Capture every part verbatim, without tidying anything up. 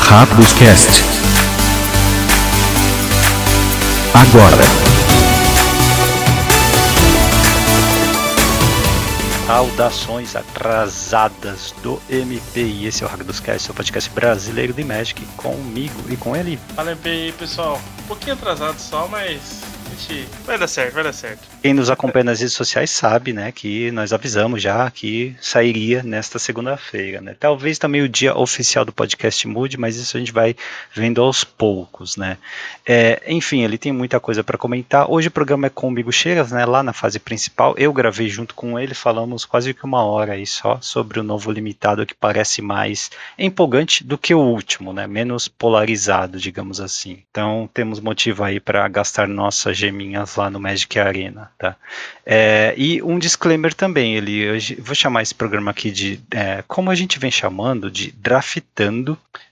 Rabuscast. Agora. Saudações atrasadas do M P I. Esse é o Rabuscast, seu podcast brasileiro de Magic, comigo e com ele. Fala M P I, pessoal. Um pouquinho atrasado só, mas vai dar certo, vai dar certo. Quem nos acompanha nas redes sociais sabe, né, que nós avisamos já que sairia nesta segunda-feira, né. Talvez também o dia oficial do podcast mude, mas isso a gente vai vendo aos poucos, né. É, enfim, ele tem muita coisa para comentar. Hoje o programa é com o Migo Cheiras, né, lá na fase principal. Eu gravei junto com ele, falamos quase que uma hora aí só sobre o novo limitado, que parece mais empolgante do que o último, né, menos polarizado, digamos assim. Então temos motivo aí para gastar nossas geminhas lá no Magic Arena. Tá. É, e um disclaimer também, ele, eu vou chamar esse programa aqui de, é, como a gente vem chamando, de Draftando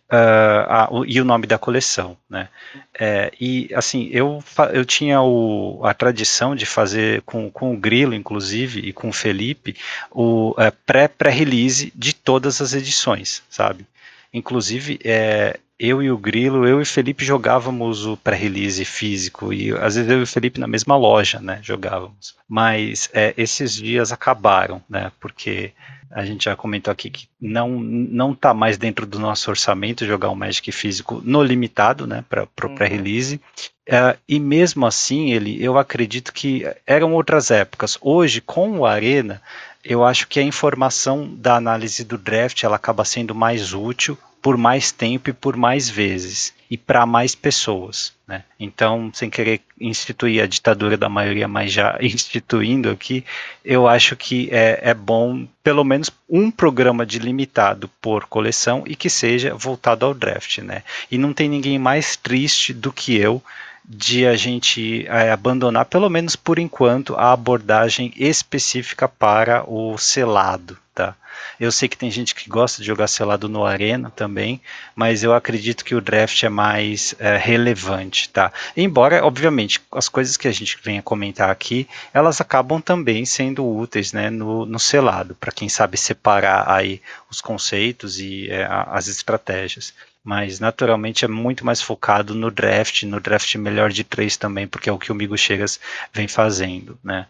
uh, a, o, e o nome da coleção, né? É, e assim, eu, eu tinha o, a tradição de fazer com, com o Grilo, inclusive, e com o Felipe, o é, pré-pré-release de todas as edições, sabe? Inclusive, é, eu e o Grilo, eu e o Felipe jogávamos o pré-release físico, e às vezes eu e o Felipe na mesma loja, né, jogávamos. Mas é, esses dias acabaram, né, porque a gente já comentou aqui que não não está mais dentro do nosso orçamento jogar um Magic físico no limitado, né, para o uhum. pré-release. Uh, e mesmo assim, ele, eu acredito que eram outras épocas. Hoje, com o Arena, eu acho que a informação da análise do draft ela acaba sendo mais útil por mais tempo e por mais vezes e para mais pessoas, né? Então, sem querer instituir a ditadura da maioria, mas já instituindo aqui, eu acho que é, é bom pelo menos um programa de limitado por coleção e que seja voltado ao draft, né? E não tem ninguém mais triste do que eu de a gente é, abandonar, pelo menos por enquanto, a abordagem específica para o selado, tá? Eu sei que tem gente que gosta de jogar selado no Arena também, mas eu acredito que o draft é mais é, relevante, tá? Embora, obviamente, as coisas que a gente vem a comentar aqui, elas acabam também sendo úteis, né, no, no selado, para quem sabe separar aí os conceitos e é, as estratégias. Mas naturalmente é muito mais focado no draft, no draft melhor de três também, porque é o que o Migo Cheiras vem fazendo, né?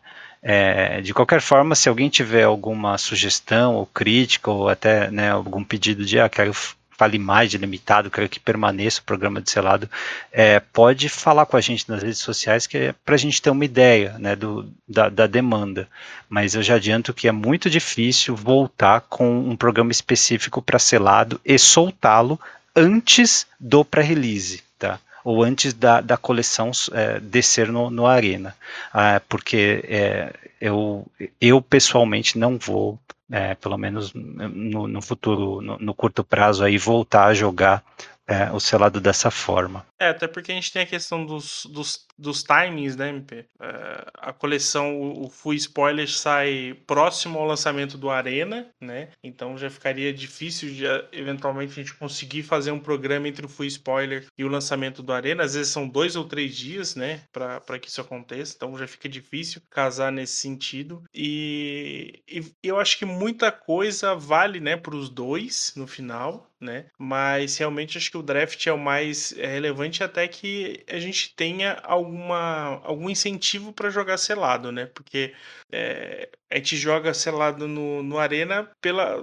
É, de qualquer forma, se alguém tiver alguma sugestão ou crítica ou até, né, algum pedido de ah, quero fale mais de limitado, quero que permaneça o programa de selado, é, pode falar com a gente nas redes sociais, que é para a gente ter uma ideia, né, do, da, da demanda. Mas eu já adianto que é muito difícil voltar com um programa específico para selado e soltá-lo antes do pré-release, tá? Ou antes da, da coleção é, descer no, no Arena, ah, porque é, eu, eu pessoalmente não vou, é, pelo menos no, no futuro, no, no curto prazo, aí, voltar a jogar é, o selado dessa forma. É, até porque a gente tem a questão dos, dos, dos timings, né, M P? É, a coleção, o, o Full Spoiler sai próximo ao lançamento do Arena, né? Então já ficaria difícil de, eventualmente, a gente conseguir fazer um programa entre o Full Spoiler e o lançamento do Arena. Às vezes são dois ou três dias, né, para que isso aconteça. Então já fica difícil casar nesse sentido. E, e eu acho que muita coisa vale, né, para os dois no final, né? Mas realmente acho que o draft é o mais relevante, até que a gente tenha alguma, algum incentivo para jogar selado, né? Porque é, a gente joga selado no, no Arena pela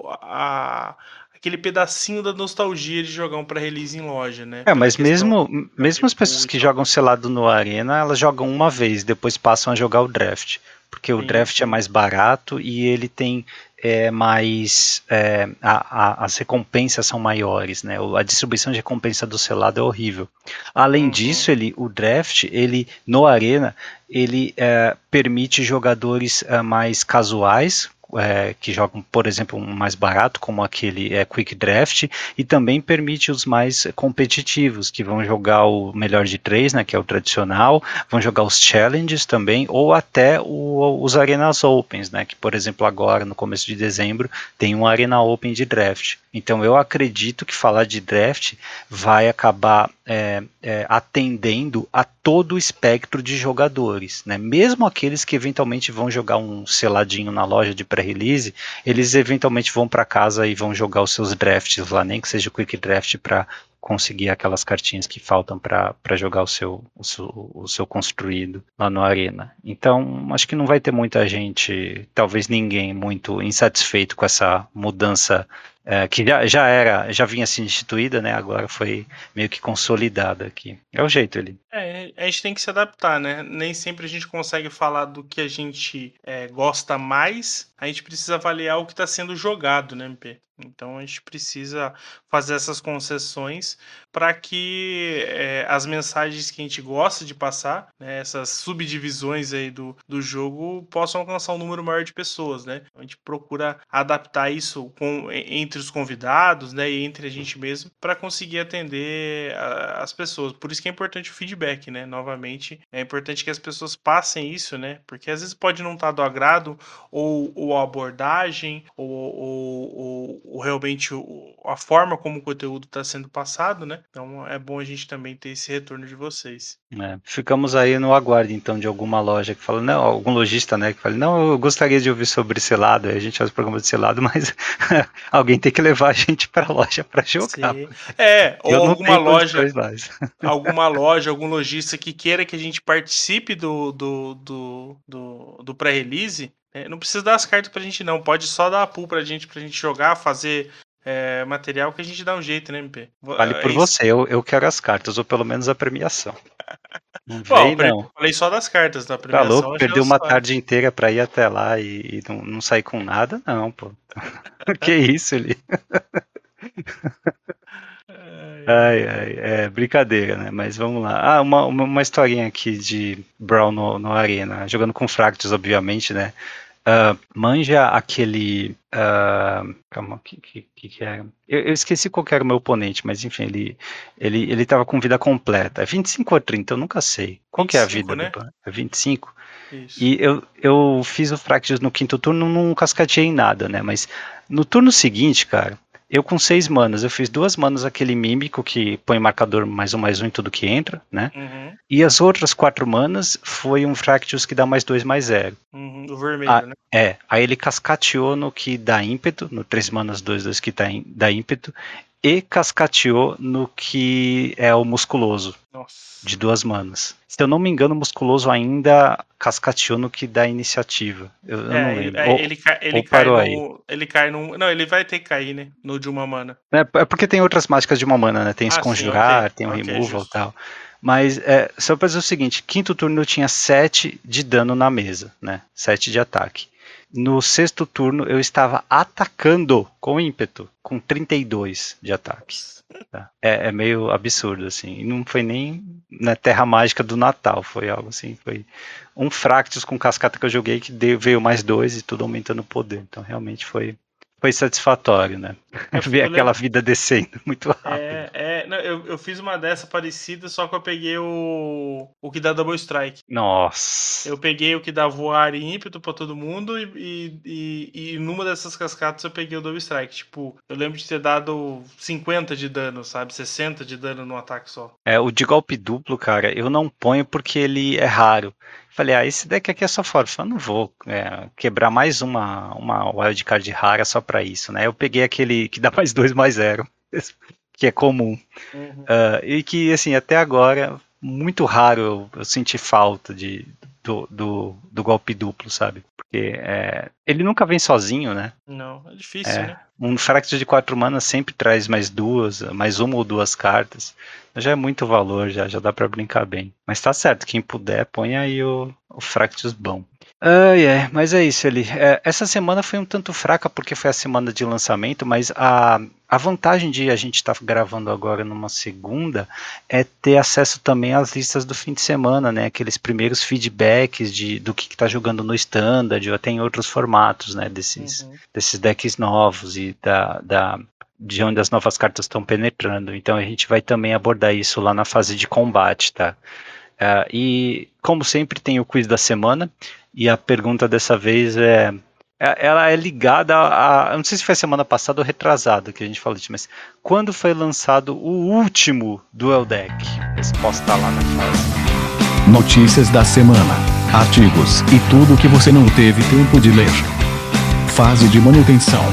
a, aquele pedacinho da nostalgia de jogar um pré-release em loja, né? É, mas mesmo, mesmo as pessoas que jogam selado no Arena, elas jogam uma vez, depois passam a jogar o draft. Porque o sim, draft sim. é mais barato e ele tem é, mais... É, a, a, as recompensas são maiores, né? A distribuição de recompensa do selado é horrível. Além uhum. disso, ele, o draft, ele, no Arena, ele é, permite jogadores é, mais casuais, É, que jogam, por exemplo, um mais barato, como aquele é, Quick Draft, e também permite os mais competitivos, que vão jogar o melhor de três, né, que é o tradicional, vão jogar os Challenges também, ou até o, os Arenas Opens, né, que, por exemplo, agora, no começo de dezembro, tem um Arena Open de Draft. Então eu acredito que falar de draft vai acabar é, é, atendendo a todo o espectro de jogadores, né? Mesmo aqueles que eventualmente vão jogar um seladinho na loja de pré-release, eles eventualmente vão para casa e vão jogar os seus drafts lá, nem que seja o quick draft para conseguir aquelas cartinhas que faltam para jogar o seu, o, seu, o seu construído lá no Arena. Então, acho que não vai ter muita gente, talvez ninguém, muito insatisfeito com essa mudança é, que já, já era, já vinha sendo instituída, né? Agora foi meio que consolidada aqui. É o jeito ali. É, a gente tem que se adaptar, né? Nem sempre a gente consegue falar do que a gente é, gosta mais, a gente precisa avaliar o que está sendo jogado, né, M P? Então a gente precisa fazer essas concessões para que é, as mensagens que a gente gosta de passar, né, essas subdivisões aí do, do jogo, possam alcançar um número maior de pessoas, né? A gente procura adaptar isso com, entre os convidados, né, e entre a gente mesmo, para conseguir atender a, as pessoas. Por isso que é importante o feedback, né? Novamente, é importante que as pessoas passem isso, né? Porque às vezes pode não estar do agrado, ou, ou a abordagem, ou, ou, ou, ou realmente o, a forma como o conteúdo está sendo passado, né? Então é bom a gente também ter esse retorno de vocês. É, ficamos aí no aguardo, então, de alguma loja que fala, não, algum lojista, né, que fala, não, eu gostaria de ouvir sobre selado, aí a gente faz o programa de selado, mas alguém tem que levar a gente para a loja para jogar. Sim. É, ou eu alguma loja, mais. alguma loja, algum lojista que queira que a gente participe do, do, do, do, do pré-release, né? Não precisa dar as cartas pra gente não, pode só dar a pool pra gente, pra gente jogar, fazer é, material que a gente dá um jeito, né, M P? Vale por é você, eu, eu quero as cartas, ou pelo menos a premiação. Não Bom, vem, não. Falei só das cartas, da Tá premiação. louco? Perdeu uma tarde inteira pra ir até lá e, e não, não sair com nada? Não, pô. Que isso, ele? Ai, ai, é brincadeira, né? Mas vamos lá. Ah, uma, uma, uma historinha aqui de Brawl no, no Arena, jogando com Fractus, obviamente, né? Uh, manja aquele. Uh, calma, o que, que, que era? Eu, eu esqueci qual que era o meu oponente, mas enfim, ele, ele, ele tava com vida completa. É vinte e cinco ou trinta, eu nunca sei. Qual que é a vida, né? do É vinte e cinco? Isso. E eu, eu fiz o Fractus no quinto turno, não cascateei em nada, né? Mas no turno seguinte, cara, eu com seis manas, eu fiz duas manas aquele mímico que põe marcador mais um, mais um em tudo que entra, né? Uhum. E as outras quatro manas foi um Fractus que dá mais dois, mais zero. Uhum, o vermelho, ah, né? É, aí ele cascateou no que dá ímpeto, no três manas, dois, dois que tá in, dá ímpeto, e cascateou no que é o musculoso. Nossa. De duas manas. Se eu não me engano, o musculoso ainda cascateou no que dá iniciativa. Eu, eu é, não ele, lembro. é, ou, ele, cai, ele ou cai parou no. aí. Ele cai no. Não, ele vai ter que cair, né? No de uma mana. É, é porque tem outras mágicas de uma mana, né? Tem ah, esconjurar, sim, okay. tem o um okay, removal e tal. Mas é, só para dizer o seguinte: quinto turno eu tinha sete de dano na mesa, né? sete de ataque. No sexto turno eu estava atacando com ímpeto, com trinta e dois de ataque. Tá? É, é meio absurdo, assim. E não foi nem na Terra Mágica do Natal, foi algo assim. Foi um Fractus com cascata que eu joguei que deu, veio mais dois e tudo aumentando o poder. Então realmente foi, foi satisfatório, né? É, ver aquela lembro. vida descendo muito rápido. É, é não, eu, eu fiz uma dessa parecida, só que eu peguei o, o que dá Double Strike. Nossa! Eu peguei o que dá voar e ímpeto pra todo mundo e, e, e, e numa dessas cascatas eu peguei o Double Strike. Tipo, eu lembro de ter dado cinquenta de dano, sabe? sessenta de dano num ataque só. É, o de golpe duplo, cara, eu não ponho porque ele é raro. Falei, ah, esse deck aqui é só fora. Eu não vou é, quebrar mais uma, uma wildcard rara só pra isso, né? Eu peguei aquele que dá mais dois, mais zero, que é comum. Uhum. Uh, e que, assim, até agora, muito raro eu, eu senti falta de, do, do, do golpe duplo, sabe? Porque é, ele nunca vem sozinho, né? Não, é difícil, é, né? Um Fractus de quatro manas sempre traz mais duas, mais uma ou duas cartas. Já é muito valor, já, já dá pra brincar bem. Mas tá certo, quem puder, põe aí o, o Fractus bom. Ah, é, mas é isso, Eli. É, essa semana foi um tanto fraca porque foi a semana de lançamento, mas a, a vantagem de a gente estar tá gravando agora numa segunda é ter acesso também às listas do fim de semana, né? Aqueles primeiros feedbacks de, do que está jogando no Standard ou até em outros formatos, né? Desses, uhum. desses decks novos e da, da, de onde as novas cartas estão penetrando. Então a gente vai também abordar isso lá na fase de combate, tá? Uh, e como sempre tem o quiz da semana. E a pergunta dessa vez é, é- ela é ligada a, a- eu não sei se foi semana passada ou retrasada que a gente falou disso, mas quando foi lançado o último Duel Deck? Esse posso estar lá na fase. Notícias da semana, artigos e tudo que você não teve tempo de ler. Fase de manutenção.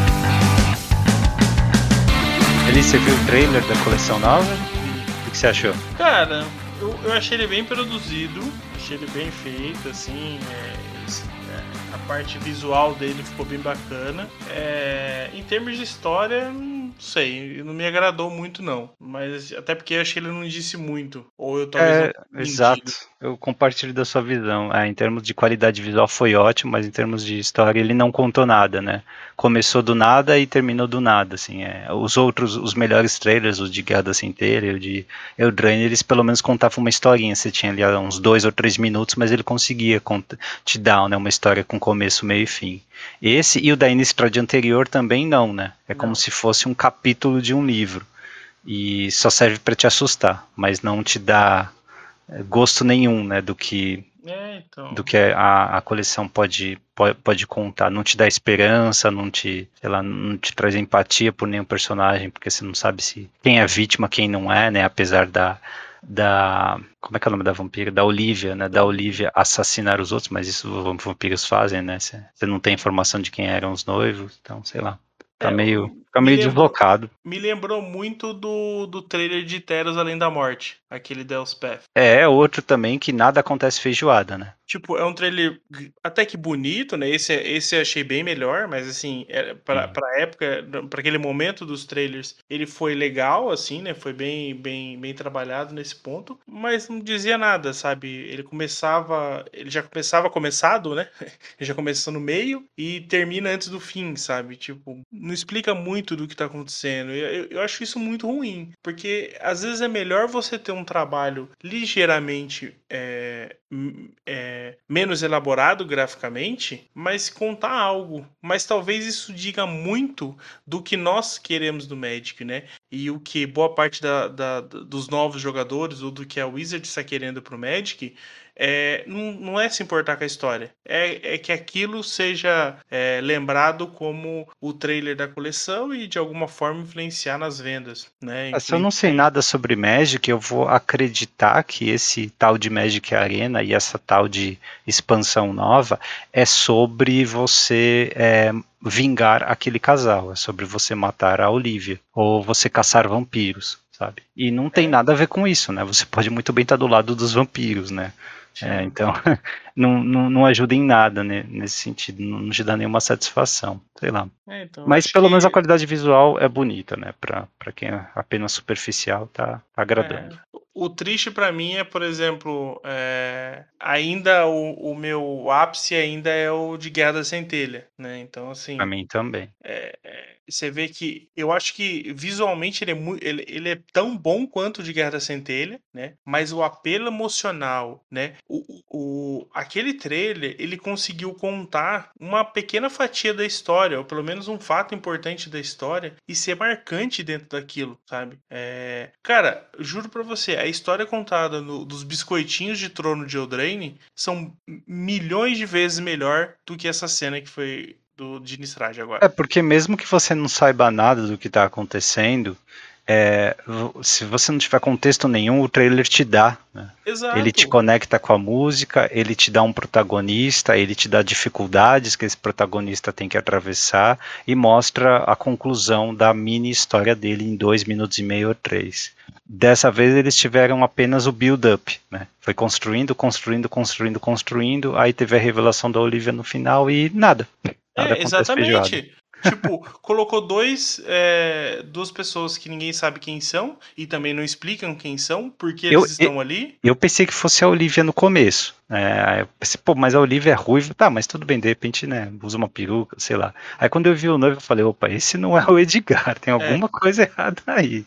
Eli, você viu o trailer da coleção nova? O que você achou? Cara, eu, eu achei ele bem produzido, achei ele bem feito, assim, é, esse- é, a parte visual dele ficou bem bacana. É, em termos de história, não sei, não me agradou muito não, mas até porque eu achei que ele não disse muito, ou eu talvez não É, tenha exato. entendido. Eu compartilho da sua visão. É, em termos de qualidade visual foi ótimo, mas em termos de história ele não contou nada, né? Começou do nada e terminou do nada, assim. É. Os outros, os melhores trailers, o de Guerra da Centelha e o de Eldraine, eles pelo menos contavam uma historinha. Você tinha ali ah, uns dois ou três minutos, mas ele conseguia cont- te dar, né, uma história com começo, meio e fim. Esse e o da Innistrad anterior também não, né? É como Não. se fosse um capítulo de um livro. E só serve para te assustar, mas não te dá é, gosto nenhum, né, do que É, do então. que a, a coleção pode, pode pode contar. Não te dá esperança, não te, sei lá, não te traz empatia por nenhum personagem, porque você não sabe se quem é vítima, quem não é, né, apesar da da como é que é o nome da vampira? Da Olivia, né? Da Olivia assassinar os outros, mas isso os vampiros fazem, né? Você você não tem informação de quem eram os noivos, então sei lá. Tá É, meio, fica me meio lembrou, deslocado. me lembrou muito do, do trailer de Teros Além da Morte, aquele Deus Path. É, outro também que nada acontece feijoada, né? Tipo, é um trailer g- até que bonito, né? Esse, esse eu achei bem melhor, mas assim, é, pra, Sim. pra época, pra aquele momento dos trailers, ele foi legal, assim, né? Foi bem, bem, bem trabalhado nesse ponto, mas não dizia nada, sabe? Ele começava, ele já começava começado, né? Ele já começa no meio e termina antes do fim, sabe? Tipo, não explica muito do que tá acontecendo. Eu, eu, eu acho isso muito ruim, porque às vezes é melhor você ter um trabalho ligeiramente é, m- é, menos elaborado graficamente, mas contar algo. Mas talvez isso diga muito do que nós queremos do Magic, né? E o que boa parte da, da- dos novos jogadores ou do que a Wizard está querendo pro Magic é, não, não é se importar com a história. É, é que aquilo seja é, lembrado como o trailer da coleção e de alguma forma influenciar nas vendas, né? Ah, se eu não Influenciar sei em... nada sobre Magic, eu vou acreditar que esse tal de Magic Arena e essa tal de expansão nova é sobre você é, vingar aquele casal, é sobre você matar a Olivia ou você caçar vampiros, sabe? E não tem É, nada a ver com isso, né? Você pode muito bem estar do lado dos vampiros, né? É, sim. então não, não, não ajuda em nada, né, nesse sentido, não, não te dá nenhuma satisfação, sei lá. É, então, eu Mas acho pelo menos a que qualidade visual é bonita, né? Pra, pra quem é apenas superficial, tá, tá é, agradando. o triste pra mim é, por exemplo, é, ainda o, o meu ápice ainda é o de Guerra da Centelha, né? Então, Pra assim, mim também. é, é, você vê que eu acho que visualmente ele é, mui- ele, ele é tão bom quanto o de Guerra da Centelha, né? Mas o apelo emocional, né? O, o, o- aquele trailer ele conseguiu contar uma pequena fatia da história, ou pelo menos um fato importante da história, e ser marcante dentro daquilo, sabe? É, cara, juro pra você, a história contada no- dos biscoitinhos de Trono de Eldraine são milhões de vezes melhor do que essa cena que foi do de Nistrad É, agora. porque mesmo que você não saiba nada do que está acontecendo, é, vo- se você não tiver contexto nenhum, o trailer te dá, né? Ele te Exato. conecta com a música, ele te dá um protagonista, ele te dá dificuldades que esse protagonista tem que atravessar e mostra a conclusão da mini história dele em dois minutos e meio ou três. Dessa vez eles tiveram apenas o build-up, né? Foi construindo, construindo, construindo, construindo, aí teve a revelação da Olivia no final e nada. Nada É, acontece feijoada. exatamente. Tipo, colocou dois, é, duas pessoas que ninguém sabe quem são e também não explicam quem são, porque Eu, eles estão ali. eu pensei que fosse a Olivia no começo. É, aí eu pensei, pô, mas a Olivia é ruiva. Tá, mas tudo bem, de repente, né? Usa uma peruca, sei lá. Aí quando eu vi o noivo, eu falei, opa, esse não é o Edgar, tem É. alguma coisa errada aí.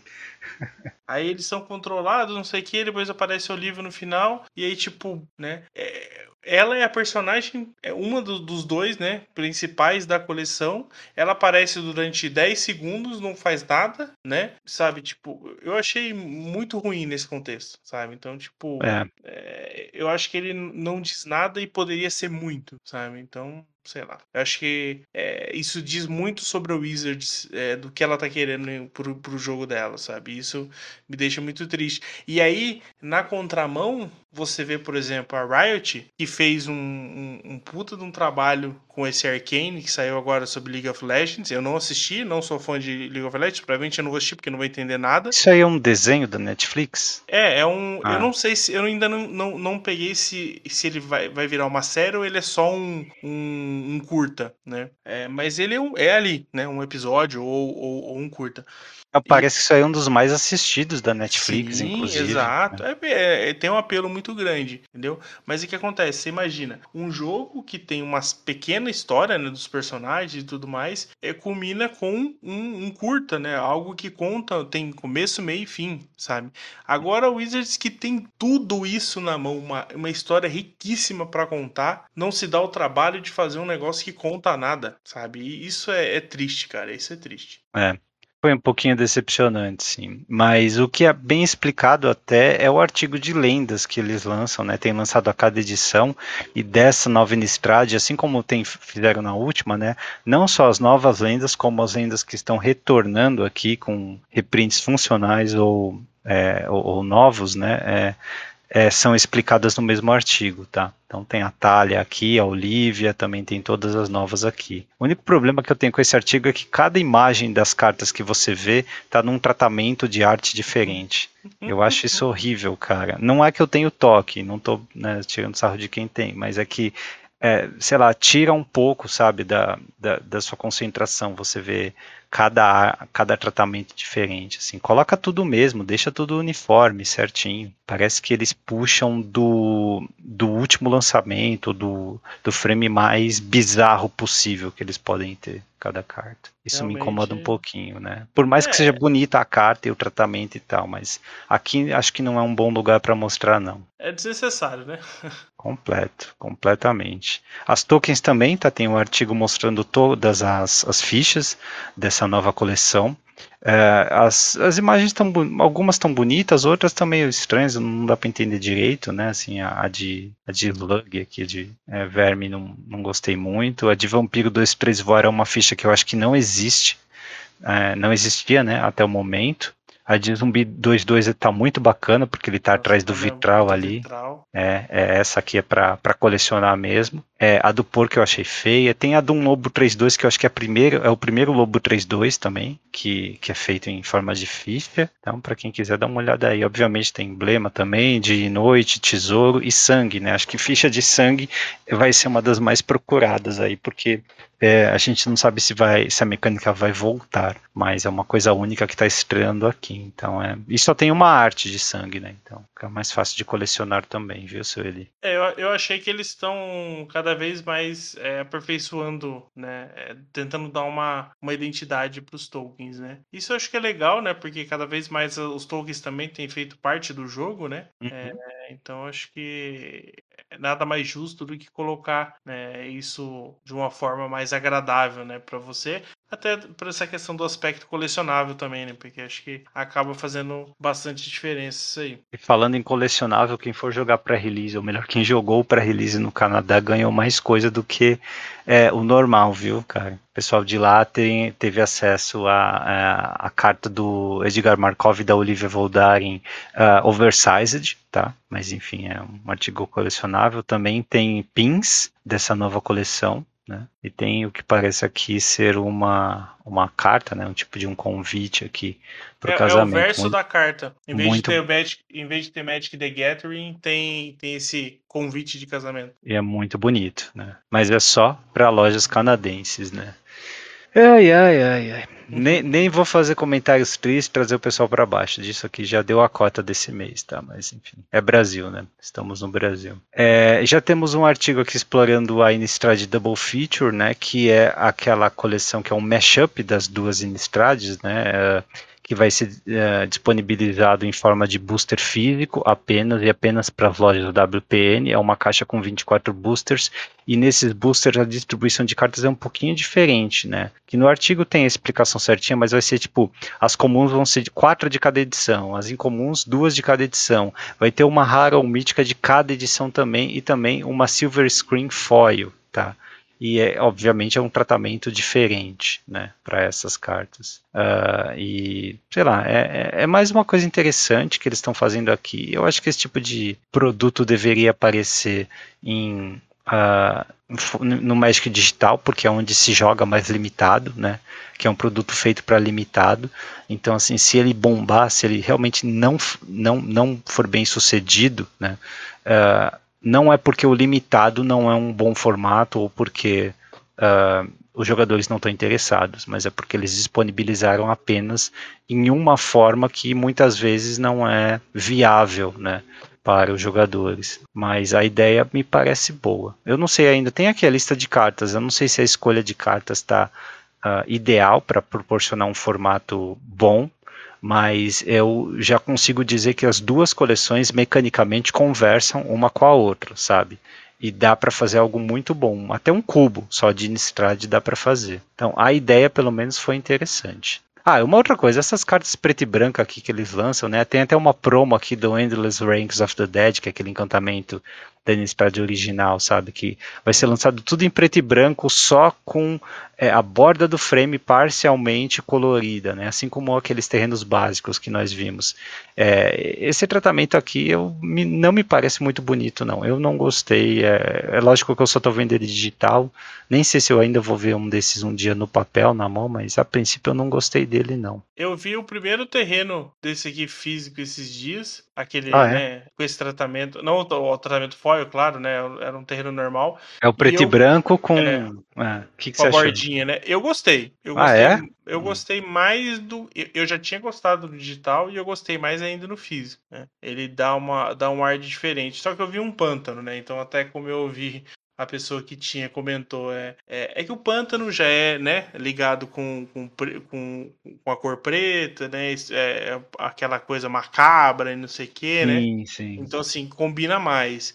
Aí eles são controlados, não sei o que, depois aparece o Olivia no final, e aí, tipo, né? é, ela é a personagem, é uma do- dos dois, né? Principais da coleção. Ela aparece durante dez segundos, não faz nada, né? Sabe, tipo, eu achei muito ruim nesse contexto, sabe? Então, tipo, É, é, eu acho que ele não diz nada e poderia ser muito, sabe? Então. sei lá. Eu acho que é, isso diz muito sobre a Wizards, é, do que ela tá querendo pro, pro jogo dela, sabe? Isso me deixa muito triste. E aí, na contramão, você vê, por exemplo, a Riot, que fez um, um, um puta de um trabalho com esse Arcane, que saiu agora sobre League of Legends. Eu não assisti, não sou fã de League of Legends, provavelmente eu não vou assistir porque não vou entender nada. Isso aí é um desenho da Netflix? É, é um. Ah. Eu não sei se. Eu ainda não, não, não peguei se, se ele vai, vai virar uma série ou ele é só um, um, um curta, né? É, mas ele é, um, é ali, né? Um episódio ou, ou, ou um curta. Parece que isso aí é um dos mais assistidos da Netflix, Sim, inclusive. exato. Né? É, é, tem um apelo muito grande, entendeu? Mas o que acontece? Você imagina, um jogo que tem uma pequena história, né, dos personagens e tudo mais, é, culmina com um, um curta, né? Algo que conta, tem começo, meio e fim, sabe? Agora o Wizards, que tem tudo isso na mão, uma, uma história riquíssima pra contar, não se dá o trabalho de fazer um negócio que conta nada, sabe? E isso é, é triste, cara. Isso é triste. É. Foi um pouquinho decepcionante, sim. Mas o que é bem explicado até é o artigo de lendas que eles lançam, né? Tem lançado a cada edição, e dessa nova Innistrad, assim como tem, fizeram na última, né? Não só as novas lendas, como as lendas que estão retornando aqui com reprints funcionais ou, é, ou, ou novos, né? É, É, são explicadas no mesmo artigo, tá? Então tem a Thalia aqui, a Olivia, também tem todas as novas aqui. O único problema que eu tenho com esse artigo é que cada imagem das cartas que você vê tá num tratamento de arte diferente. Eu acho isso horrível, cara. Não é que eu tenho toque, não tô, né, tirando sarro de quem tem, mas é que, é, sei lá, tira um pouco, sabe, da, da, da sua concentração, você vê cada, cada tratamento diferente, assim, coloca tudo mesmo, deixa tudo uniforme, certinho, parece que eles puxam do, do último lançamento, do, do frame mais bizarro possível que eles podem ter, cada carta. Isso Realmente, me incomoda um pouquinho, né? Por mais é. que seja bonita a carta e o tratamento e tal, mas aqui acho que não é um bom lugar para mostrar, não. É desnecessário, né? Completo, completamente. As tokens também, tá? Tem um artigo mostrando todas as, as fichas dessa nova coleção. É, as, as imagens estão, algumas estão bonitas, outras estão meio estranhas, não dá para entender direito, né? Assim, a, a de a de Lug aqui, de é, Verme, não, não gostei muito. A de Vampiro dois três Vor é uma ficha que eu acho que não existe, é, não existia, né? Até o momento. A de Zumbi dois dois está muito bacana, porque ele está atrás do vitral ali. Vitral. É, é, essa aqui é para colecionar mesmo. É, a do Porco eu achei feia. Tem a do um Lobo três dois, que eu acho que é, primeiro, é o primeiro Lobo três dois também, que, que é feito em forma de ficha. Então, para quem quiser dar uma olhada aí. Obviamente tem emblema também, de noite, tesouro e sangue, né? Acho que ficha de sangue vai ser uma das mais procuradas aí, porque é, a gente não sabe se, vai, se a mecânica vai voltar, mas é uma coisa única que está estreando aqui. Então, é, e só tem uma arte de sangue, né? Então, fica mais fácil de colecionar também, viu, seu Eli? É, eu, eu achei que eles estão cada vez mais é, aperfeiçoando, né? É, tentando dar uma, uma identidade para os tokens, né? Isso eu acho que é legal, né? Porque cada vez mais os tokens também têm feito parte do jogo, né? Uhum. É, então, acho que é nada mais justo do que colocar, né, isso de uma forma mais agradável, né, para você. Até por essa questão do aspecto colecionável também, né? Porque acho que acaba fazendo bastante diferença isso aí. E falando em colecionável, quem for jogar pré-release, ou melhor, quem jogou pré-release no Canadá ganhou mais coisa do que é, o normal, viu, cara? O pessoal de lá tem, teve acesso à a, a carta do Edgar Markov e da Olivia Voldaren uh, Oversized, tá? Mas enfim, é um artigo colecionável. Também tem pins dessa nova coleção. Né? E tem o que parece aqui ser uma, uma carta, né? Um tipo de um convite aqui para o é, casamento. É o verso muito, da carta. Em vez, muito... de ter Magic, em vez de ter Magic the Gathering, tem, tem esse convite de casamento. E é muito bonito, né? Mas é só para lojas canadenses, né? Ai, ai, ai, ai. Nem, nem vou fazer comentários tristes, trazer o pessoal para baixo disso aqui, já deu a cota desse mês, tá? Mas enfim, é Brasil, né? Estamos no Brasil. É, já temos um artigo aqui explorando a Innistrad Double Feature, né? Que é aquela coleção que é um mashup das duas Innistrades, né? É, que vai ser uh, disponibilizado em forma de booster físico apenas e apenas para as lojas da W P N. É uma caixa com vinte e quatro boosters e nesses boosters a distribuição de cartas é um pouquinho diferente, né? Que no artigo tem a explicação certinha, mas vai ser tipo, as comuns vão ser quatro de cada edição, as incomuns duas de cada edição. Vai ter uma rara ou mítica de cada edição também e também uma Silver Screen Foil, tá? e é, obviamente é um tratamento diferente, né, para essas cartas. Uh, e, sei lá, é, é mais uma coisa interessante que eles estão fazendo aqui. Eu acho que esse tipo de produto deveria aparecer em... Uh, no Magic Digital, porque é onde se joga mais limitado, né? Que é um produto feito para limitado. Então, assim, se ele bombar, se ele realmente não, não, não for bem sucedido, né? Uh, não é porque o limitado não é um bom formato ou porque uh, os jogadores não estão interessados, mas é porque eles disponibilizaram apenas em uma forma que muitas vezes não é viável, né, para os jogadores. Mas a ideia me parece boa. Eu não sei ainda, tem aqui a lista de cartas, eu não sei se a escolha de cartas está uh, ideal para proporcionar um formato bom, mas eu já consigo dizer que as duas coleções mecanicamente conversam uma com a outra, sabe? E dá para fazer algo muito bom. Até um cubo só de Innistrad dá para fazer. Então a ideia pelo menos foi interessante. Ah, uma outra coisa, essas cartas preto e branco aqui que eles lançam, né? Tem até uma promo aqui do Endless Ranks of the Dead, que é aquele encantamento da Innistrad original, sabe? Que vai ser lançado tudo em preto e branco, só com é, a borda do frame parcialmente colorida, né? Assim como aqueles terrenos básicos que nós vimos. É, esse tratamento aqui eu, me, não me parece muito bonito, não. Eu não gostei. É, é lógico que eu só estou vendo ele digital. Nem sei se eu ainda vou ver um desses um dia no papel, na mão, mas a princípio eu não gostei dele, não. Eu vi o primeiro terreno desse aqui físico esses dias, aquele, ah, é? né, com esse tratamento, não o, o tratamento foil, claro, né, era um terreno normal. É o preto e, eu, e branco com... É, ah, que que com você a achou? bordinha, né? Eu gostei. Eu ah, gostei, é? Eu hum. gostei mais do... Eu já tinha gostado do digital e eu gostei mais ainda no físico, né? Ele dá, uma, dá um ar diferente. Só que eu vi um pântano, né? Então até como eu vi... A pessoa que tinha comentou é, é, é que o pântano já é, né, ligado com, com, com, com a cor preta, né, é, aquela coisa macabra e não sei o que, né? Sim, sim. Então, assim, combina mais.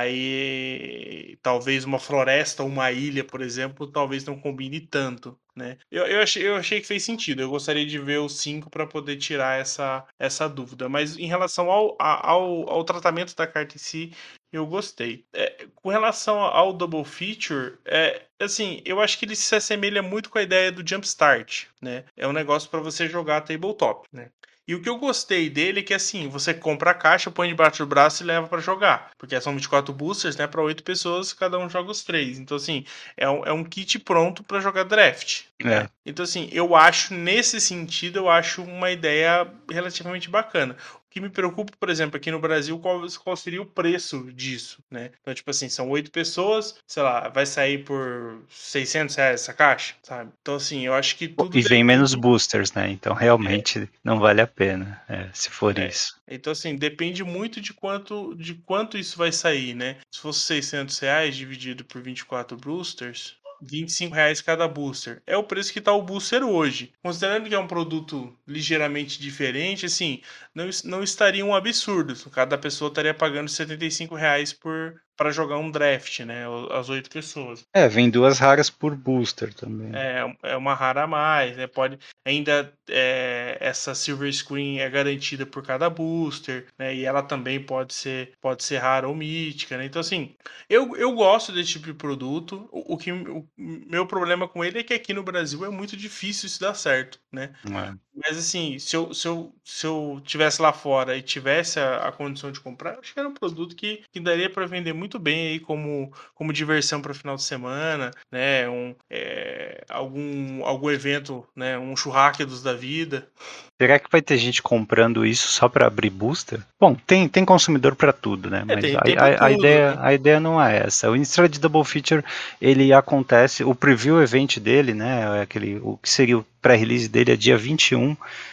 Aí, talvez uma floresta ou uma ilha, por exemplo, talvez não combine tanto, né? Eu, eu, achei, eu achei que fez sentido. Eu gostaria de ver os cinco para poder tirar essa, essa dúvida. Mas em relação ao, ao, ao tratamento da carta em si, eu gostei. É, com relação ao Double Feature, é, assim, eu acho que ele se assemelha muito com a ideia do Jumpstart, né? É um negócio para você jogar tabletop, né? E o que eu gostei dele é que, assim, você compra a caixa, põe debaixo do braço e leva para jogar. Porque são vinte e quatro boosters, né? Para oito pessoas, cada um joga os três. Então, assim, é um, é um kit pronto para jogar draft. É. Né? Então, assim, eu acho, nesse sentido, eu acho uma ideia relativamente bacana. O que me preocupa, por exemplo, aqui no Brasil, qual, qual seria o preço disso, né? Então, tipo assim, são oito pessoas, sei lá, vai sair por seiscentos reais essa caixa, sabe? Então, assim, eu acho que tudo... E vem menos boosters, né? Então, realmente, é. não vale a pena, é, se for é. isso. Então, assim, depende muito de quanto, de quanto isso vai sair, né? Se fosse seiscentos reais dividido por vinte e quatro boosters... vinte e cinco reais cada booster. É o preço que está o booster hoje. Considerando que é um produto ligeiramente diferente, assim, não, não estaria um absurdo. Cada pessoa estaria pagando setenta e cinco reais por para jogar um draft, né? As oito pessoas. É, vem duas raras por booster também. É, é uma rara a mais, né? Pode ainda é, essa Silver Screen é garantida por cada booster, né? E ela também pode ser pode ser rara ou mítica, né? Então assim, eu, eu gosto desse tipo de produto. O, o que o meu problema com ele é que aqui no Brasil é muito difícil isso dar certo, né? É. Mas assim, se eu, se, eu, se eu tivesse lá fora e tivesse a, a condição de comprar, eu acho que era um produto que, que daria para vender muito bem aí como, como diversão para final de semana, né? Um, é, algum, algum evento, né? Um churrasco da vida. Será que vai ter gente comprando isso só para abrir booster? Bom, tem, tem consumidor para tudo, né? É, Mas tem, a, tem a, tudo, a, ideia, né? a ideia não é essa. O Innistrad Double Feature, ele acontece, o preview event dele, né? Aquele, o que seria o pré-release dele é dia vinte e um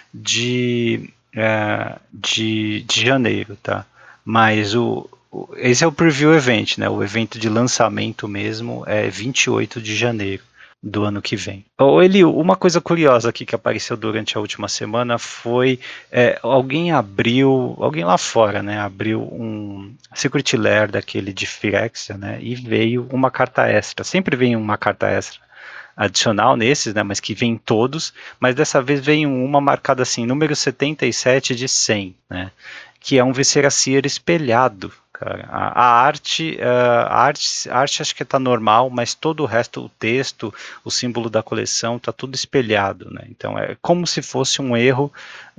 de, é, de, de janeiro, tá? Mas o, o, esse é o preview event, né? O evento de lançamento mesmo é vinte e oito de janeiro do ano que vem. Ô, Elio, uma coisa curiosa aqui que apareceu durante a última semana foi é, alguém abriu, alguém lá fora, né, abriu um Secret Lair daquele de Phyrexia, né, e veio uma carta extra. Sempre vem uma carta extra adicional nesses, né, mas que vem todos, mas dessa vez veio uma marcada assim, número setenta e sete de cem, né, que é um Viscera Seer espelhado, cara. A, a arte, uh, a arte, a arte acho que tá normal, mas todo o resto, o texto, o símbolo da coleção, tá tudo espelhado, né? Então é como se fosse um erro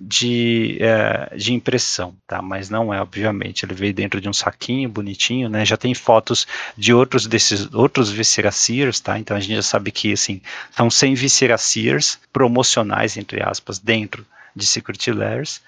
de, uh, de impressão, tá? Mas não é, obviamente. Ele veio dentro de um saquinho bonitinho, né? Já tem fotos de outros desses outros Viscera Sears, tá? Então a gente já sabe que, assim, são cem Viscera Sears promocionais, entre aspas, dentro de Secret Lairs.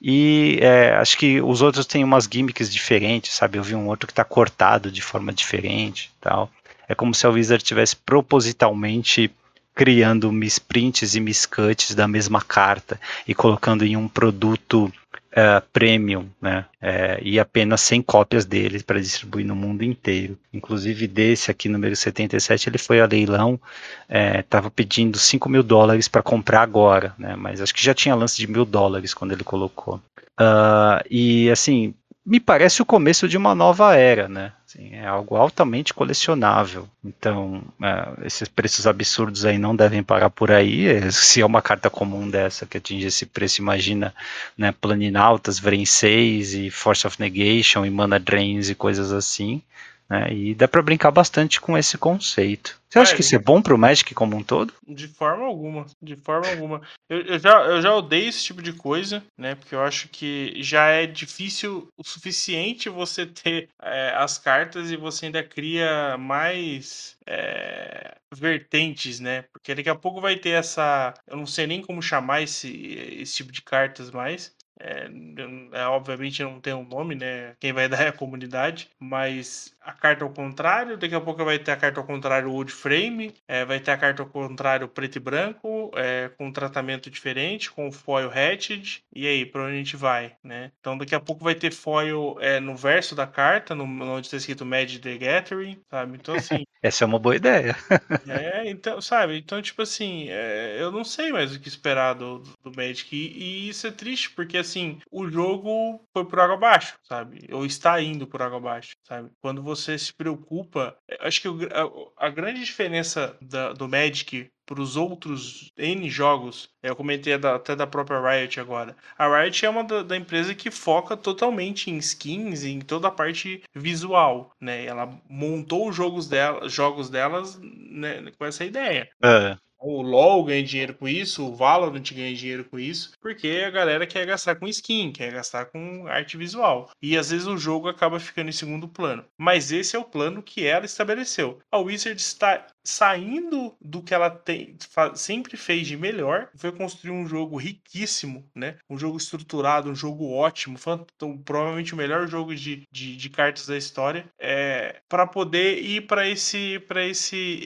E é, acho que os outros têm umas gimmicks diferentes, sabe? Eu vi um outro que está cortado de forma diferente, tal. É como se a Wizard tivesse propositalmente criando misprints e miscuts da mesma carta e colocando em um produto uh, premium, né? É, e apenas cem cópias dele para distribuir no mundo inteiro. Inclusive desse aqui, número setenta e sete, ele foi a leilão, estava é, pedindo cinco mil dólares para comprar agora, né? Mas acho que já tinha lance de mil dólares quando ele colocou. Uh, e assim, me parece o começo de uma nova era, né? Assim, é algo altamente colecionável. Então, é, esses preços absurdos aí não devem parar por aí. É, se é uma carta comum dessa que atinge esse preço, imagina, né, Planinautas, Vrensseis e Force of Negation e Mana Drains e coisas assim. Né, e dá para brincar bastante com esse conceito. Você acha é, que isso é bom pro Magic como um todo? De forma alguma, de forma alguma. Eu, eu, já, eu já odeio esse tipo de coisa, né? Porque eu acho que já é difícil o suficiente você ter é, as cartas e você ainda cria mais é, vertentes, né? Porque daqui a pouco vai ter essa... Eu não sei nem como chamar esse, esse tipo de cartas mais. É, é, obviamente não tem um nome, né? Quem vai dar é a comunidade, mas a carta ao contrário, daqui a pouco vai ter a carta ao contrário Wood Frame, é, vai ter a carta ao contrário preto e branco, é, com um tratamento diferente, com foil hatched, e aí, pra onde a gente vai, né? Então daqui a pouco vai ter foil é, no verso da carta, no, onde está escrito Magic the Gathering, sabe? Então assim... Essa é uma boa ideia. É, então, sabe? Então, tipo assim, é, eu não sei mais o que esperar do, do Magic. E, e isso é triste, porque, assim, o jogo foi por água abaixo, sabe? Ou está indo por água abaixo, sabe? Quando você se preocupa... Acho que o, a, a grande diferença da, do Magic para os outros N jogos, eu comentei da, até da própria Riot agora. A Riot é uma da, da empresa que foca totalmente em skins e em toda a parte visual, né? Ela montou os jogos, dela, jogos delas, né, com essa ideia. É. O LoL ganha dinheiro com isso, o Valorant ganha dinheiro com isso, porque a galera quer gastar com skin, quer gastar com arte visual. E às vezes o jogo acaba ficando em segundo plano. Mas esse é o plano que ela estabeleceu. A Wizard está saindo do que ela tem, sempre fez de melhor, foi construir um jogo riquíssimo, né? Um jogo estruturado, um jogo ótimo, então, provavelmente o melhor jogo de, de, de cartas da história, é, para poder ir para esse, para esse,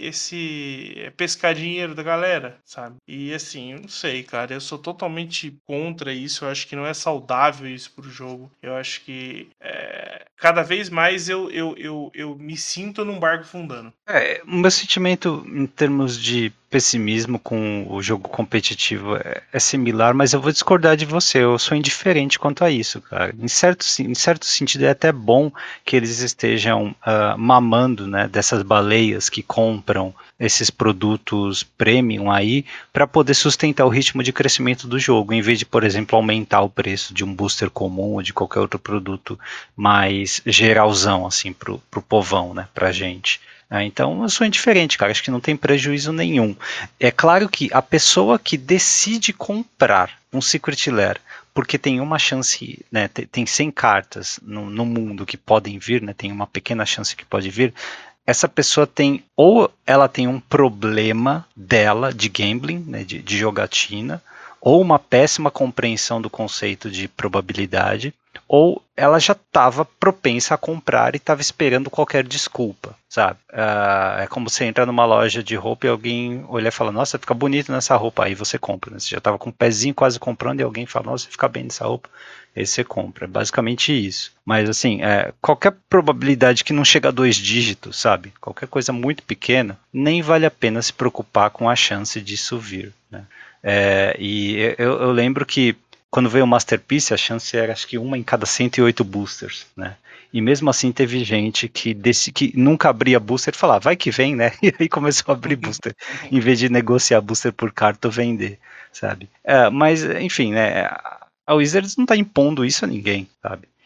esse pescar dinheiro da galera, sabe? E assim, eu não sei, cara, eu sou totalmente contra isso, eu acho que não é saudável isso pro jogo, eu acho que é, cada vez mais eu, eu, eu, eu me sinto num barco fundando. É, o meu sentimento em termos de pessimismo com o jogo competitivo é, é similar, mas eu vou discordar de você, eu sou indiferente quanto a isso, cara. Em certo, em certo sentido é até bom que eles estejam uh, mamando, né, dessas baleias que compram esses produtos premium aí para poder sustentar o ritmo de crescimento do jogo, em vez de, por exemplo, aumentar o preço de um booster comum ou de qualquer outro produto mais geralzão, assim, pro, pro povão, né, pra gente. É, então eu sou indiferente, cara, acho que não tem prejuízo nenhum. É claro que a pessoa que decide comprar um Secret Lair porque tem uma chance, né, tem cem cartas no, no mundo que podem vir, né, tem uma pequena chance que pode vir, essa pessoa tem, ou ela tem um problema dela de gambling, né, de, de jogatina, ou uma péssima compreensão do conceito de probabilidade, ou ela já estava propensa a comprar e estava esperando qualquer desculpa, sabe? Uh, é como você entrar numa loja de roupa e alguém olhar e falar, nossa, fica bonito nessa roupa, aí você compra, né? Você já estava com o pezinho quase comprando e alguém fala, nossa, fica bem nessa roupa, aí você compra, é basicamente isso. Mas assim, é, qualquer probabilidade que não chega a dois dígitos, sabe? Qualquer coisa muito pequena, nem vale a pena se preocupar com a chance disso vir, né? É, e eu, eu lembro que quando veio o Masterpiece, a chance era acho que uma em cada cento e oito boosters, né? E mesmo assim teve gente que, desse, que nunca abria booster e falava, vai que vem, né? E aí começou a abrir booster, em vez de negociar booster por carta ou vender, sabe? É, mas, enfim, né? A Wizards não está impondo isso a ninguém, sabe?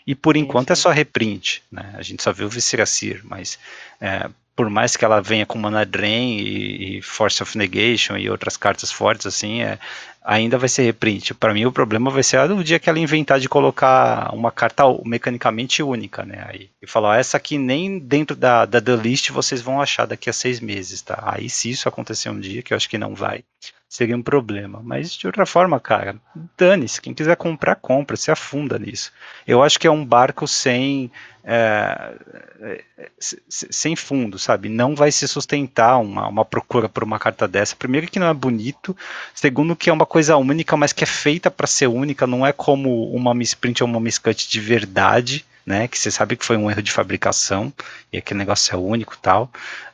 E por Sim, enquanto é sim. só reprint, né? A gente só viu o Visceracir, mas é, por mais que ela venha com Mana Drain e, e Force of Negation e outras cartas fortes, assim, é, ainda vai ser reprint. Para mim o problema vai ser o dia que ela inventar de colocar uma carta mecanicamente única, né? Aí, e falar, ó, essa aqui nem dentro da, da The List vocês vão achar daqui a seis meses, tá? Aí se isso acontecer um dia, que eu acho que não vai, seria um problema. Mas de outra forma, cara, dane-se. Quem quiser comprar, compra, se afunda nisso. Eu acho que é um barco sem é, sem fundo, sabe? Não vai se sustentar uma, uma procura por uma carta dessa. Primeiro que não é bonito, segundo que é uma coisa única, mas que é feita para ser única, não é como uma misprint ou uma miscut de verdade, né? Que você sabe que foi um erro de fabricação e aquele negócio é único e tal.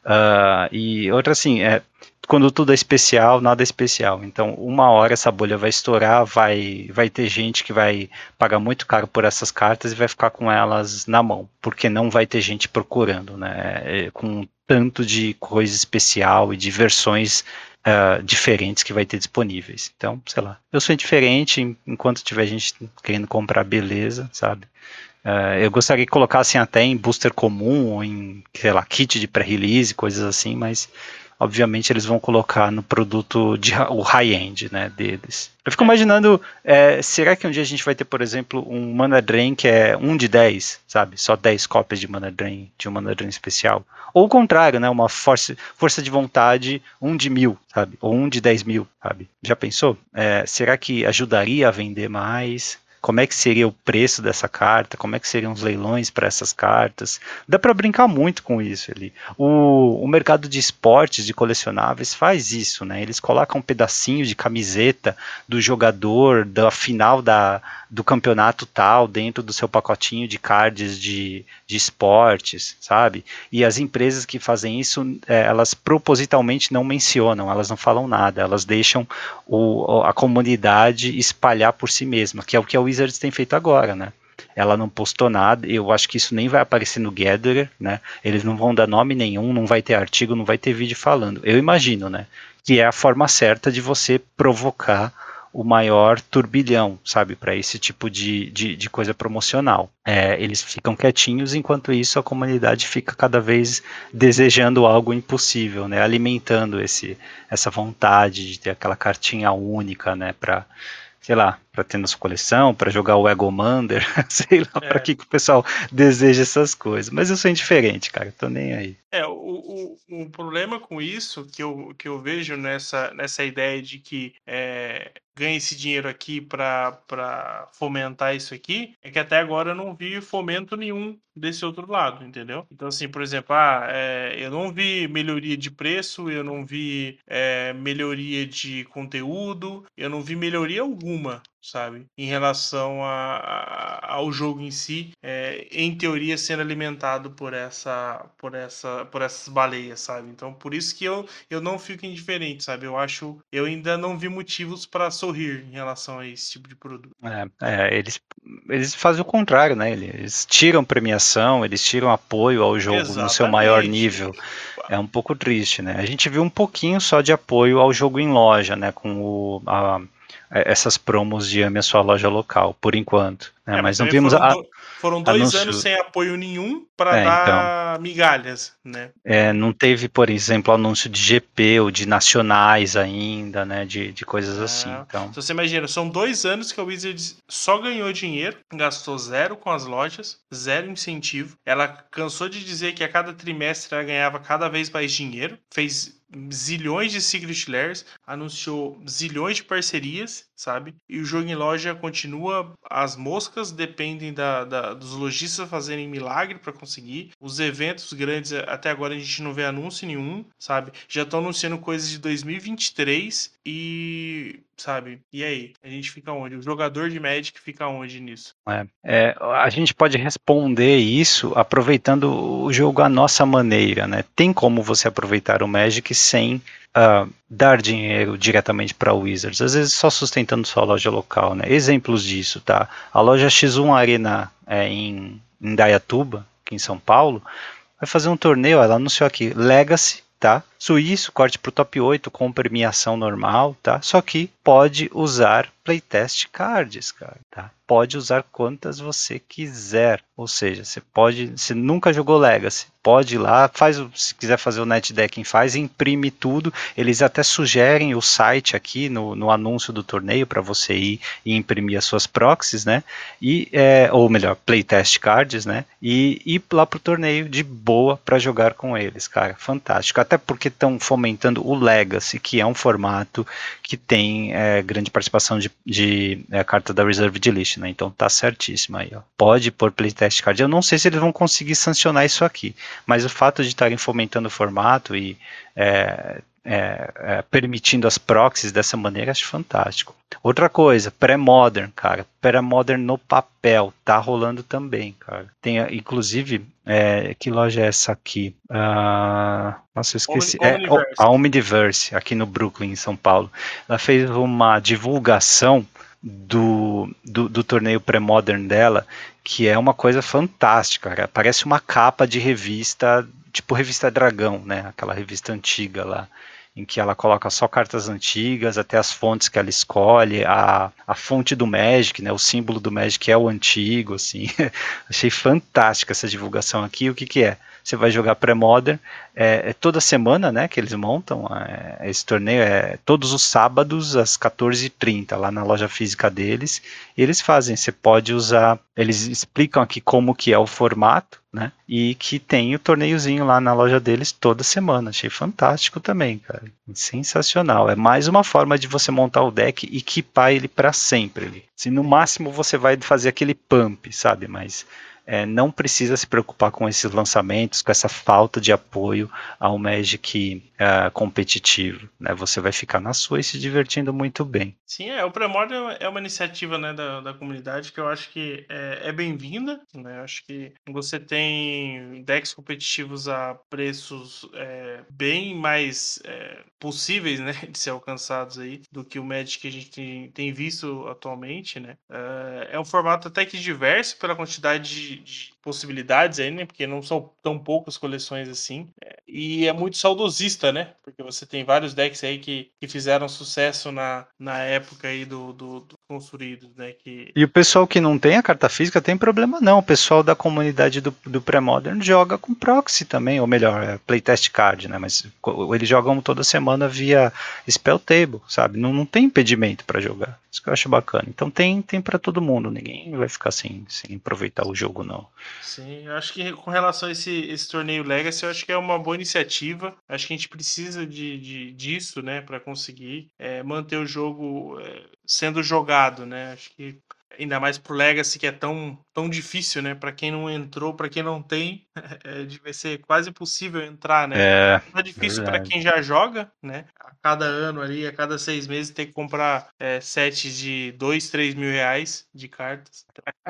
Uh, e outra assim, é quando tudo é especial, nada é especial. Então, uma hora essa bolha vai estourar, vai, vai ter gente que vai pagar muito caro por essas cartas e vai ficar com elas na mão, porque não vai ter gente procurando, né? É, com tanto de coisa especial e de versões uh, diferentes que vai ter disponíveis. Então, sei lá, eu sou indiferente enquanto tiver gente querendo comprar, beleza, sabe? Uh, eu gostaria que colocassem até em booster comum ou em, sei lá, kit de pré-release, coisas assim, mas obviamente eles vão colocar no produto de, o high-end, né, deles. Eu fico imaginando, é, será que um dia a gente vai ter, por exemplo, um Mana Drain que é um de dez, sabe? Só dez cópias de Mana Drain, de um Mana Drain especial. Ou o contrário, né? Uma força, força de vontade, um de mil, sabe? Ou um de dez mil, sabe? Já pensou? É, será que ajudaria a vender mais? Como é que seria o preço dessa carta, como é que seriam os leilões para essas cartas. Dá para brincar muito com isso ali. O, o mercado de esportes, de colecionáveis, faz isso, né? Eles colocam um pedacinho de camiseta do jogador, da final da, do campeonato tal, dentro do seu pacotinho de cards de, de esportes, sabe? E as empresas que fazem isso, é, elas propositalmente não mencionam, elas não falam nada, elas deixam o, a comunidade espalhar por si mesma, que é o que a Wizards tem feito agora, né? Ela não postou nada, eu acho que isso nem vai aparecer no Gatherer, né? Eles não vão dar nome nenhum, não vai ter artigo, não vai ter vídeo falando. Eu imagino, né? Que é a forma certa de você provocar o maior turbilhão, sabe? Para esse tipo de, de, de coisa promocional. É, eles ficam quietinhos, enquanto isso a comunidade fica cada vez desejando algo impossível, né? Alimentando esse, essa vontade de ter aquela cartinha única, né? Para sei lá, para ter na sua coleção, para jogar o Egomander, sei lá, é. Para que, que o pessoal deseja essas coisas. Mas eu sou indiferente, cara, tô nem aí. É, o, o, o problema com isso que eu, que eu vejo nessa, nessa ideia de que é, ganha esse dinheiro aqui para fomentar isso aqui, é que até agora eu não vi fomento nenhum desse outro lado, entendeu? Então, assim, por exemplo, ah, é, eu não vi melhoria de preço, eu não vi é, melhoria de conteúdo, eu não vi melhoria alguma, sabe? Em relação a, a, ao jogo em si, é, em teoria sendo alimentado por essa, por essa, por essas baleias, sabe? Então, por isso que eu, eu não fico indiferente, sabe? Eu acho, eu ainda não vi motivos para sorrir em relação a esse tipo de produto. É, é, eles, eles fazem o contrário, né? Eles tiram premiação, eles tiram apoio ao jogo Exatamente. No seu maior nível. É um pouco triste, né? A gente viu um pouquinho só de apoio ao jogo em loja, né? Com o a, essas promos de ame a sua loja local, por enquanto. Né? É, mas, mas não vimos a, do, foram dois anúncio... anos sem apoio nenhum para é, dar então, migalhas, né? É, não teve, por exemplo, anúncio de G P ou de nacionais ainda, né? De, de coisas é. assim. Então... Se você imagina, são dois anos que a Wizards só ganhou dinheiro, gastou zero com as lojas, zero incentivo. Ela cansou de dizer que a cada trimestre ela ganhava cada vez mais dinheiro, fez zilhões de Secret Lairs, anunciou zilhões de parcerias, sabe? E o jogo em loja continua, as moscas dependem da, da, dos lojistas fazerem milagre para conseguir. Os eventos grandes, até agora a gente não vê anúncio nenhum, sabe? Já estão anunciando coisas de dois mil e vinte e três e... sabe? E aí? A gente fica onde? O jogador de Magic fica onde nisso? É, é, a gente pode responder isso aproveitando o jogo à nossa maneira, né? Tem como você aproveitar o Magic sem uh, dar dinheiro diretamente para o Wizards, às vezes só sustentando sua loja local, né? Exemplos disso, tá? A loja X um Arena é, em, em Indaiatuba, aqui em São Paulo, vai fazer um torneio, ela anunciou aqui, Legacy, tá? Isso, corte pro top oito com premiação normal, tá? Só que pode usar playtest cards, cara, tá? Pode usar quantas você quiser. Ou seja, você pode, você nunca jogou Legacy, pode ir lá, faz, se quiser fazer o netdecking, faz, imprime tudo. Eles até sugerem o site aqui no, no anúncio do torneio para você ir e imprimir as suas proxies, né? E, é, ou melhor, playtest cards, né? E ir lá pro torneio de boa para jogar com eles, cara. Fantástico. Até porque estão fomentando o Legacy, que é um formato que tem é, grande participação de, de é, carta da Reserved List, né? Então tá certíssimo aí, ó. Pode pôr playtest card. Eu não sei se eles vão conseguir sancionar isso aqui, mas o fato de estarem fomentando o formato e é, é, é, permitindo as proxies dessa maneira, acho fantástico. Outra coisa, pré-modern, cara. Pré-modern no papel, tá rolando também, cara. Tem, inclusive, é, que loja é essa aqui? Uh, nossa, eu esqueci. Omni, é, Omniverse. A Omniverse, aqui no Brooklyn, em São Paulo. Ela fez uma divulgação do, do, do torneio pré-modern dela, que é uma coisa fantástica, cara. Parece uma capa de revista, tipo revista Dragão, né? Aquela revista antiga lá, em que ela coloca só cartas antigas, até as fontes que ela escolhe, a, a fonte do Magic, né, o símbolo do Magic é o antigo, assim. Achei fantástica essa divulgação aqui. O que que é? Você vai jogar pré-modern, é, é toda semana, né, que eles montam é, esse torneio, é todos os sábados às quatorze e trinta, lá na loja física deles, e eles fazem, você pode usar, eles explicam aqui como que é o formato, né, e que tem o torneiozinho lá na loja deles toda semana. Achei fantástico também, cara, sensacional. É mais uma forma de você montar o deck e equipar ele para sempre ali. Se no máximo você vai fazer aquele pump, sabe, mas É, não precisa se preocupar com esses lançamentos, com essa falta de apoio ao Magic uh, competitivo, né? Você vai ficar na sua e se divertindo muito bem. Sim, é, o Pré-Modern é uma iniciativa, né, da, da comunidade que eu acho que é, é bem-vinda, né? Eu acho que você tem decks competitivos a preços é, bem mais é, possíveis, né, de ser alcançados aí do que o Magic que a gente tem, tem visto atualmente, né? É, é um formato até que diverso pela quantidade de, de possibilidades aí, né? Porque não são tão poucas coleções assim. É, e é muito saudosista, né? Porque você tem vários decks aí que, que fizeram sucesso na, na época aí do, do, do construídos, né? Que... E o pessoal que não tem a carta física tem problema não. O pessoal da comunidade do, do pré-modern joga com proxy também, ou melhor, é playtest card, né? Mas eles jogam toda semana via spell table, sabe? Não, não tem impedimento para jogar. Isso que eu acho bacana. Então tem, tem para todo mundo. Ninguém vai ficar sem, sem aproveitar o jogo, não. Sim, eu acho que com relação a esse, esse torneio Legacy, eu acho que é uma boa iniciativa. Acho que a gente precisa de, de, disso, né, para conseguir é, manter o jogo é, sendo jogado, né? Acho que ainda mais pro Legacy, que é tão, tão difícil, né? Para quem não entrou, para quem não tem, é, deve ser quase impossível entrar, né? É, é difícil para quem já joga, né? A cada ano ali, a cada seis meses, tem que comprar é, sets de dois, três mil reais de cartas.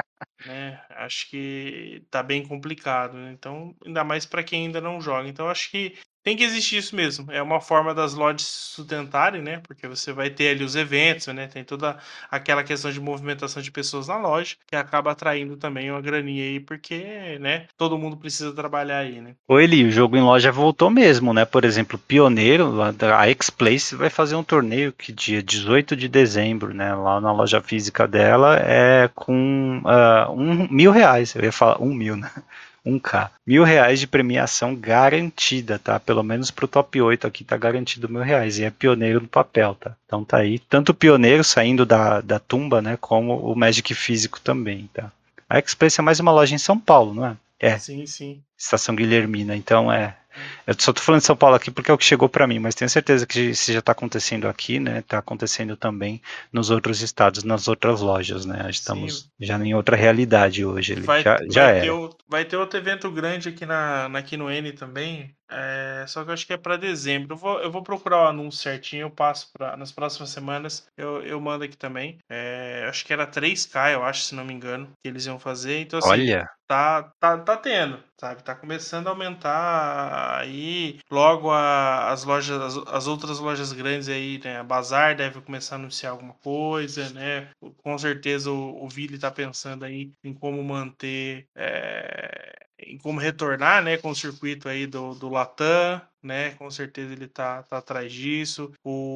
Né? Acho que tá bem complicado, né? Então, ainda mais para quem ainda não joga. Então, acho que tem que existir isso mesmo. É uma forma das lojas se sustentarem, né? Porque você vai ter ali os eventos, né? Tem toda aquela questão de movimentação de pessoas na loja, que acaba atraindo também uma graninha aí, porque, né? Todo mundo precisa trabalhar aí, né? Ô Eli, o jogo em loja voltou mesmo, né? Por exemplo, Pioneiro, a X-Place vai fazer um torneio que dia dezoito de dezembro, né? Lá na loja física dela é com uh, um, mil reais. Eu ia falar um mil, né? um K. Mil reais de premiação garantida, tá? Pelo menos pro top oito aqui tá garantido mil reais. E é Pioneiro no papel, tá? Então tá aí. Tanto o Pioneiro saindo da, da tumba, né? Como o Magic físico também, tá? A X-Place é mais uma loja em São Paulo, não é? É. Sim, sim. Estação Guilhermina, então é. Eu só tô falando de São Paulo aqui porque é o que chegou para mim, mas tenho certeza que isso já está acontecendo aqui, né? Está acontecendo também nos outros estados, nas outras lojas, né? Estamos Sim. já em outra realidade hoje. Vai, já vai, já ter é. o, vai ter outro evento grande aqui na, na Kino N também. É, só que eu acho que é para dezembro. Eu vou, eu vou procurar o anúncio certinho, eu passo pra, nas próximas semanas. Eu, eu mando aqui também. É, acho que era três K, eu acho, se não me engano, que eles iam fazer. Então, assim, Olha. Tá, tá, tá tendo, sabe? Tá começando a aumentar aí. Logo a, as lojas, as, as outras lojas grandes aí, né? A Bazar deve começar a anunciar alguma coisa, né? Com certeza o, o Vili tá pensando aí em como manter. É... em como retornar, né, com o circuito aí do, do Latam, né? Com certeza ele tá, tá atrás disso.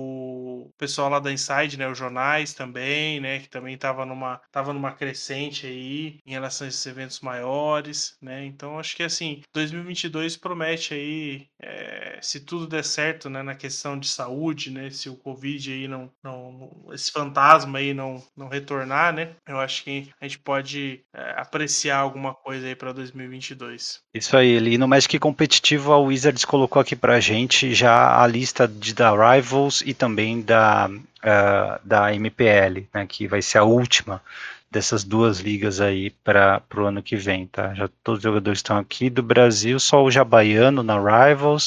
O pessoal lá da Inside, né? Os jornais também, né? Que também tava numa, tava numa crescente aí em relação a esses eventos maiores, né? Então acho que assim, dois mil e vinte e dois promete aí, é, se tudo der certo, né? Na questão de saúde, né? Se o Covid aí não, não esse fantasma aí não, não retornar, né? Eu acho que a gente pode é, apreciar alguma coisa aí para dois mil e vinte e dois. Isso aí, ele no Magic competitivo, a Wizards colocou aqui pra gente já a lista de, da Rivals e também da, uh, da M P L, né, que vai ser a última dessas duas ligas aí para o ano que vem, tá? Já todos os jogadores estão aqui do Brasil, só o Jabaiano na Rivals,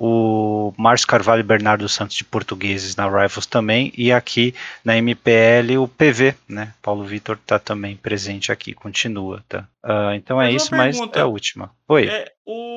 o Márcio Carvalho e Bernardo Santos de Portugueses na Rivals também, e aqui na M P L o P V, né? Paulo Vitor tá também presente aqui, continua, tá? Uh, então é mas isso, mas é a última. Oi. É,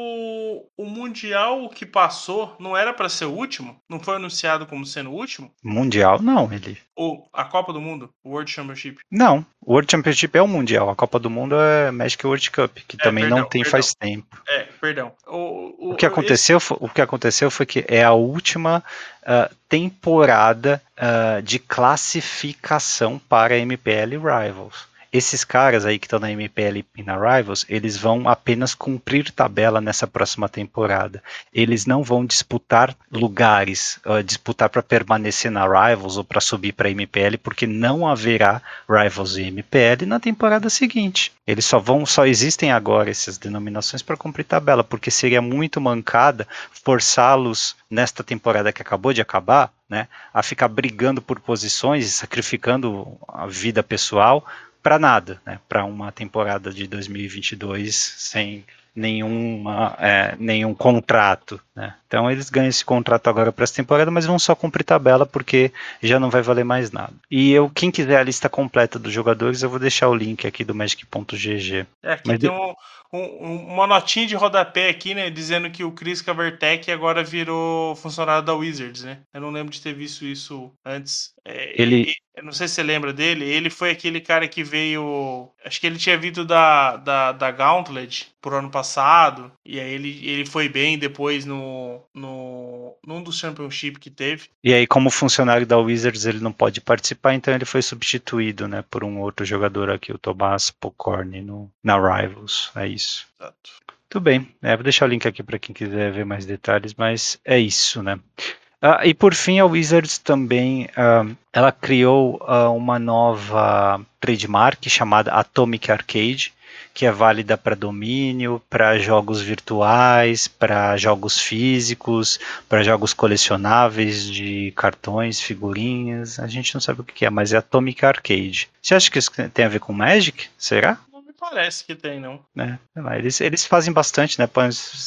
o, o Mundial que passou não era para ser o último? Não foi anunciado como sendo o último? Mundial? Não, ele... Ou a Copa do Mundo? O World Championship? Não, o World Championship é o Mundial, a Copa do Mundo é Magic World Cup, que é, também perdão, não tem perdão. faz tempo. É, perdão. O, o, o, que aconteceu, esse... o que aconteceu foi que é a última uh, temporada uh, de classificação para a M P L Rivals. Esses caras aí que estão na M P L e na Rivals, eles vão apenas cumprir tabela nessa próxima temporada. Eles não vão disputar lugares, uh, disputar para permanecer na Rivals ou para subir para a M P L, porque não haverá Rivals e M P L na temporada seguinte. Eles só vão, só existem agora essas denominações para cumprir tabela, porque seria muito mancada forçá-los nesta temporada que acabou de acabar, né, a ficar brigando por posições e sacrificando a vida pessoal para nada, né, para uma temporada de dois mil e vinte e dois sem nenhuma, é, nenhum contrato, né? Então eles ganham esse contrato agora para essa temporada, mas vão só cumprir tabela porque já não vai valer mais nada. E eu, quem quiser a lista completa dos jogadores, eu vou deixar o link aqui do Magic ponto G G. É, aqui mas tem um, um, uma notinha de rodapé aqui, né, dizendo que o Chris Cavertec agora virou funcionário da Wizards, né? Eu não lembro de ter visto isso antes. É, ele... ele, eu não sei se você lembra dele, ele foi aquele cara que veio, acho que ele tinha vindo da, da, da Gauntlet pro ano passado, e aí ele, ele foi bem depois no, no, num dos Championship que teve. E aí, como funcionário da Wizards, ele não pode participar, então ele foi substituído, né, por um outro jogador aqui, o Tobias Pokorny, no, na Rivals, é isso. Exato. Tudo bem, é, vou deixar o link aqui para quem quiser ver mais detalhes, mas é isso, né. Uh, e por fim, a Wizards também, uh, ela criou uh, uma nova trademark chamada Atomic Arcade, que é válida para domínio, para jogos virtuais, para jogos físicos, para jogos colecionáveis de cartões, figurinhas. A gente não sabe o que é, mas é Atomic Arcade. Você acha que isso tem a ver com Magic? Será? Não me parece que tem, não. É, eles, eles fazem bastante, né?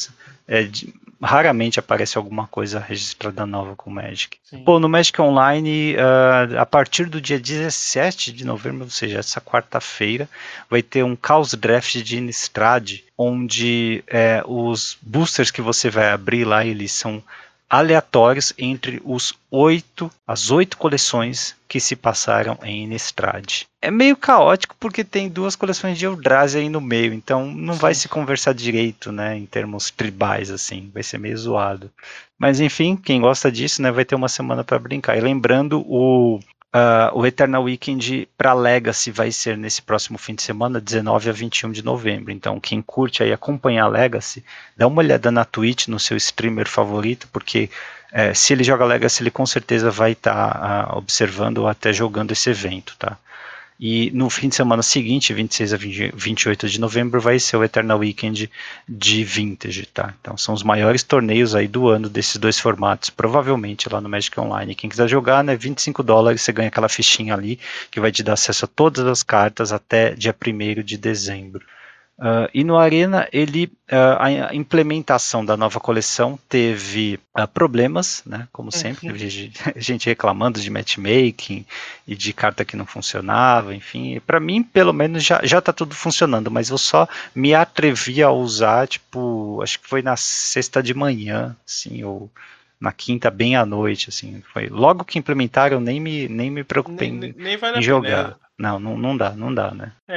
É, de, raramente aparece alguma coisa registrada nova com o Magic. Sim. Pô, no Magic Online, uh, a partir do dia dezessete de novembro, ou seja, essa quarta-feira, vai ter um Chaos Draft de Innistrad, onde é, os boosters que você vai abrir lá, eles são aleatórios entre os oito, as oito coleções que se passaram em Innistrad. É meio caótico porque tem duas coleções de Eldrazi aí no meio, então não vai se conversar direito, né, em termos tribais, assim, vai ser meio zoado. Mas enfim, quem gosta disso, né, vai ter uma semana para brincar. E lembrando, o Uh, o Eternal Weekend para Legacy vai ser nesse próximo fim de semana, dezenove a vinte e um de novembro. Então, quem curte aí acompanhar Legacy, dá uma olhada na Twitch, no seu streamer favorito, porque uh, se ele joga Legacy, ele com certeza vai estar tá, uh, observando ou até jogando esse evento, tá? E no fim de semana seguinte, vinte e seis a vinte e oito de novembro, vai ser o Eternal Weekend de Vintage, tá? Então são os maiores torneios aí do ano desses dois formatos, provavelmente lá no Magic Online. Quem quiser jogar, né, vinte e cinco dólares, você ganha aquela fichinha ali, que vai te dar acesso a todas as cartas até dia primeiro de dezembro. Uh, e no Arena, ele, uh, a implementação da nova coleção teve uh, problemas, né, como sempre, uhum. gente reclamando de matchmaking e de carta que não funcionava, enfim. Para mim, pelo menos, já, já tá tudo funcionando, mas eu só me atrevi a usar, tipo, acho que foi na sexta de manhã, assim, ou na quinta bem à noite, assim, foi logo que implementaram, eu nem me, nem me preocupei nem, em, nem vale em jogar. Não, não, não dá, não dá, né? É,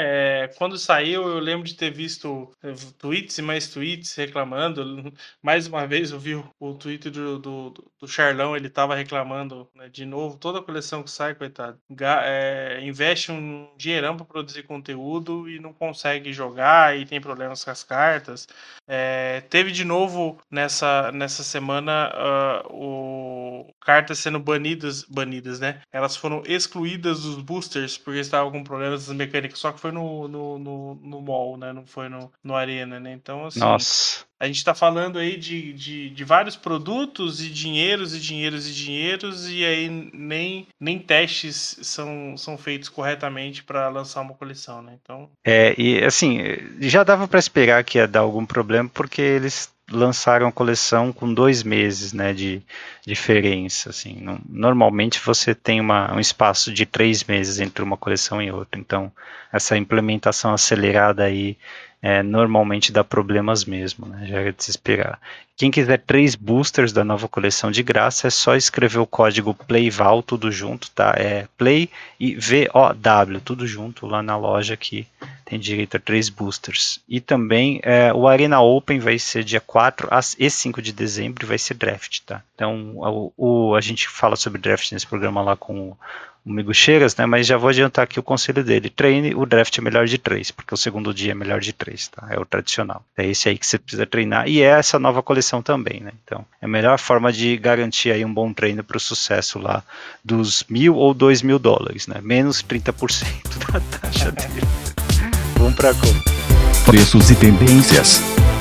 É, quando saiu, eu lembro de ter visto tweets e mais tweets reclamando. Mais uma vez eu vi o, o tweet do, do, do Charlão, ele tava reclamando, né, de novo. Toda a coleção que sai, coitado, é, investe um dinheirão para produzir conteúdo e não consegue jogar e tem problemas com as cartas. É, teve de novo nessa, nessa semana uh, o cartas sendo banidas, banidas, né? Elas foram excluídas dos boosters porque estavam com problemas das mecânicas, só que foi no, no, no, no mall, né? Não foi no, no Arena, né? Então, assim... Nossa. A gente tá falando aí de, de, de vários produtos e dinheiros e dinheiros e dinheiros e aí nem, nem testes são, são feitos corretamente para lançar uma coleção, né? Então... É, e assim, já dava para esperar que ia dar algum problema porque eles lançaram a coleção com dois meses, né, de diferença, assim, não, normalmente você tem uma, um espaço de três meses entre uma coleção e outra, então essa implementação acelerada aí é, normalmente dá problemas mesmo, né, já era de se esperar. Quem quiser três boosters da nova coleção de graça, é só escrever o código PLAYVAL, tudo junto, tá? É Play e V O W, tudo junto lá na loja que tem direito a três boosters. E também é, o Arena Open vai ser dia quatro e cinco de dezembro, vai ser draft, tá? Então o, o, a gente fala sobre draft nesse programa lá com o o Migo Cheiras, né, mas já vou adiantar aqui o conselho dele. Treine o draft é melhor de três, porque o segundo dia é melhor de três, tá? É o tradicional. É esse aí que você precisa treinar, e é essa nova coleção também, né? Então, é a melhor forma de garantir aí um bom treino para o sucesso lá dos mil ou dois mil dólares, né? Menos trinta por cento da taxa dele. Vamos pra conta. Preços e tendências.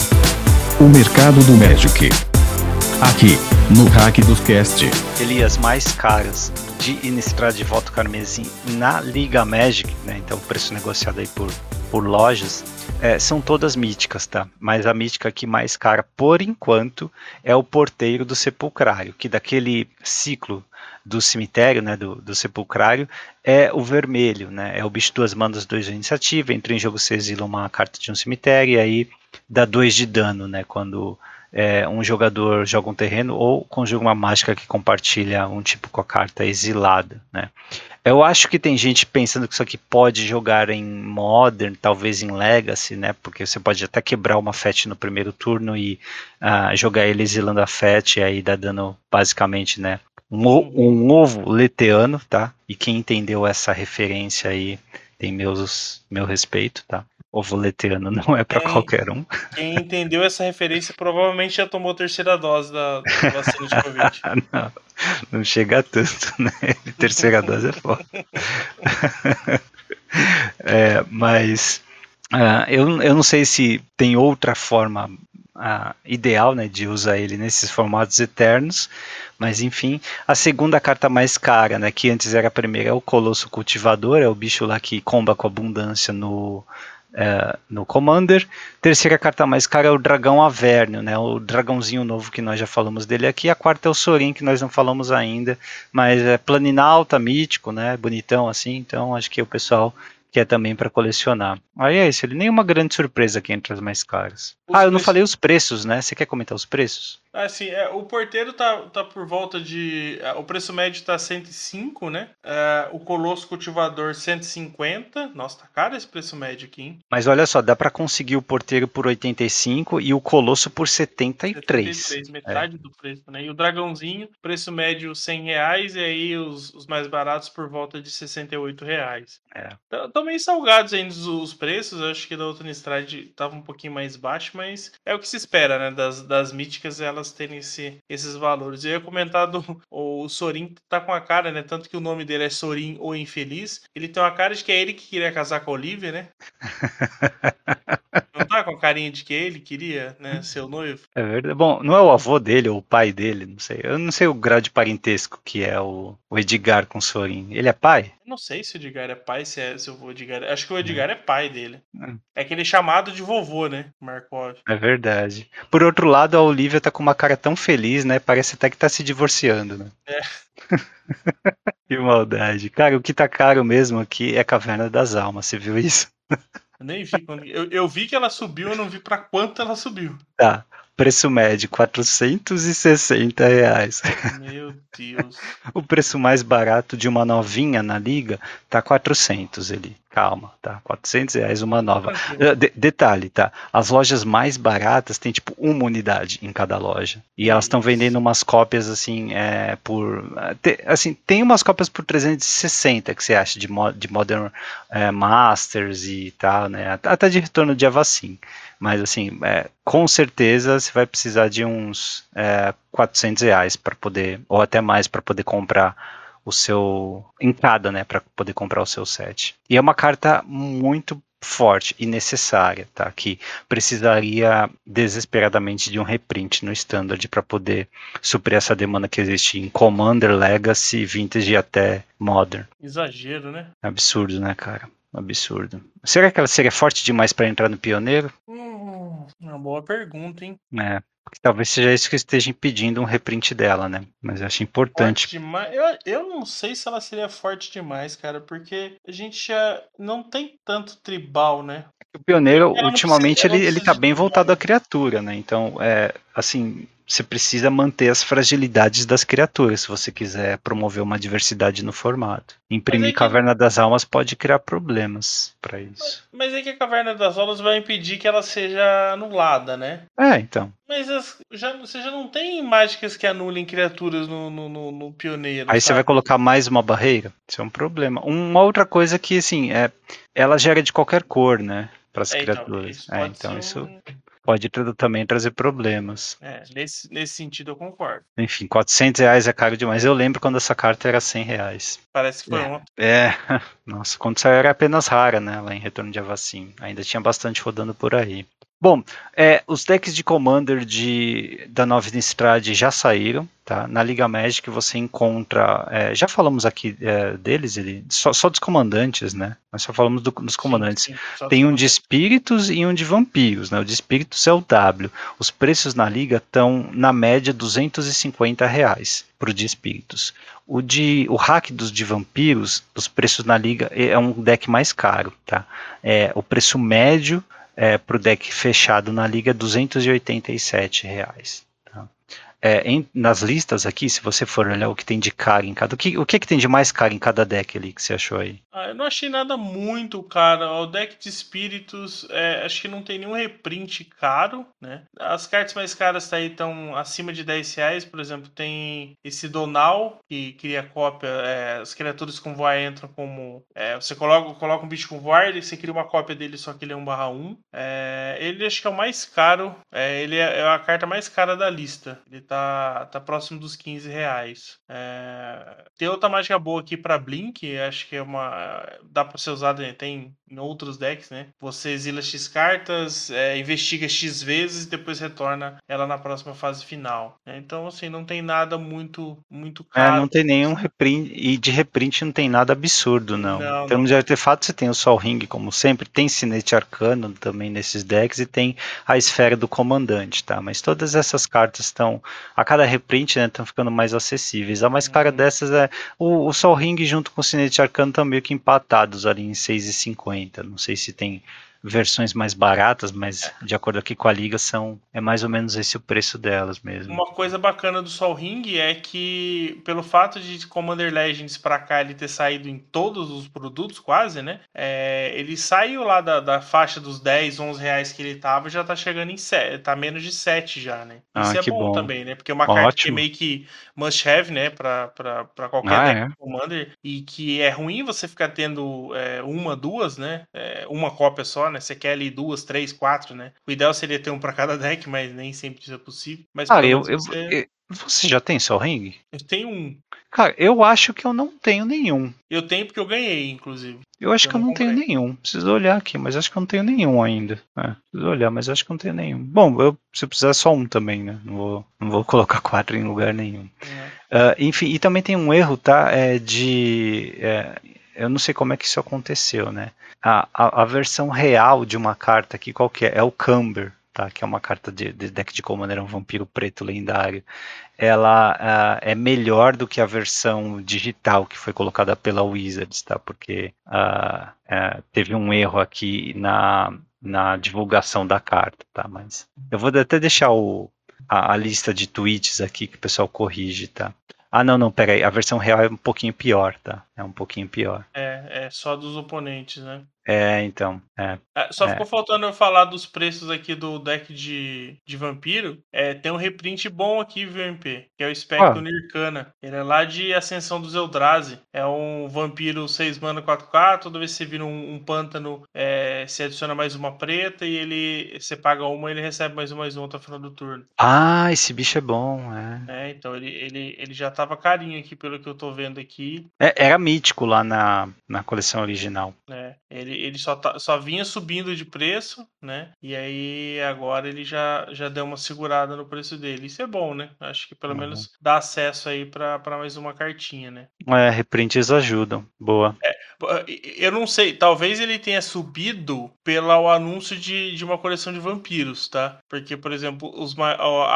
O mercado do Magic. Aqui, no Hack dos Cast. Elias, mais caras de Innistrad de Voto Carmesim na Liga Magic, né? Então o preço negociado aí por, por lojas, é, são todas míticas, tá? Mas a mítica aqui mais cara, por enquanto, é o Porteiro do Sepulcrário, que daquele ciclo do cemitério, né, do, do Sepulcrário, é o vermelho, né? É o bicho duas manas, dois de iniciativa, entra em jogo, você exila uma carta de um cemitério e aí dá dois de dano, né? Quando É, um jogador joga um terreno ou conjuga uma mágica que compartilha um tipo com a carta exilada, né? Eu acho que tem gente pensando que isso aqui pode jogar em Modern, talvez em Legacy, né? Porque você pode até quebrar uma Fetch no primeiro turno e uh, jogar ele exilando a Fetch e aí dá dano basicamente, né? Um, um ovo leteano, tá? E quem entendeu essa referência aí tem meus, meu respeito, tá? Ovo leteano não é para qualquer um. Quem entendeu essa referência provavelmente já tomou a terceira dose da, da vacina de Covid. não, não chega a tanto, né? Terceira dose é foda. é, mas uh, eu, eu não sei se tem outra forma uh, ideal, né, de usar ele nesses formatos eternos, mas enfim, a segunda carta mais cara, né, que antes era a primeira, é o Colosso Cultivador, é o bicho lá que comba com abundância no... É, no Commander. Terceira carta mais cara é o Dragão Avernio, né? O dragãozinho novo que nós já falamos dele aqui. A quarta é o Sorin, que nós não falamos ainda, mas é planinalta, mítico, né? Bonitão assim, então acho que o pessoal quer também para colecionar. Aí é isso, ele nenhuma grande surpresa aqui entre as mais caras. Os ah, eu não preços... falei os preços, né? Você quer comentar os preços? Ah, sim, é, o Porteiro tá, tá por volta de... É, o preço médio tá cento e cinco, né? É, o Colosso Cultivador cento e cinquenta. Nossa, tá caro esse preço médio aqui, hein? Mas olha só, dá para conseguir o Porteiro por oitenta e cinco e o Colosso por setenta e três. setenta e três, metade é. do preço, né? E o Dragãozinho, preço médio cem reais, e aí os, os mais baratos por volta de sessenta e oito reais. É. Estão meio salgados ainda os preços, eu acho que da outra Innistrad tava um pouquinho mais baixo, mas é o que se espera, né? Das, das míticas, elas terem esse, esses valores. Eu ia comentar do o Sorin, tá com a cara, né? Tanto que o nome dele é Sorin ou Infeliz. Ele tem uma cara de que é ele que queria casar com a Olivia, né? Não tá com a carinha de que ele queria, né, ser o noivo? É verdade. Bom, não é o avô dele ou o pai dele, não sei. Eu não sei o grau de parentesco que é o, o Edgar com o Sorin. Ele é pai? Eu não sei se o Edgar é pai, se, é, se o Edgar... Acho que o Edgar é, é pai dele. É. é aquele chamado de vovô, né, Markov? É verdade. Por outro lado, a Olivia tá com uma cara tão feliz, né? Parece até que tá se divorciando, né? É. Que maldade. Cara, o que tá caro mesmo aqui é a Caverna das Almas. Você viu isso? Eu nem vi. Quando... Eu, eu vi que ela subiu, eu não vi pra quanto ela subiu. Tá. Preço médio, quatrocentos e sessenta reais. Meu Deus. O preço mais barato de uma novinha na liga tá quatrocentos ali. calma, tá? quatrocentos reais uma nova. De- detalhe, tá? As lojas mais baratas tem tipo uma unidade em cada loja. E elas estão vendendo umas cópias assim, é, por. Te, assim, tem umas cópias por trezentos e sessenta que você acha de, mo, de Modern é, Masters e tal, né? Até de retorno de Avacyn. Mas assim, é, com certeza você vai precisar de uns é, quatrocentos reais para poder, ou até mais para poder comprar o seu, em cada, né, para poder comprar o seu set. E é uma carta muito forte e necessária, tá? Que precisaria desesperadamente de um reprint no Standard para poder suprir essa demanda que existe em Commander, Legacy, Vintage e até Modern. Exagero, né? Absurdo, né, cara? Absurdo. Será que ela seria forte demais para entrar no Pioneiro? Hum, uma boa pergunta, hein? É, porque talvez seja isso que esteja impedindo um reprint dela, né? Mas eu acho importante. Forte demais. Eu, eu não sei se ela seria forte demais, cara, porque a gente já não tem tanto tribal, né? O Pioneiro, Ela não ultimamente, precisa, ela ele, não ele precisa tá de bem tribal. voltado à criatura, né? Então, é, assim, você precisa manter as fragilidades das criaturas se você quiser promover uma diversidade no formato. Imprimir Mas é que- Caverna das Almas pode criar problemas para isso. Mas é que a Caverna das Aulas vai impedir que ela seja anulada, né? É, então. Mas as- já, você já não tem mágicas que anulem criaturas no, no, no- no Pioneiro, Aí você sabe? vai colocar mais uma barreira? Isso é um problema. Uma outra coisa que, assim, é, ela gera de qualquer cor, né? Para as É, então, criaturas. isso É, pode então ser isso um... pode tra- também trazer problemas. É, nesse, nesse sentido eu concordo. Enfim, quatrocentos reais é caro demais. Eu lembro quando essa carta era cem reais. Parece que foi É. ontem. É, nossa, quando saiu era apenas rara, né? Lá em Retorno de Avacyn. Ainda tinha bastante rodando por aí. Bom, é, os decks de Commander de, da nova Innistrad já saíram, tá? Na Liga Magic você encontra, é, já falamos aqui é, deles, ele, só, só dos comandantes, né? Nós só falamos do, dos comandantes. Sim, sim, só Tem dos um de espíritos e um de vampiros, né? O de espíritos é o W. Os preços na liga estão na média duzentos e cinquenta reais pro de espíritos. O de o hack dos de vampiros, os preços na liga é um deck mais caro, tá? É, o preço médio é, para o deck fechado na liga é duzentos e oitenta e sete reais. Tá? É, em, nas listas aqui, se você for olhar o que tem de caro em cada... O que, o que, que tem de mais caro em cada deck ali que você achou aí? Ah, eu não achei nada muito caro. O deck de espíritos, é, acho que não tem nenhum reprint caro, né? As cartas mais caras tá aí estão acima de dez reais, por exemplo, tem esse Donal, que cria cópia, é, as criaturas com voar entram como... É, você coloca, coloca um bicho com voar, e você cria uma cópia dele, só que ele é um barra um. É, ele acho que é o mais caro, é, ele é, é a carta mais cara da lista. Ele tá, tá próximo dos quinze reais. É, tem outra mágica boa aqui pra Blink, acho que é uma... dá pra ser usado, tem em outros decks, né? Você exila X cartas, é, investiga X vezes e depois retorna ela na próxima fase final. Então, assim, não tem nada muito, muito caro. É, não tem nenhum reprint, e de reprint não tem nada absurdo, não. Não, Em termos não. de artefato, você tem o Sol Ring, como sempre, tem Sinete Arcano também nesses decks, e tem a Esfera do Comandante, tá? Mas todas essas cartas estão, a cada reprint, né, estão ficando mais acessíveis. A mais cara Uhum. dessas é o, o Sol Ring junto com o Sinete Arcano estão meio que empatados ali em seis e cinquenta. Não sei se tem versões mais baratas, mas de acordo aqui com a liga são é mais ou menos esse o preço delas mesmo. Uma coisa bacana do Sol Ring é que, pelo fato de Commander Legends pra cá ele ter saído em todos os produtos, quase, né? É, ele saiu lá da, da faixa dos dez, onze reais que ele tava e já tá chegando em sete, tá menos de sete já, né? Isso Ah, é que bom, bom. também, né? Porque é uma carta que é Ótimo. meio que must have, né? Pra, pra, pra qualquer Ah, deck é. de Commander. E que é ruim você ficar tendo é, uma, duas, né? É, uma cópia só, né? Você quer ali duas, três, quatro, né? O ideal seria ter um pra cada deck, mas nem sempre isso é possível. Mas Ah, pelo eu, menos eu, você... eu- você já tem Sol Ring? Eu tenho um. Cara, eu acho que eu não tenho nenhum. Eu tenho porque eu ganhei, inclusive. Eu acho Eu que eu não não tenho comprei. nenhum. Preciso olhar aqui, mas acho que eu não tenho nenhum ainda. É, preciso olhar, mas acho que eu não tenho nenhum. Bom, eu, se eu precisar só um também, né? Não vou, não vou colocar quatro em lugar nenhum. Uhum. Uh, enfim, e também tem um erro, tá? É de. É, eu não sei como é que isso aconteceu, né? A, a, a versão real de uma carta aqui, qual que é? É o Cumber, tá? Que é uma carta de, de deck de Commander, é um vampiro preto lendário. Ela uh, é melhor do que a versão digital que foi colocada pela Wizards, tá? Porque uh, uh, teve um erro aqui na, na divulgação da carta, tá? Mas eu vou até deixar o, a, a lista de tweets aqui que o pessoal corrige, tá? Ah, não, não, peraí, a versão real é um pouquinho pior, tá? É um pouquinho pior. É, é só dos oponentes, né? É, então. É, é, só é. ficou faltando eu falar dos preços aqui do deck de, de vampiro. É, tem um reprint bom aqui, viu, M P? Que é o Spectro Ah. Nirkana. Ele é lá de Ascensão dos Eldrazi. É um vampiro seis mana quatro quatro. Toda vez que você vira um, um pântano, é, você adiciona mais uma preta. E ele você paga uma e ele recebe mais um, mais um até o final do turno. Ah, esse bicho é bom, é. É, então ele, ele, ele já tava carinho aqui, pelo que eu tô vendo aqui. É, era mítico lá na, na coleção original. É, ele, ele só, tá, só vinha subindo de preço, né? E aí agora ele já, já deu uma segurada no preço dele. Isso é bom, né? Acho que pelo uhum. menos dá acesso aí pra, pra mais uma cartinha, né? É, reprints ajudam. Boa. É, eu não sei, talvez ele tenha subido pelo anúncio de, de uma coleção de vampiros, tá? Porque, por exemplo, os, a,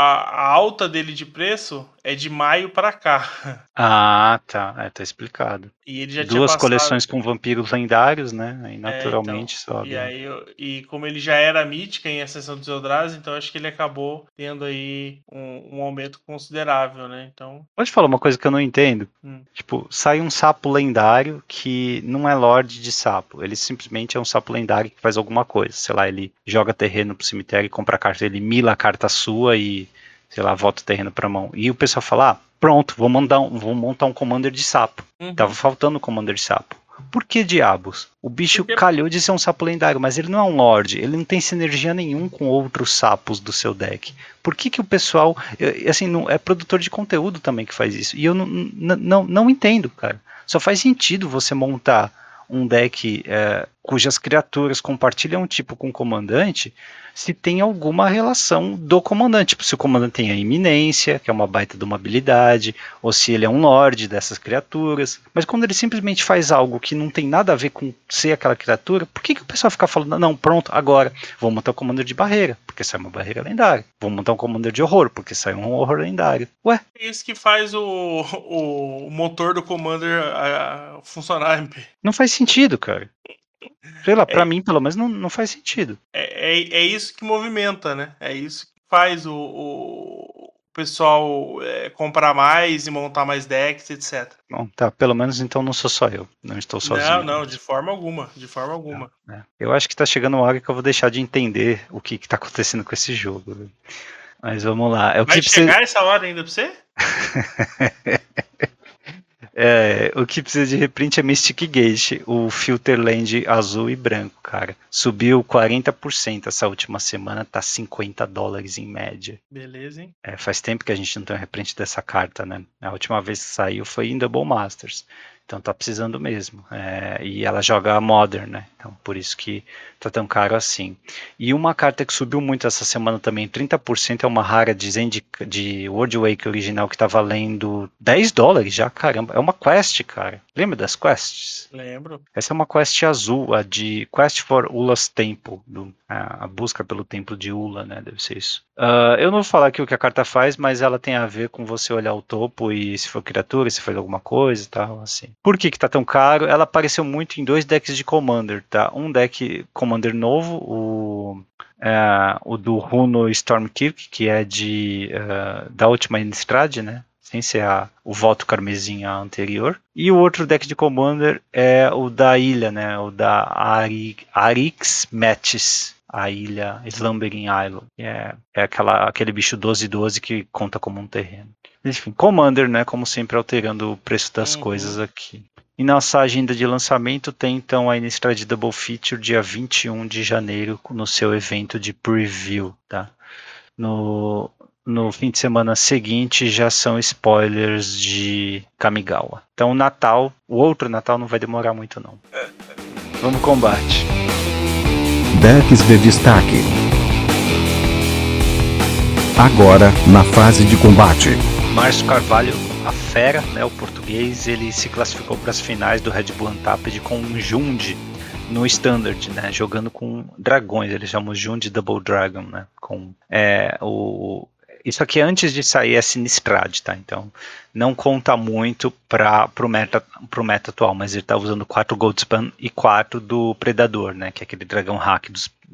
a alta dele de preço é de maio pra cá. Ah, tá. É, tá explicado. E ele já Duas tinha passado... coleções com vampiros lendários, né? Aí naturalmente é, então, sobe. E, aí, e como ele já era mítica em Ascensão dos Eldrazi, então acho que ele acabou tendo aí um, um aumento considerável, né? Então... Pode falar uma coisa que eu não entendo? Hum. Tipo, sai um sapo lendário que não é Lorde de sapo. Ele simplesmente é um sapo lendário que faz alguma coisa. Sei lá, ele joga terreno pro cemitério e compra a carta. Ele mila a carta sua e, sei lá, volta o terreno pra mão. E o pessoal fala, ah, pronto, vou, mandar um, vou montar um Commander de sapo. Uhum. Tava faltando um Commander de sapo. Por que diabos? O bicho Porque... calhou de ser um sapo lendário, mas ele não é um Lorde. Ele não tem sinergia nenhum com outros sapos do seu deck. Por que que o pessoal... Assim, não, é produtor de conteúdo também que faz isso. E eu não, não, não, não entendo, cara. Só faz sentido você montar um deck é, cujas criaturas compartilham um tipo com o comandante se tem alguma relação do comandante. Tipo, se o comandante tem a iminência, que é uma baita de uma habilidade, ou se ele é um lorde dessas criaturas. Mas quando ele simplesmente faz algo que não tem nada a ver com ser aquela criatura, por que que o pessoal fica falando, não, pronto, agora, vou montar um commander de barreira, porque sai uma barreira lendária. Vou montar um commander de horror, porque sai um horror lendário. Ué? É isso que faz o, o motor do commander a, a funcionar, M P. Não faz sentido, cara. Sei lá, pra é, mim, pelo menos, não, não faz sentido. É, é, é isso que movimenta, né? É isso que faz o, o pessoal é, comprar mais e montar mais decks, etcétera. Bom, tá, pelo menos então não sou só eu. Não estou sozinho. Não, não, de forma alguma. De forma alguma. É, é. Eu acho que tá chegando uma hora que eu vou deixar de entender o que, que tá acontecendo com esse jogo. Viu? Mas vamos lá. É o Vai que chegar precisa... essa hora ainda pra você? É, o que precisa de reprint é Mystic Gate, o Filterland azul e branco, cara. Subiu quarenta por cento essa última semana, tá cinquenta dólares em média. Beleza, hein? É, faz tempo que a gente não tem um reprint dessa carta, né? A última vez que saiu foi em Double Masters. Então tá precisando mesmo. É, e ela joga Modern, né? Então por isso que tá tão caro assim. E uma carta que subiu muito essa semana também, trinta por cento, é uma rara de, Zend, de World Wake original que tá valendo dez dólares já, caramba. É uma quest, cara. Lembra das quests? Lembro. Essa é uma quest azul, a de Quest for Ula's Temple, do, a, a busca pelo templo de Ula, né? Deve ser isso. Uh, eu não vou falar aqui o que a carta faz, mas ela tem a ver com você olhar o topo e se for criatura, se faz alguma coisa e tal, assim. Por que que tá tão caro? Ela apareceu muito em dois decks de Commander, tá? Um deck Commander novo, o, é, o do Runo Stormkirk, que é de, uh, da última Innistrad, né? Sem ser a, o voto carmesim anterior. E o outro deck de Commander é o da ilha, né? O da Ari, Arix Metis. A ilha Slumbering Island. É, é aquela, aquele bicho doze doze que conta como um terreno. Enfim, Commander, né? Como sempre, alterando o preço das uhum. coisas aqui. E nossa agenda de lançamento tem então a Innistrad Double Feature dia vinte e um de janeiro no seu evento de preview, tá? No, no fim de semana seguinte já são spoilers de Kamigawa. Então o Natal, o outro Natal não vai demorar muito não. Vamos combate. Decks de destaque. Agora, na fase de combate. Márcio Carvalho, a fera, né, o português, ele se classificou para as finais do Red Bull Untapped com um Jund no Standard, né, jogando com dragões, eles chamam Jund Double Dragon, né, com é, o... Isso aqui é antes de sair a Innistrad, tá? Então não conta muito para o meta, pro meta atual, mas ele tá usando quatro Goldspan e quatro do Predador, né? Que é aquele dragão hack dos,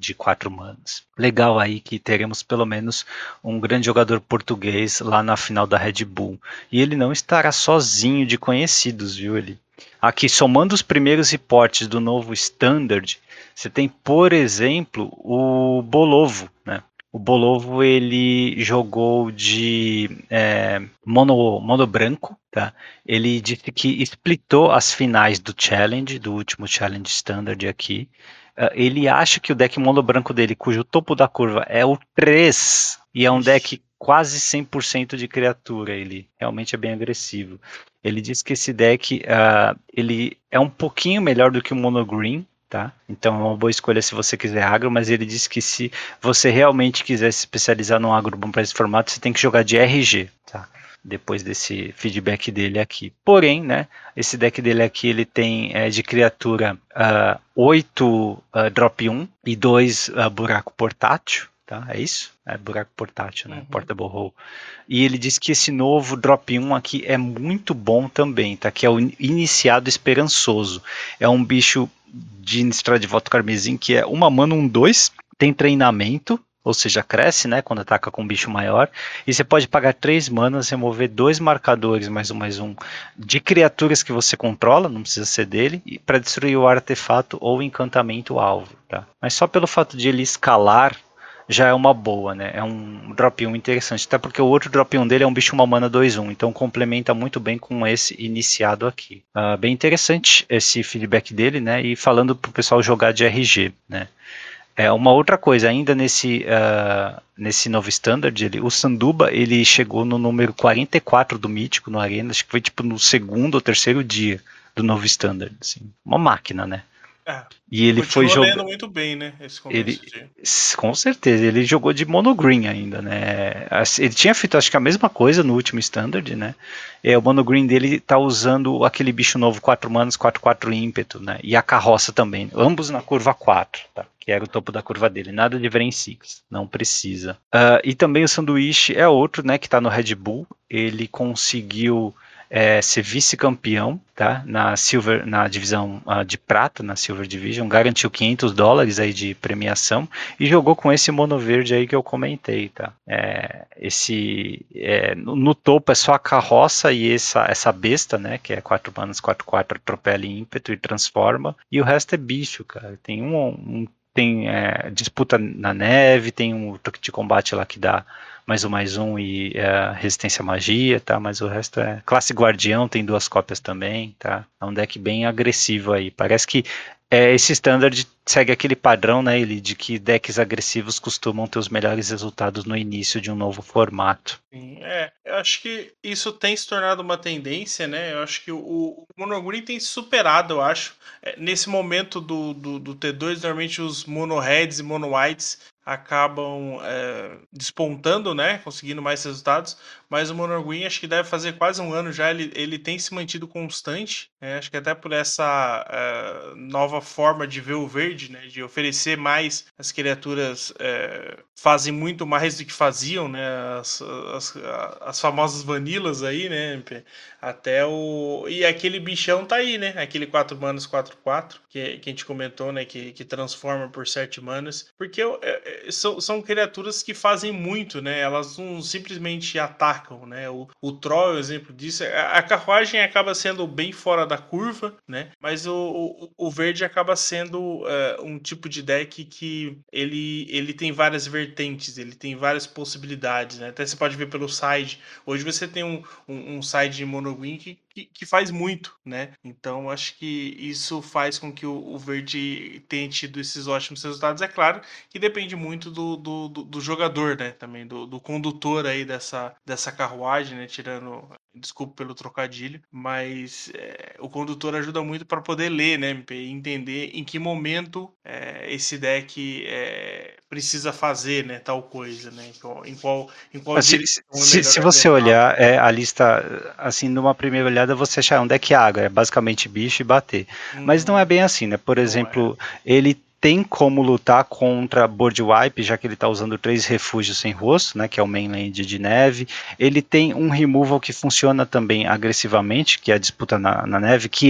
de quatro manas. Legal aí que teremos pelo menos um grande jogador português lá na final da Red Bull. E ele não estará sozinho de conhecidos, viu? Ele. Aqui, somando os primeiros reportes do novo Standard, você tem, por exemplo, o Bolovo, né? O Bolovo, ele jogou de é, mono, mono branco, tá? Ele disse que splitou as finais do Challenge, do último Challenge Standard aqui. Uh, ele acha que o deck mono branco dele, cujo topo da curva é o três, e é um deck quase cem por cento de criatura, ele realmente é bem agressivo. Ele diz que esse deck uh, ele é um pouquinho melhor do que o mono green, tá? Então é uma boa escolha se você quiser agro, mas ele disse que se você realmente quiser se especializar num agro bom para esse formato, você tem que jogar de R G, tá? Depois desse feedback dele aqui. Porém, né, esse deck dele aqui, ele tem é, de criatura uh, oito uh, drop um e dois uh, buraco portátil, tá? É isso? É buraco portátil, né? Uhum. Portable hole. E ele diz que esse novo drop um aqui é muito bom também, tá? Que é o Iniciado Esperançoso. É um bicho de Innistrad de Voto Carmesim que é uma mana, um dois, tem treinamento, ou seja, cresce, né, quando ataca com um bicho maior, e você pode pagar três manas, remover dois marcadores, mais um, mais um, de criaturas que você controla, não precisa ser dele, para destruir o artefato ou encantamento alvo, tá? Mas só pelo fato de ele escalar, já é uma boa, né? É um drop um interessante, até porque o outro drop um dele é um bicho uma mana dois um, então complementa muito bem com esse iniciado aqui. Uh, bem interessante esse feedback dele, né? E falando pro pessoal jogar de R G, né? É uma outra coisa, ainda nesse, uh, nesse novo Standard, ele, o Sanduba, ele chegou no número quarenta e quatro do Mítico no Arena, acho que foi tipo no segundo ou terceiro dia do novo Standard, assim. Uma máquina, né? É, e ele foi jogando muito bem, né? Esse ele, de... Com certeza, ele jogou de mono green ainda, né? Ele tinha feito, acho que a mesma coisa no último Standard, né? E o mono green dele tá usando aquele bicho novo, quatro manas, quatro quatro ímpeto, né? E a carroça também, ambos na curva quatro, tá? Que era o topo da curva dele, nada de Brain Six, não precisa. Uh, e também o Sanduíche é outro, né? Que tá no Red Bull, ele conseguiu É, ser vice-campeão, tá? Na Silver, na divisão uh, de prata, na Silver Division, garantiu quinhentos dólares aí de premiação e jogou com esse mono verde aí que eu comentei, tá? É, esse, é, no, no topo é só a carroça e essa, essa besta, né? Que é quatro manas, quatro quatro, atropela em ímpeto e transforma, e o resto é bicho, cara. Tem um, um tem é, disputa na neve, tem um toque de combate lá que dá mais um, mais um e é, resistência à magia, tá? Mas o resto é classe guardião, tem duas cópias também, tá? É um deck bem agressivo aí. Parece que é, esse standard segue aquele padrão, né, ele, de que decks agressivos costumam ter os melhores resultados no início de um novo formato. Sim, é, eu acho que isso tem se tornado uma tendência, né? Eu acho que o, o Mono Green tem se superado, eu acho. É, nesse momento do, do, do T dois, normalmente os Mono Reds e Mono Whites acabam é, despontando, né, conseguindo mais resultados, mas o Mono Green acho que deve fazer quase um ano já, ele, ele tem se mantido constante, né, acho que até por essa é, nova forma de ver o verde, né, de oferecer mais, as criaturas é, fazem muito mais do que faziam, né, as, as, as famosas vanilas aí, né, até o... e aquele bichão tá aí, né, aquele quatro manas, quatro quatro, que, que a gente comentou, né, que, que transforma por sete manas, porque eu, eu São, são criaturas que fazem muito, né? Elas não simplesmente atacam, né? O, o Troll é um exemplo disso. A, a carruagem acaba sendo bem fora da curva, né? Mas o, o, o verde acaba sendo uh, um tipo de deck que ele, ele tem várias vertentes, ele tem várias possibilidades, né? Até você pode ver pelo side. Hoje você tem um, um, um side de Mono Green que, que, que faz muito, né? Então acho que isso faz com que o, o verde tenha tido esses ótimos resultados. É claro que depende muito do, do, do jogador, né? Também do, do condutor aí dessa, dessa carruagem, né? Tirando, desculpa pelo trocadilho, mas é, o condutor ajuda muito para poder ler, né, M P? E entender em que momento é, esse deck é, precisa fazer, né, tal coisa, né? Em qual, em qual se, direção se, é se você olhar é, a lista, assim, numa primeira olhada, você achar um deck água, é basicamente bicho e bater. Hum, mas não é bem assim, né? Por exemplo, é. ele tem como lutar contra board wipe, já que ele está usando três refúgios sem rosto, né, que é o mainland de neve. Ele tem um removal que funciona também agressivamente, que é a disputa na, na neve, que é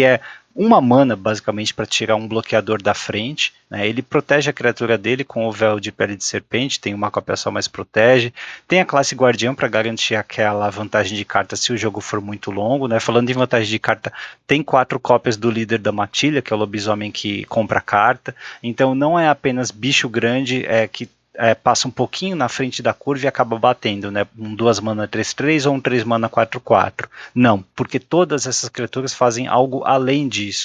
uma mana, basicamente, para tirar um bloqueador da frente, né? Ele protege a criatura dele com o véu de pele de serpente, tem uma cópia só, mas protege. Tem a classe guardião para garantir aquela vantagem de carta se o jogo for muito longo, né? Falando em vantagem de carta, tem quatro cópias do líder da matilha, que é o lobisomem que compra carta. Então não é apenas bicho grande é, que É, passa um pouquinho na frente da curva e acaba batendo, né? Um duas mana três três ou um três mana quatro quatro. Não, porque todas essas criaturas fazem algo além disso.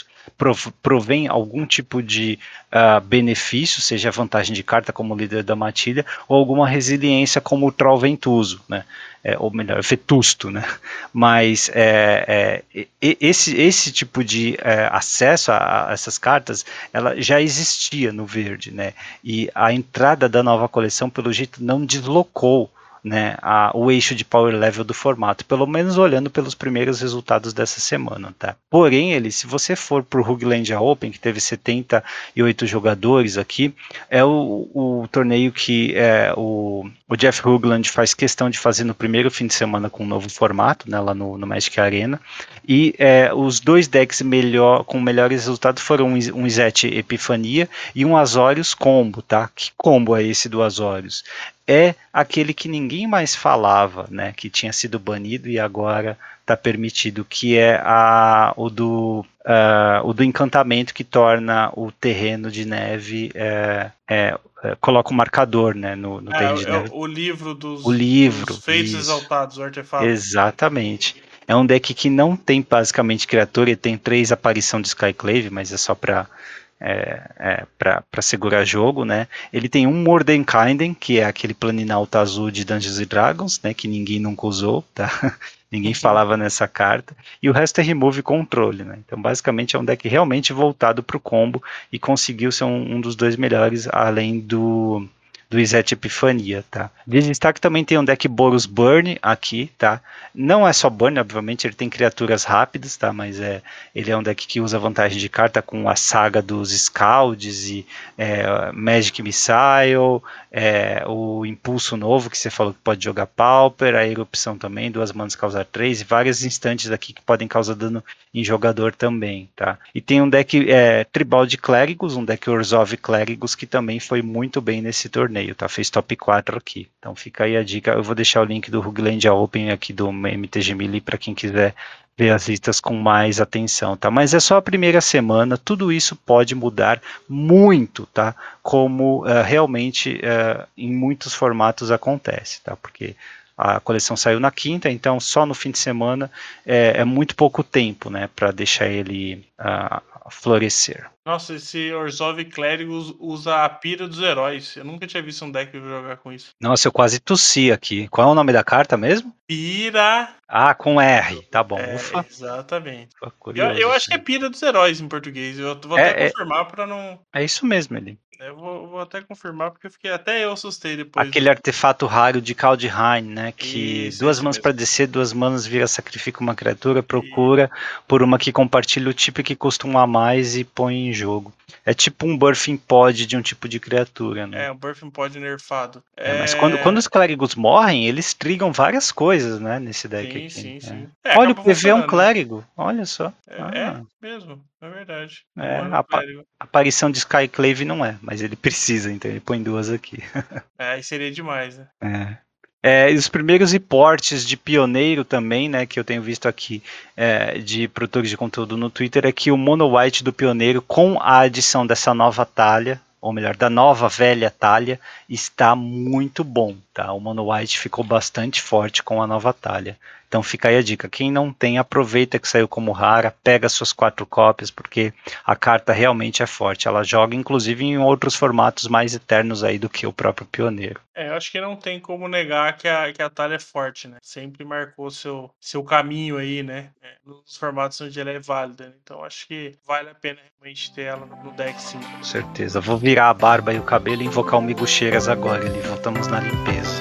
Provém algum tipo de uh, benefício, seja vantagem de carta como líder da matilha, ou alguma resiliência como o Troll Ventuso, né? É, ou melhor, Vetusto, né? Mas é, é, esse, esse tipo de é, acesso a, a essas cartas, ela já existia no verde, né? E a entrada da nova coleção, pelo jeito, não deslocou, né, a, o eixo de power level do formato, pelo menos olhando pelos primeiros resultados dessa semana, tá? Porém, ele, se você for para o Ruglandia Open, que teve setenta e oito jogadores aqui, é o, o torneio que é, o, o Jeff Hoogland faz questão de fazer no primeiro fim de semana com um novo formato, né, lá no, no Magic Arena, e é, os dois decks melhor, com melhores resultados foram um, um Izete Epifania e um Azorius Combo, tá? Que combo é esse do Azorius? É aquele que ninguém mais falava, né, que tinha sido banido e agora está permitido, que é a, o, do, uh, o do encantamento que torna o terreno de neve, é, é, é, coloca um marcador, né, no, no é, terreno de é neve. O livro dos, o livro, dos feitos isso. exaltados, o artefato. Exatamente. É um deck que não tem basicamente criatura, ele tem três aparições de Skyclave, mas é só para... É, é, para segurar jogo, né? Ele tem um Mordenkainen, que é aquele planinalto azul de Dungeons and Dragons, né? Que ninguém nunca usou, tá? Ninguém falava nessa carta, e o resto é remove controle, né? Então basicamente é um deck realmente voltado para o combo e conseguiu ser um, um dos dois melhores, além do do Izete Epifania, tá? De destaque também tem um deck Boros Burn aqui, tá? Não é só Burn, obviamente, ele tem criaturas rápidas, tá? Mas é, ele é um deck que usa vantagem de carta com a saga dos Scalds e é, Magic Missile, é, o Impulso Novo, que você falou que pode jogar Pauper, a Erupção também, duas manas causar três, e vários instantes aqui que podem causar dano em jogador também, tá? E tem um deck é, Tribal de Clérigos, um deck Orzhov Clérigos, que também foi muito bem nesse torneio, tá? Fez top quatro aqui. Então fica aí a dica. Eu vou deixar o link do Ruglandia Open aqui do M T G Melee para quem quiser ver as listas com mais atenção, tá? Mas é só a primeira semana, tudo isso pode mudar muito, tá? Como uh, realmente uh, em muitos formatos acontece, tá? Porque a coleção saiu na quinta, então só no fim de semana é, é muito pouco tempo, né, para deixar ele uh, florescer. Nossa, esse Orzhov Clérigos usa a pira dos heróis. Eu nunca tinha visto um deck jogar com isso. Nossa, eu quase tossi aqui. Qual é o nome da carta mesmo? Pira. Ah, com R. Tá bom. É, Ufa. Exatamente. Curioso, eu eu acho que é pira dos heróis em português. Eu vou é, até confirmar é, para não... É isso mesmo, ele. Eu vou, vou até confirmar, porque eu fiquei, até eu assustei depois. Aquele artefato raro de Kaldheim, né? Que isso, duas isso manas mesmo. para descer, duas manas vira sacrifica uma criatura, procura e... por uma que compartilha o tipo que custa um a mais e põe em jogo. É tipo um Birthing Pod de um tipo de criatura, né? É, um Birthing Pod nerfado. É, é... Mas quando, quando os clérigos morrem, eles trigam várias coisas, né? Nesse deck sim, aqui. Sim, é. sim, é, Olha, o P V é um clérigo. Olha só. É, ah. é mesmo, é verdade. É, a, a aparição de Skyclave não é, mas ele precisa, então ele põe duas aqui. É, aí seria demais, né? É. É, e os primeiros reportes de pioneiro também, né, que eu tenho visto aqui é, de produtores de conteúdo no Twitter, é que o Mono White do pioneiro, com a adição dessa nova talha, ou melhor, da nova velha talha, está muito bom, tá? O Mono White ficou bastante forte com a nova talha. Então fica aí a dica, quem não tem, aproveita que saiu como rara, pega suas quatro cópias, porque a carta realmente é forte, ela joga inclusive em outros formatos mais eternos aí do que o próprio pioneiro. É, eu acho que não tem como negar que a, que a talha é forte, né? Sempre marcou seu, seu caminho aí, né? É, nos formatos onde ela é válida, né? Então acho que vale a pena realmente ter ela no deck, sim. Com certeza, vou virar a barba e o cabelo e invocar o Miguxeiras agora, ali voltamos na limpeza.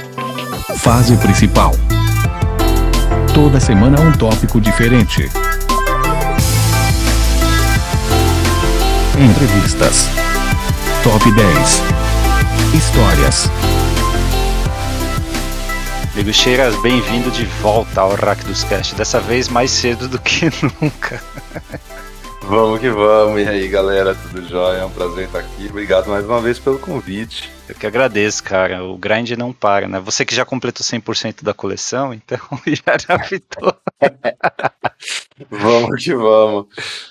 Fase principal. Toda semana um tópico diferente. Entrevistas. Top dez. Histórias. Miguxeiras, bem-vindo de volta ao Rakdos Cast, dessa vez mais cedo do que nunca. Vamos que vamos. E aí, galera, tudo jóia? É um prazer estar aqui. Obrigado mais uma vez pelo convite. Eu que agradeço, cara. O grind não para, né? Você que já completou cem por cento da coleção, então já draftou. Vamos que vamos.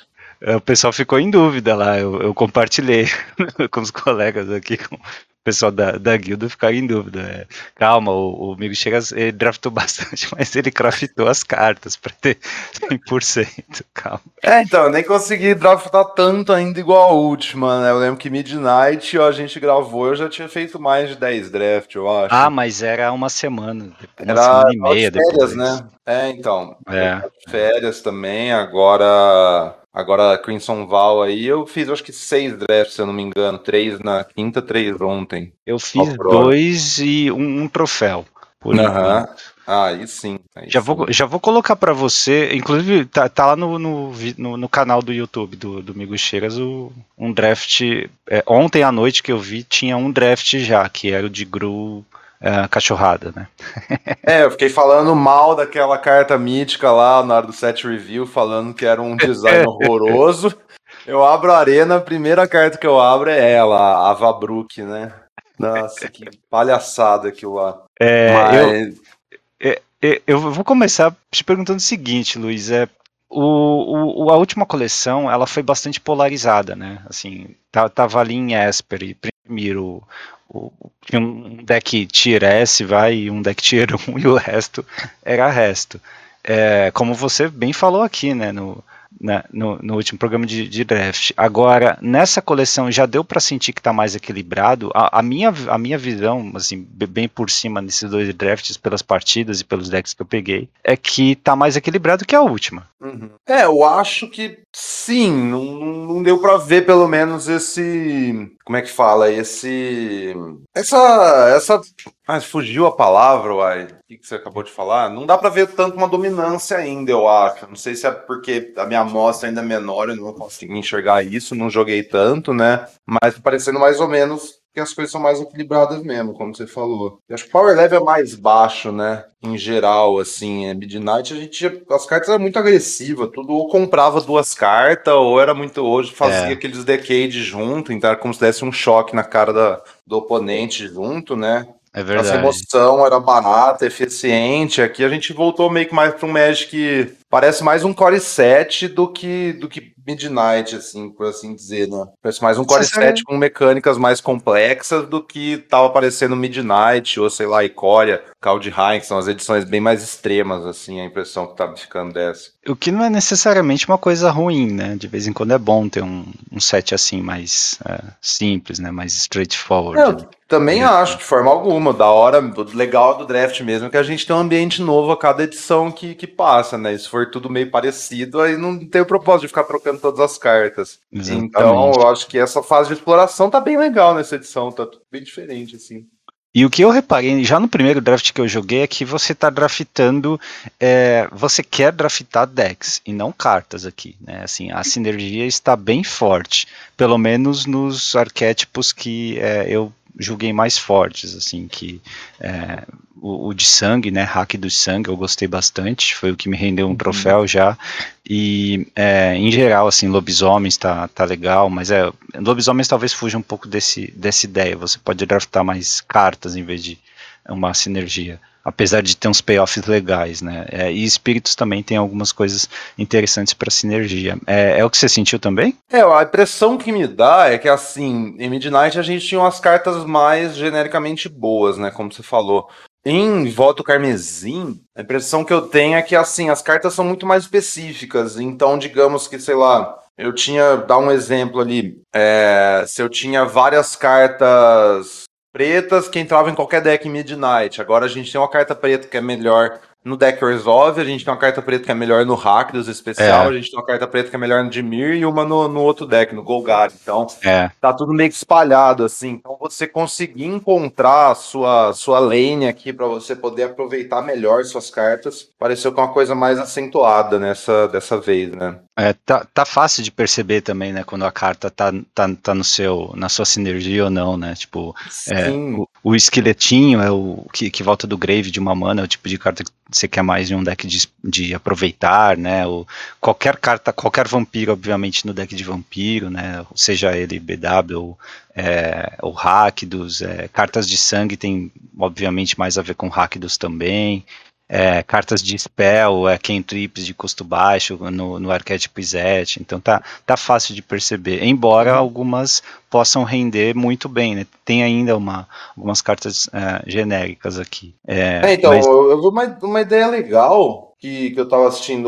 O pessoal ficou em dúvida lá. Eu, eu compartilhei com os colegas aqui, com o pessoal da, da guilda ficaram em dúvida. É, calma, o, o amigo chega, ele draftou bastante, mas ele craftou as cartas para ter cem por cento. Calma. É, então, eu nem consegui draftar tanto ainda igual a última, né? Eu lembro que Midnight a gente gravou, eu já tinha feito mais de dez drafts, eu acho. Ah, mas era uma semana, uma Era semana e meia de férias, depois. né? É, então. É. Férias também, agora. Agora, Crimson Val aí, eu fiz acho que seis drafts, se eu não me engano. Três na quinta, três ontem. Eu fiz dois e um, um troféu. Por Aham. enquanto. Ah, aí sim. Aí já, sim. Vou, já vou colocar pra você, inclusive tá, tá lá no, no, no, no canal do YouTube do, do Migo Cheiras, o, um draft. É, ontem à noite que eu vi, tinha um draft já, que era o de Gru. Uh, cachorrada, né? É, eu fiquei falando mal daquela carta mítica lá na hora do set review, falando que era um design horroroso. Eu abro a arena, a primeira carta que eu abro é ela, a Vabruk, né? Nossa, que palhaçada aquilo lá. É, Mas... eu, eu, eu vou começar te perguntando o seguinte, Luiz, é, o, o, a última coleção, ela foi bastante polarizada, né? Assim, tava ali em Esper e primeiro o, tinha um deck tier S, vai, e um deck tier um, e o resto era resto. É, como você bem falou aqui, né, no, na, no, no último programa de, de draft. Agora, nessa coleção já deu para sentir que está mais equilibrado. A, a, minha, a minha visão, assim, bem por cima nesses dois drafts, pelas partidas e pelos decks que eu peguei, é que está mais equilibrado que a última. Uhum. É, eu acho que sim, não, não deu pra ver pelo menos esse, como é que fala, esse, essa, essa, ah, fugiu a palavra, uai, o que, que você acabou de falar? Não dá pra ver tanto uma dominância ainda, eu acho, não sei se é porque a minha amostra ainda é menor, eu não consegui enxergar isso, não joguei tanto, né, mas parecendo mais ou menos que as coisas são mais equilibradas mesmo, como você falou. Eu acho que o power level é mais baixo, né? Em geral, assim, é Midnight, a gente, as cartas eram muito agressivas, tudo ou comprava duas cartas, ou era muito, hoje fazia É. aqueles decade junto, então era como se desse um choque na cara da, do oponente junto, né? É verdade. Essa emoção era barata, eficiente. Aqui a gente voltou meio que mais para um Magic que parece mais um Core sete do que, do que Midnight, assim, por assim dizer, né? Parece mais um Core sete com mecânicas mais complexas do que tava aparecendo Midnight, ou sei lá, Ikoria, Kaldheim, que são as edições bem mais extremas, assim, a impressão que tava ficando dessa. O que não é necessariamente uma coisa ruim, né? De vez em quando é bom ter um, um set assim mais é, simples, né? Mais straightforward. Eu né? também é. acho, de forma alguma. Da hora, o legal do draft mesmo é que a gente tem um ambiente novo a cada edição que, que passa, né? Se for tudo meio parecido, aí não tem o propósito de ficar trocando todas as cartas. Exatamente. Então, eu acho que essa fase de exploração tá bem legal nessa edição, tá tudo bem diferente, assim. E o que eu reparei já no primeiro draft que eu joguei é que você está draftando, é, você quer draftar decks e não cartas aqui, né? Assim, a sinergia está bem forte, pelo menos nos arquétipos que é, eu julguei mais fortes, assim, que é, o, o de sangue, né, hack do sangue, eu gostei bastante, foi o que me rendeu um uhum. troféu já, e é, em geral, assim, lobisomens tá, tá legal, mas é, lobisomens talvez fuja um pouco desse, dessa ideia, você pode draftar mais cartas em vez de uma sinergia, apesar de ter uns payoffs legais, né, é, e espíritos também tem algumas coisas interessantes para sinergia. É, é o que você sentiu também? É, a impressão que me dá é que, assim, em Midnight a gente tinha umas cartas mais genericamente boas, né, como você falou. Em Voto Carmesim, a impressão que eu tenho é que, assim, as cartas são muito mais específicas, então, digamos que, sei lá, eu tinha, dá um exemplo ali, é, se eu tinha várias cartas pretas que entravam em qualquer deck em Midnight. Agora a gente tem uma carta preta que é melhor no deck Resolve, a gente tem uma carta preta que é melhor no Rakdos especial, é. a gente tem uma carta preta que é melhor no Dimir e uma no, no outro deck, no Golgari. Então, é. tá tudo meio que espalhado, assim. Então, você conseguir encontrar a sua, sua lane aqui para você poder aproveitar melhor suas cartas, pareceu que é uma coisa mais acentuada nessa dessa vez, né? É, tá, tá fácil de perceber também, né, quando a carta tá, tá, tá no seu, na sua sinergia ou não, né, tipo, é, o, o esqueletinho é o que, que volta do grave de uma mana, é o tipo de carta que você quer mais em um deck de, de aproveitar, né, o, qualquer carta, qualquer vampiro, obviamente, no deck de vampiro, né, seja ele B W ou é, o Rakdos, é, cartas de sangue tem, obviamente, mais a ver com Rakdos também. É, cartas de spell, é, cantrips de custo baixo no, no arquétipo Izzet, então tá, tá fácil de perceber, embora uhum. algumas possam render muito bem, né? Tem ainda uma, algumas cartas é, genéricas aqui. É, é, então, mas... eu vi uma, uma ideia legal que, que eu tava assistindo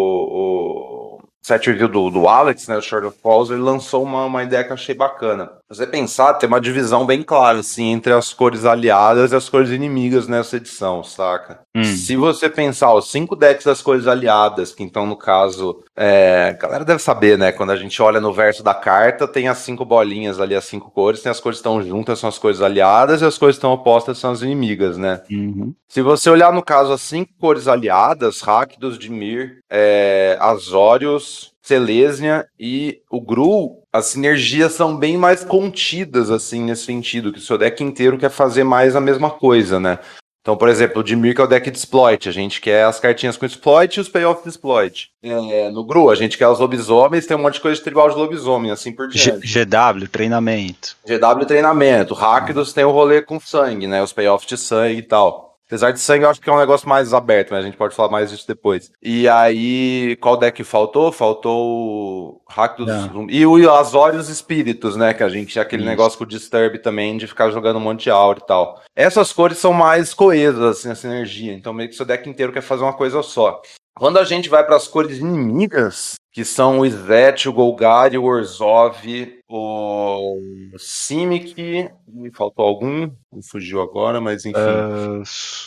o, o set review do, do Alex, né, o Short of Falls, ele lançou uma, uma ideia que eu achei bacana. Se você pensar, tem uma divisão bem clara, assim, entre as cores aliadas e as cores inimigas nessa edição, saca? Hum. Se você pensar, os cinco decks das cores aliadas, que então, no caso, é, a galera deve saber, né, quando a gente olha no verso da carta, tem as cinco bolinhas ali, as cinco cores, tem as cores que estão juntas, são as cores aliadas, e as cores que estão opostas são as inimigas, né? Uhum. Se você olhar, no caso, as cinco cores aliadas, Rakdos, Dimir, é, Azorius, Selesnya e o Gruul, as sinergias são bem mais contidas, assim, nesse sentido, que o seu deck inteiro quer fazer mais a mesma coisa, né? Então, por exemplo, o Dimir, que é o deck de exploit, a gente quer as cartinhas com exploit e os payoff de exploit. É, no Gruul, a gente quer os lobisomens, tem um monte de coisa de tribal de lobisomem, assim por diante. G W, treinamento. G W, treinamento. Rakdos tem o rolê com sangue, né? Os payoff de sangue e tal. Apesar de sangue, eu acho que é um negócio mais aberto, mas a gente pode falar mais disso depois. E aí, qual deck faltou? Faltou o Rakdos e o Azorius Espíritos, né? Que a gente tinha aquele Isso. negócio com o Disturb também, de ficar jogando um monte de aura e tal. Essas cores são mais coesas, assim, essa energia. Então, meio que seu deck inteiro quer fazer uma coisa só. Quando a gente vai para as cores inimigas, que são o Izzet, o Golgari, o Orzhov, o Simic, me faltou algum, me fugiu agora, mas enfim. Uh...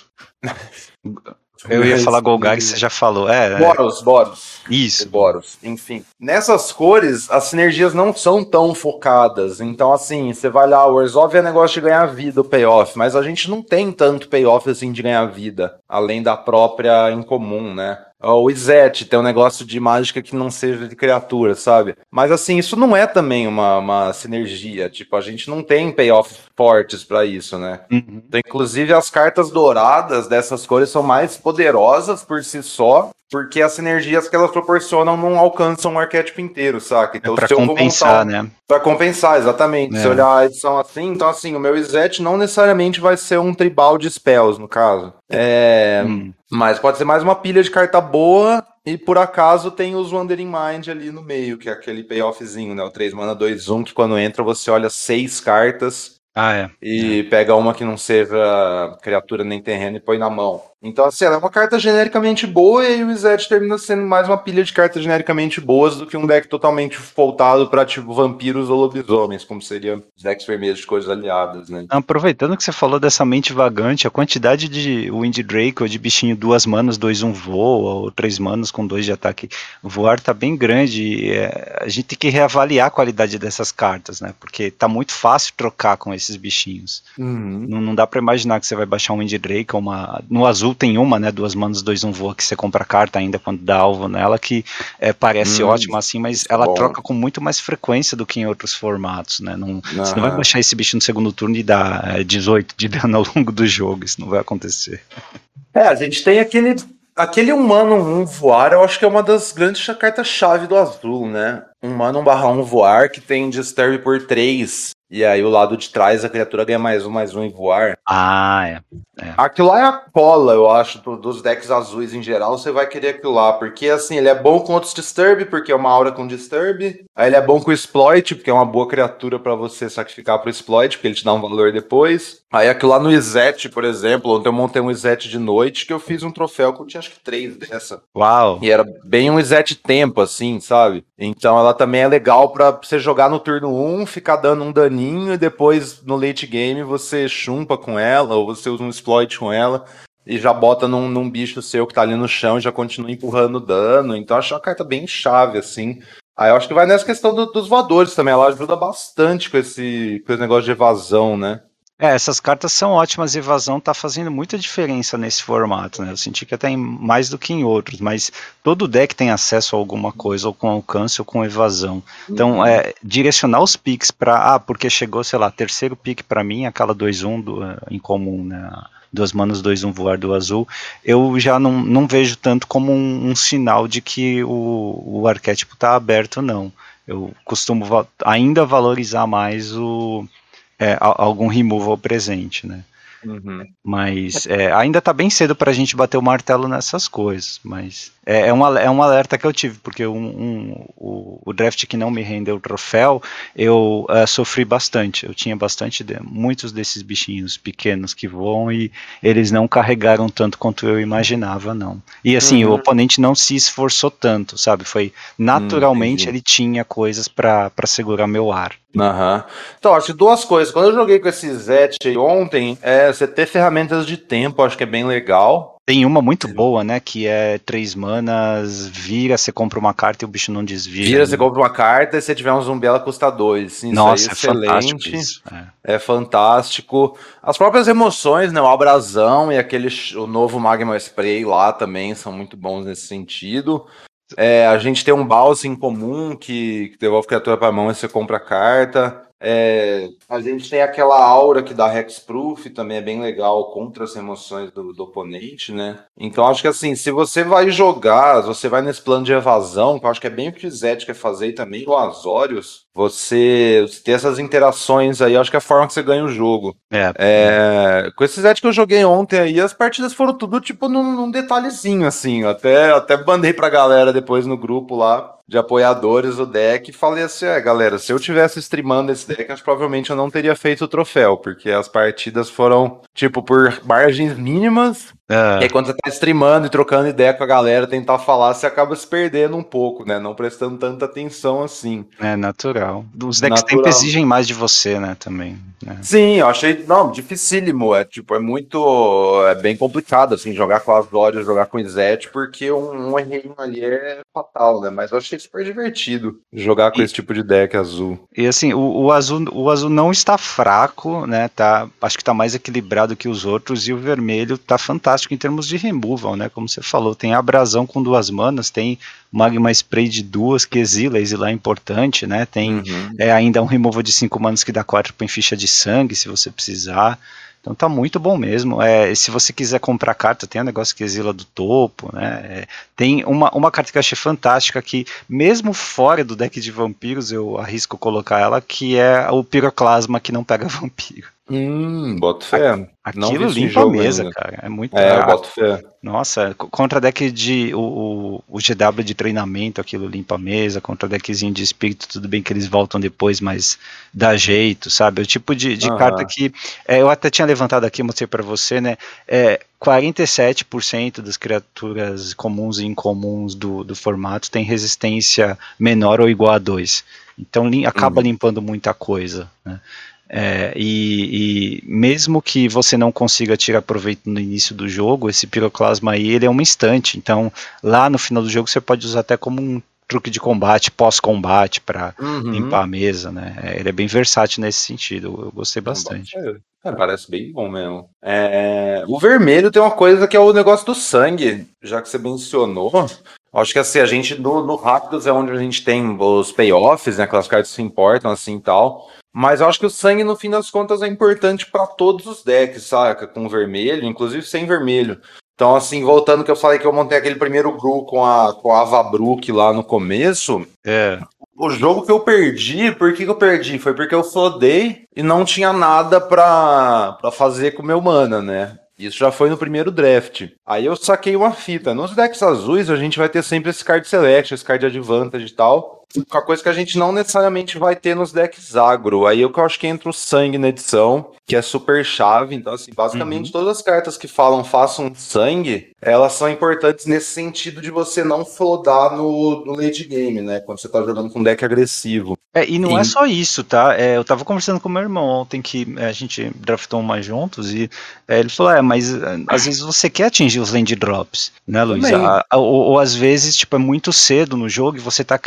Eu ia falar Golgari, você já falou. É, Boros, Boros. Isso. Boros, enfim. Nessas cores, as sinergias não são tão focadas. Então, assim, você vai lá, o Orzhov é negócio de ganhar vida, o payoff, mas a gente não tem tanto payoff assim de ganhar vida, além da própria incomum, né? O Izzet tem um negócio de mágica que não seja de criatura, sabe? Mas assim, isso não é também uma, uma sinergia. Tipo, a gente não tem payoff fortes pra isso, né? Uhum. Então, inclusive, as cartas douradas dessas cores são mais poderosas por si só, porque as sinergias que elas proporcionam não alcançam o arquétipo inteiro, saca? Então, é pra se eu compensar, vou montar... né? Pra compensar, exatamente. É. Se olhar a edição assim, então assim, o meu Izzet não necessariamente vai ser um tribal de spells, no caso. É... Hum. Mas pode ser mais uma pilha de carta boa e por acaso tem os Wandering Mind ali no meio, que é aquele payoffzinho, né? O três mana, dois um, que quando entra você olha seis cartas ah, é. e é. pega uma que não seja criatura nem terreno e põe na mão. Então, assim, ela é uma carta genericamente boa e aí o Izzet termina sendo mais uma pilha de cartas genericamente boas do que um deck totalmente voltado pra, tipo, vampiros ou lobisomens, como seria os decks vermelhos de cores aliadas, né? Aproveitando que você falou dessa mente vagante, a quantidade de Wind Drake ou de bichinho duas manas, dois um voa, ou três manas com dois de ataque voar tá bem grande e é, a gente tem que reavaliar a qualidade dessas cartas, né? Porque tá muito fácil trocar com esses bichinhos. Uhum. Não, não dá pra imaginar que você vai baixar um Wind Drake ou uma... No azul tem uma, né, duas manas, dois um voa, que você compra a carta ainda quando dá alvo nela, que é, parece hum, ótima assim, mas ela bom. troca com muito mais frequência do que em outros formatos, né, não, você não vai baixar esse bicho no segundo turno e dar é, dezoito de dano ao longo do jogo, isso não vai acontecer. É, a gente tem aquele aquele um mana um voar, eu acho que é uma das grandes cartas-chave do azul, né, um mana um barra um voar, que tem Disturb por três, e aí o lado de trás a criatura ganha mais um, mais um em voar. Ah, é. é. Aquilo lá é a cola, eu acho, do, dos decks azuis em geral, você vai querer aquilo lá, porque assim, ele é bom com outros Disturb, porque é uma aura com Disturb, aí ele é bom com Exploit, porque é uma boa criatura pra você sacrificar pro Exploit, porque ele te dá um valor depois. Aí aquilo lá no Izzet, por exemplo, ontem eu montei um Izzet de noite, que eu fiz um troféu que eu tinha acho que três dessa. Uau! E era bem um Izzet tempo, assim, sabe? Então ela também é legal pra você jogar no turno um, ficar dando um daninho, e depois no late game você chumpa com ela, ou você usa um exploit com ela, e já bota num, num bicho seu que tá ali no chão e já continua empurrando dano. Então acho uma carta bem chave, assim. Aí eu acho que vai nessa questão do- dos voadores também. Ela ajuda bastante com esse, com esse negócio de evasão, né? É, essas cartas são ótimas, evasão tá fazendo muita diferença nesse formato, né? Eu senti que até em, mais do que em outros, mas todo deck tem acesso a alguma coisa, ou com alcance ou com evasão. Então, Uhum. é, direcionar os picks para, ah, porque chegou, sei lá, terceiro pick para mim, aquela dois um do, eh, em comum, né? Duas manas, dois um voar do azul, eu já não, não vejo tanto como um, um sinal de que o, o arquétipo tá aberto, não. Eu costumo va- ainda valorizar mais o é, a- algum removal presente, né? Uhum. Mas é, ainda tá bem cedo pra gente bater o martelo nessas coisas, mas é, é, um, ale- é um alerta que eu tive, porque um, um- o, o draft que não me rendeu o troféu, eu eh, sofri bastante, eu tinha bastante, de- muitos desses bichinhos pequenos que voam e eles não carregaram tanto quanto eu imaginava, não. E assim, o Uhum. oponente não se esforçou tanto, sabe? Foi Hum, naturalmente entendi. ele tinha coisas pra pra segurar meu ar. Aham. Então, acho que duas coisas. Quando eu joguei com esse Zet aí ontem, é, você ter ferramentas de tempo, acho que é bem legal. Tem uma muito boa, né? Que é três manas, vira, você compra uma carta e o bicho não desvira. Vira, você Né? compra uma carta e se tiver um zumbi, ela custa dois. Isso aí é Nossa, é fantástico excelente. isso. É. É fantástico. As próprias emoções, né? O abrasão e aquele ch- o novo Magma Spray lá também são muito bons nesse sentido. É, a gente tem um bounce em comum que, que devolve criatura para mão e você compra a carta. É, a gente tem aquela aura que dá Hexproof, também é bem legal contra as emoções do, do oponente, né? Então acho que assim, se você vai jogar, se você vai nesse plano de evasão, que eu acho que é bem o que o Zed quer fazer e também o Azorius, você, você ter essas interações aí, eu acho que é a forma que você ganha o jogo. É. É, com esse Zed que eu joguei ontem aí, as partidas foram tudo tipo num, num detalhezinho, assim. Eu até, até mandei pra galera depois no grupo lá de apoiadores o deck e falei assim: é, galera, se eu tivesse streamando esse deck, acho que provavelmente eu não teria feito o troféu, porque as partidas foram, tipo, por margens mínimas. É. E aí, quando você tá streamando e trocando ideia com a galera, tentar falar, você acaba se perdendo um pouco, né? Não prestando tanta atenção assim. É natural. Os decks tempo Natural. exigem mais de você, né, também. Né? Sim, eu achei, não, dificílimo, é tipo, é muito, é bem complicado, assim, jogar com as Azorius, jogar com o Izete, porque um, um errinho ali é fatal, né, mas eu achei super divertido jogar com E, esse tipo de deck azul. e assim, o, o azul, o azul não está fraco, né, tá, acho que está mais equilibrado que os outros, e o vermelho tá fantástico em termos de removal, né, como você falou, tem abrasão com duas manas, tem Magma Spray de duas que exila, exilar é importante, né, tem Uhum. é, ainda um removal de cinco manas que dá quatro em ficha de sangue, se você precisar. Então tá muito bom mesmo. É, se você quiser comprar carta, tem um negócio que exila do topo, né? É, tem uma, uma carta que eu achei fantástica que, mesmo fora do deck de vampiros, eu arrisco colocar ela, que é o Piroclasma que não pega vampiro. Hum, boto fé. Não vi Aquilo isso em limpa a jogo mesa, ainda. cara. É muito. É, eu a- boto fé. Nossa, co- contra deck de. O, o, o G W de treinamento, aquilo limpa a mesa. Contra deckzinho de espírito, tudo bem que eles voltam depois, mas dá jeito, sabe? O tipo de, de carta Aham. que. É, eu até tinha levantado aqui, mostrei pra você, né? É, quarenta e sete por cento das criaturas comuns e incomuns do, do formato tem resistência menor ou igual a dois. Então lim, acaba Uhum. limpando muita coisa, né? É, e, e mesmo que você não consiga tirar proveito no início do jogo, esse piroclasma aí ele é um instante, então lá no final do jogo você pode usar até como um truque de combate, pós-combate para Uhum. limpar a mesa, né? É, ele é bem versátil nesse sentido, eu, eu gostei Não, boto bastante. fé. É, parece bem bom mesmo. É, o vermelho tem uma coisa que é o negócio do sangue, já que você mencionou. Acho que assim, a gente no, no Rápidos é onde a gente tem os payoffs, né? Aquelas cartas que se importam assim e tal. Mas eu acho que o sangue, no fim das contas, é importante para todos os decks, saca? Com vermelho, inclusive sem vermelho. Então, assim, voltando que eu falei que eu montei aquele primeiro grupo com a, com a Avabrook lá no começo. É. O jogo que eu perdi, por que, que eu perdi? Foi porque eu flodei e não tinha nada pra, pra fazer com o meu mana, né? Isso já foi no primeiro draft. Aí eu saquei uma fita. Nos decks azuis a gente vai ter sempre esse card select, esse card advantage e tal. Uma coisa que a gente não necessariamente vai ter nos decks agro. Aí eu que eu acho que entra o sangue na edição, que é super chave. Então, assim, basicamente Uhum. todas as cartas que falam façam sangue, elas são importantes nesse sentido de você não flodar no, no late game, né? Quando você tá jogando com um deck agressivo. É, e não Sim. é só isso, tá? É, eu tava conversando com meu irmão ontem que é, a gente draftou uma juntos e é, ele falou, é, mas é, às vezes você quer atingir os land drops, né, Luiz? Também. A- a- ou, ou às vezes, tipo, é muito cedo no jogo e você tá criando ficha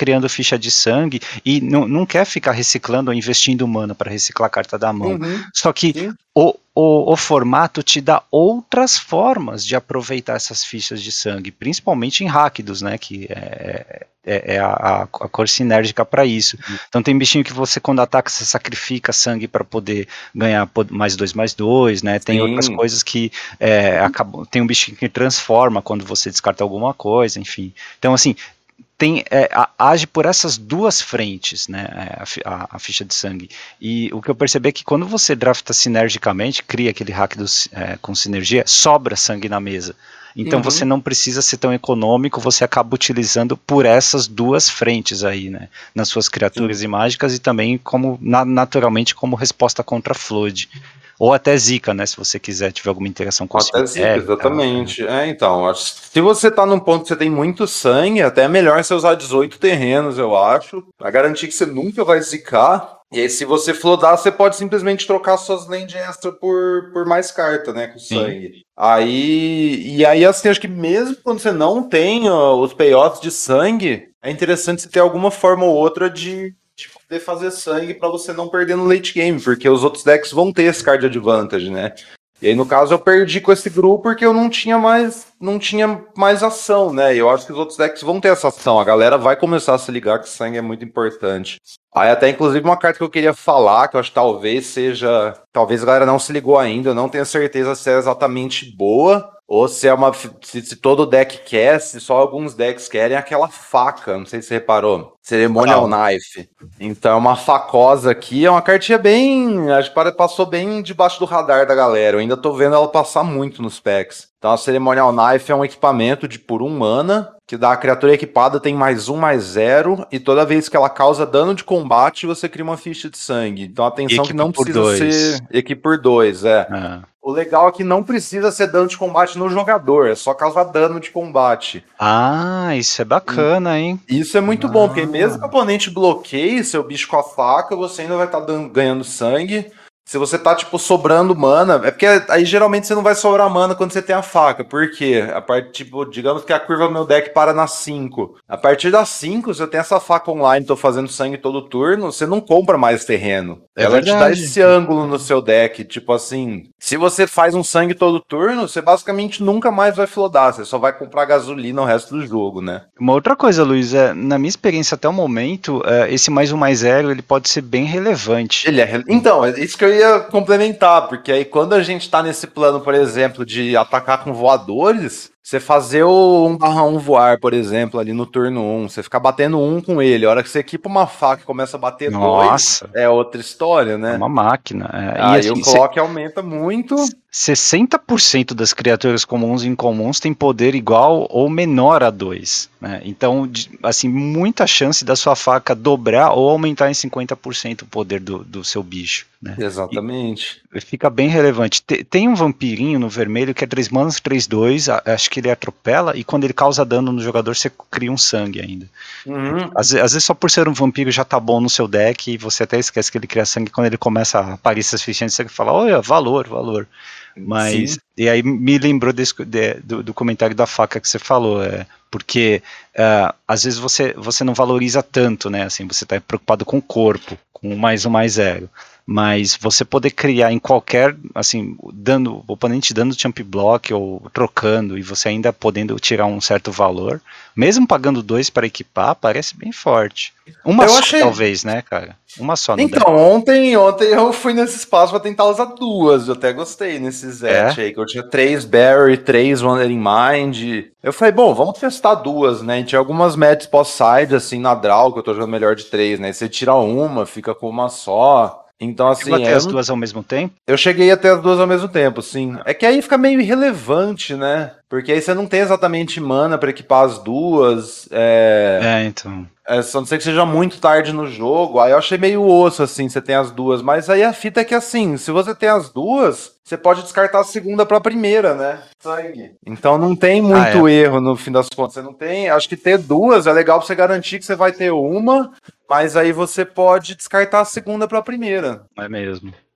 ficha de sangue e não, não quer ficar reciclando ou investindo mana para reciclar a carta da mão. Uhum. Só que o, o, o formato te dá outras formas de aproveitar essas fichas de sangue, principalmente em Rakdos, né, que é, é, é a, a cor sinérgica para isso. Uhum. Então tem bichinho que você, quando ataca, você sacrifica sangue para poder ganhar mais dois, mais dois, né, tem Sim. outras coisas que é, acabam, tem um bichinho que transforma quando você descarta alguma coisa, enfim. Então assim, Tem, é, age por essas duas frentes, né, a, a, a ficha de sangue. E o que eu percebi é que quando você drafta sinergicamente, cria aquele hack dos, é, com sinergia, sobra sangue na mesa. Então uhum. você não precisa ser tão econômico, você acaba utilizando por essas duas frentes aí, né, nas suas criaturas Sim. e mágicas e também como, na, naturalmente como resposta contra Flood. Ou até Zika, né, se você quiser, tiver alguma interação com o Até Zika, exatamente. Tá, é. é, então, se você tá num ponto que você tem muito sangue, até é melhor você usar dezoito terrenos, eu acho, pra garantir que você nunca vai zicar. E aí, se você flodar, você pode simplesmente trocar suas land extra por, por mais carta, né, com sangue. Sim. Aí, e aí, assim, acho que mesmo quando você não tem ó, os payoffs de sangue, é interessante você ter alguma forma ou outra de de poder fazer sangue pra você não perder no late game, porque os outros decks vão ter esse card advantage, né? E aí, no caso, eu perdi com esse grupo porque eu não tinha mais, não tinha mais ação, né? E eu acho que os outros decks vão ter essa ação. A galera vai começar a se ligar que sangue é muito importante. Aí até, inclusive, uma carta que eu queria falar, que eu acho que talvez seja... Talvez a galera não se ligou ainda, eu não tenho certeza se é exatamente boa, ou se é uma... Se, se todo deck quer, se só alguns decks querem, é aquela faca, não sei se você reparou. Ceremonial ah. Knife. Então é uma facosa aqui, é uma cartinha bem... Acho que passou bem debaixo do radar da galera, eu ainda tô vendo ela passar muito nos packs. Então a Ceremonial Knife é um equipamento de por um mana, que dá a criatura equipada tem mais um, mais zero, e toda vez que ela causa dano de combate, você cria uma ficha de sangue. Então atenção que não precisa dois. ser equipe por dois, é. Ah. O legal é que não precisa ser dano de combate no jogador, é só causar dano de combate. Ah, isso é bacana, hein? Isso é muito ah. bom, porque mesmo que o oponente bloqueie seu bicho com a faca, você ainda vai estar tá ganhando sangue. Se você tá, tipo, sobrando mana... É porque aí, geralmente, você não vai sobrar mana quando você tem a faca. Por quê? A parte, tipo, digamos que a curva do meu deck para na cinco. A partir das cinco, se eu tenho essa faca online, tô fazendo sangue todo turno, você não compra mais terreno. É Ela verdade. te dá esse ângulo no seu deck. Tipo assim, se você faz um sangue todo turno, você basicamente nunca mais vai flodar. Você só vai comprar gasolina o resto do jogo, né? Uma outra coisa, Luiz, é, na minha experiência até o momento, é, esse mais um mais zero, ele pode ser bem relevante. Ele é re... Então, é isso que eu ia complementar, porque aí quando a gente tá nesse plano, por exemplo, de atacar com voadores, você fazer o um barra um voar, por exemplo, ali no turno um, você ficar batendo um com ele, a hora que você equipa uma faca e começa a bater Nossa. dois, é outra história, né? É uma máquina. É. Aí e assim, o clock cê... aumenta muito. sessenta por cento das criaturas comuns e incomuns têm poder igual ou menor a dois, né? Então, assim, muita chance da sua faca dobrar ou aumentar em cinquenta por cento o poder do, do seu bicho, né? Exatamente. E fica bem relevante. Tem um vampirinho no vermelho que é três manas, três dois, acho que ele atropela, e quando ele causa dano no jogador, você cria um sangue ainda. Uhum. Às, às vezes só por ser um vampiro já tá bom no seu deck, e você até esquece que ele cria sangue, quando ele começa a aparecer essas fichinhas, você fala, olha, valor, valor. Mas, Sim. e aí me lembrou desse, de, do, do comentário da faca que você falou, é, porque uh, às vezes você, você não valoriza tanto, né, assim, você está preocupado com o corpo, com mais um mais zero, mas você poder criar em qualquer, assim, dando, o oponente dando jump block ou trocando, e você ainda podendo tirar um certo valor, mesmo pagando dois para equipar, parece bem forte. Uma eu só achei... talvez, né, cara? Uma só. No então, ontem, ontem eu fui nesse espaço pra tentar usar duas, eu até gostei nesse Zet é? aí, que eu tinha três Barry, três Wandering Mind. Eu falei, bom, vamos testar duas, né? E tinha algumas matches pós-side, assim, na draw, que eu tô jogando melhor de três, né? Você tira uma, fica com uma só. Então, assim. Chegou até as duas ao mesmo tempo? Eu cheguei até as duas ao mesmo tempo, sim. É que aí fica meio irrelevante, né? Porque aí você não tem exatamente mana pra equipar as duas. É, é então. É, só não sei que seja muito tarde no jogo. Aí eu achei meio osso, assim, você tem as duas. Mas aí a fita é que, assim, se você tem as duas, você pode descartar a segunda pra primeira, né? Sangue. Então não tem muito ah, é. erro no fim das contas. Você não tem. Acho que ter duas é legal pra você garantir que você vai ter uma. Mas aí você pode descartar a segunda pra primeira. É mesmo.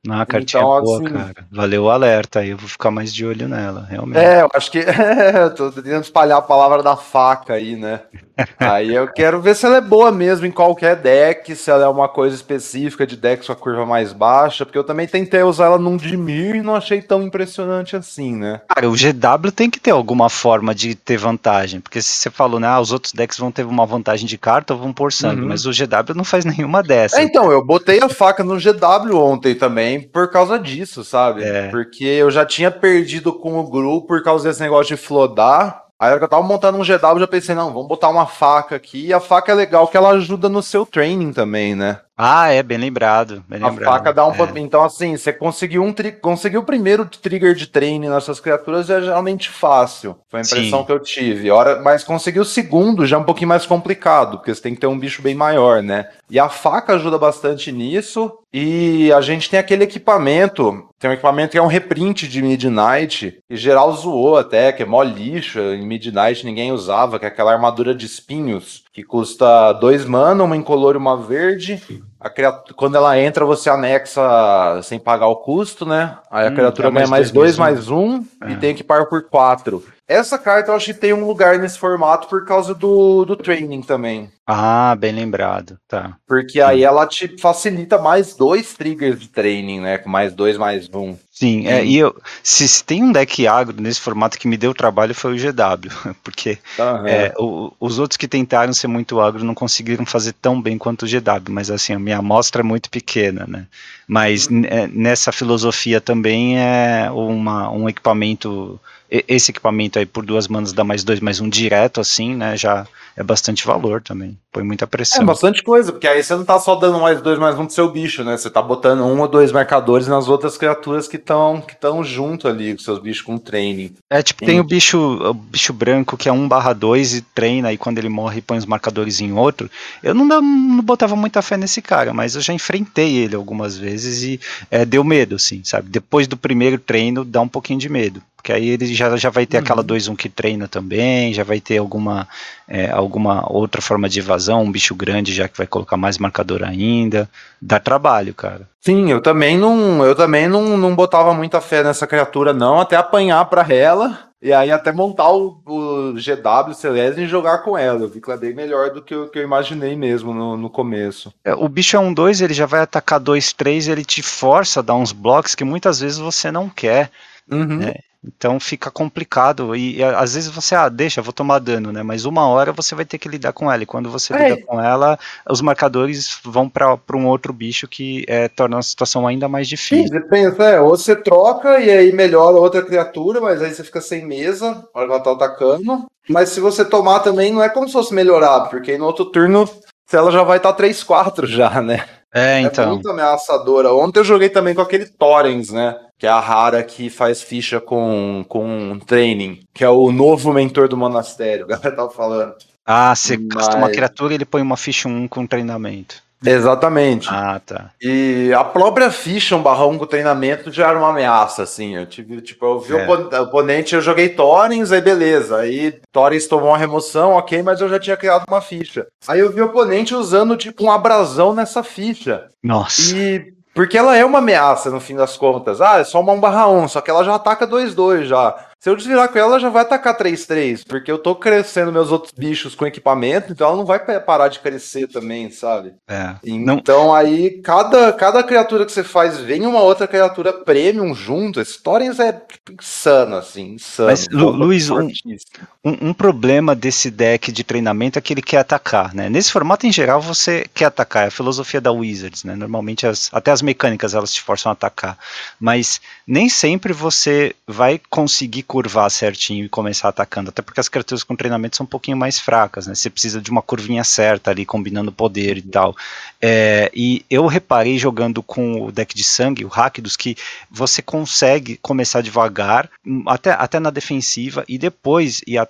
Ah, a cartinha Então, é boa, assim, cara. Valeu o alerta aí, eu vou ficar mais de olho nela, realmente. É, eu acho que. Eu tô tentando espalhar a palavra da faca aí, né? Aí eu quero ver se ela é boa mesmo em qualquer deck, se ela é uma coisa específica de deck com a curva mais baixa, porque eu também tentei usar ela num Dimir e não achei tão impressionante assim, né? Cara, o G W tem que ter alguma forma de ter vantagem, porque se você falou, né, ah, os outros decks vão ter uma vantagem de carta ou vão pôr sangue, Uhum. mas o G W não faz nenhuma dessas. É, então, eu botei a faca no G W ontem também por causa disso, sabe? É. Porque eu já tinha perdido com o Gru por causa desse negócio de flodar. Aí, na hora que eu tava montando um G W, eu já pensei, não, vamos botar uma faca aqui. E a faca é legal que ela ajuda no seu training também, né? Ah, é, bem lembrado, bem A lembrado. faca dá um... É. Então, assim, você conseguiu um tri... conseguiu o primeiro trigger de training nessas criaturas já é geralmente fácil. Foi a impressão Sim. que eu tive. Hora... Mas conseguir o segundo já é um pouquinho mais complicado, porque você tem que ter um bicho bem maior, né? E a faca ajuda bastante nisso. E a gente tem aquele equipamento. Tem um equipamento que é um reprint de Midnight. E geral zoou até, que é mó lixo. Em Midnight ninguém usava, que é aquela armadura de espinhos. Que custa dois mana, uma incolor e uma verde. A criatura, quando ela entra, você anexa sem pagar o custo, né? Aí a Hum, criatura dá ganha mais dois, mais um, É. e tem equipar por quatro. Essa carta eu acho que tem um lugar nesse formato por causa do, do training também. Ah, bem lembrado, tá. Porque aí ela te facilita mais dois triggers de training, né? Com mais dois, mais um. Sim, é, e eu, se, se tem um deck agro nesse formato que me deu trabalho foi o G W, porque Uhum. é, o, os outros que tentaram ser muito agro não conseguiram fazer tão bem quanto o G W, mas assim, a minha amostra é muito pequena, né? Mas Uhum. é, nessa filosofia também é uma, um equipamento, esse equipamento aí por duas manas dá mais dois, mais um direto assim, né? Já é bastante valor também, põe muita pressão. É bastante coisa, porque aí você não tá só dando mais dois, mais um pro seu bicho, né? Você tá botando um ou dois marcadores nas outras criaturas que estão que estão junto ali, com seus bichos com training. É, tipo, tem o bicho, o bicho branco que é um barra dois e treina, e quando ele morre põe os marcadores em outro. Eu não, não botava muita fé nesse cara, mas eu já enfrentei ele algumas vezes e é, deu medo, assim, sabe? Depois do primeiro treino dá um pouquinho de medo, porque aí ele já, já vai ter uhum. aquela dois um que treina também, já vai ter alguma, é, alguma outra forma de evasão, um bicho grande já que vai colocar mais marcador ainda. Dá trabalho, cara. Sim, eu também não, eu também não, não botava muita fé nessa criatura, não, até apanhar pra ela, e aí até montar o, o G W Celeste e jogar com ela. Eu vi que ela é bem melhor do que eu, que eu imaginei mesmo no, no começo. É, o bicho é um dois, ele já vai atacar dois três, ele te força a dar uns blocos que muitas vezes você não quer. Uhum. Né? Então fica complicado e, e às vezes você, ah, deixa, vou tomar dano, né? Mas uma hora você vai ter que lidar com ela, e quando você é. lida com ela, os marcadores vão para um outro bicho que é, torna a situação ainda mais difícil. Sim, você pensa, é, ou você troca e aí melhora outra criatura, mas aí você fica sem mesa, na hora que ela tá atacando. Mas se você tomar também, não é como se fosse melhorar, porque aí no outro turno ela já vai estar tá três quatro já, né? É, então. É muito ameaçadora. Ontem eu joguei também com aquele Torrens, né? Que é a rara que faz ficha com, com training, que é o novo mentor do monastério, o galera tava falando. Ah, você Mas... casta uma criatura e ele põe uma ficha um com treinamento. Exatamente. Ah, tá. E a própria ficha, um barrão com treinamento, já era uma ameaça, assim. Eu tive, tipo, eu vi é. o oponente, eu joguei Torrens, aí beleza. Aí Torrens tomou uma remoção, ok, mas eu já tinha criado uma ficha. Aí eu vi o oponente usando, tipo, um abrasão nessa ficha. Nossa. E... porque ela é uma ameaça, no fim das contas. Ah, é só uma um barra um, só que ela já ataca dois dois já. Se eu desvirar com ela, ela já vai atacar três três, porque eu tô crescendo meus outros bichos com equipamento, então ela não vai parar de crescer também, sabe? É. Então não... aí, cada, cada criatura que você faz, vem uma outra criatura premium junto. Esse Torrens é insano, assim, insano. Mas, Lu, Luiz, um, um, um problema desse deck de treinamento é que ele quer atacar, né? Nesse formato, em geral, você quer atacar, é a filosofia da Wizards, né? Normalmente, as, até as mecânicas, elas te forçam a atacar, mas nem sempre você vai conseguir curvar certinho e começar atacando, até porque as criaturas com treinamento são um pouquinho mais fracas, né? Você precisa de uma curvinha certa ali, combinando poder e tal. É, e eu reparei jogando com o deck de sangue, o Rakdos, que você consegue começar devagar, até, até na defensiva, e depois ir atacando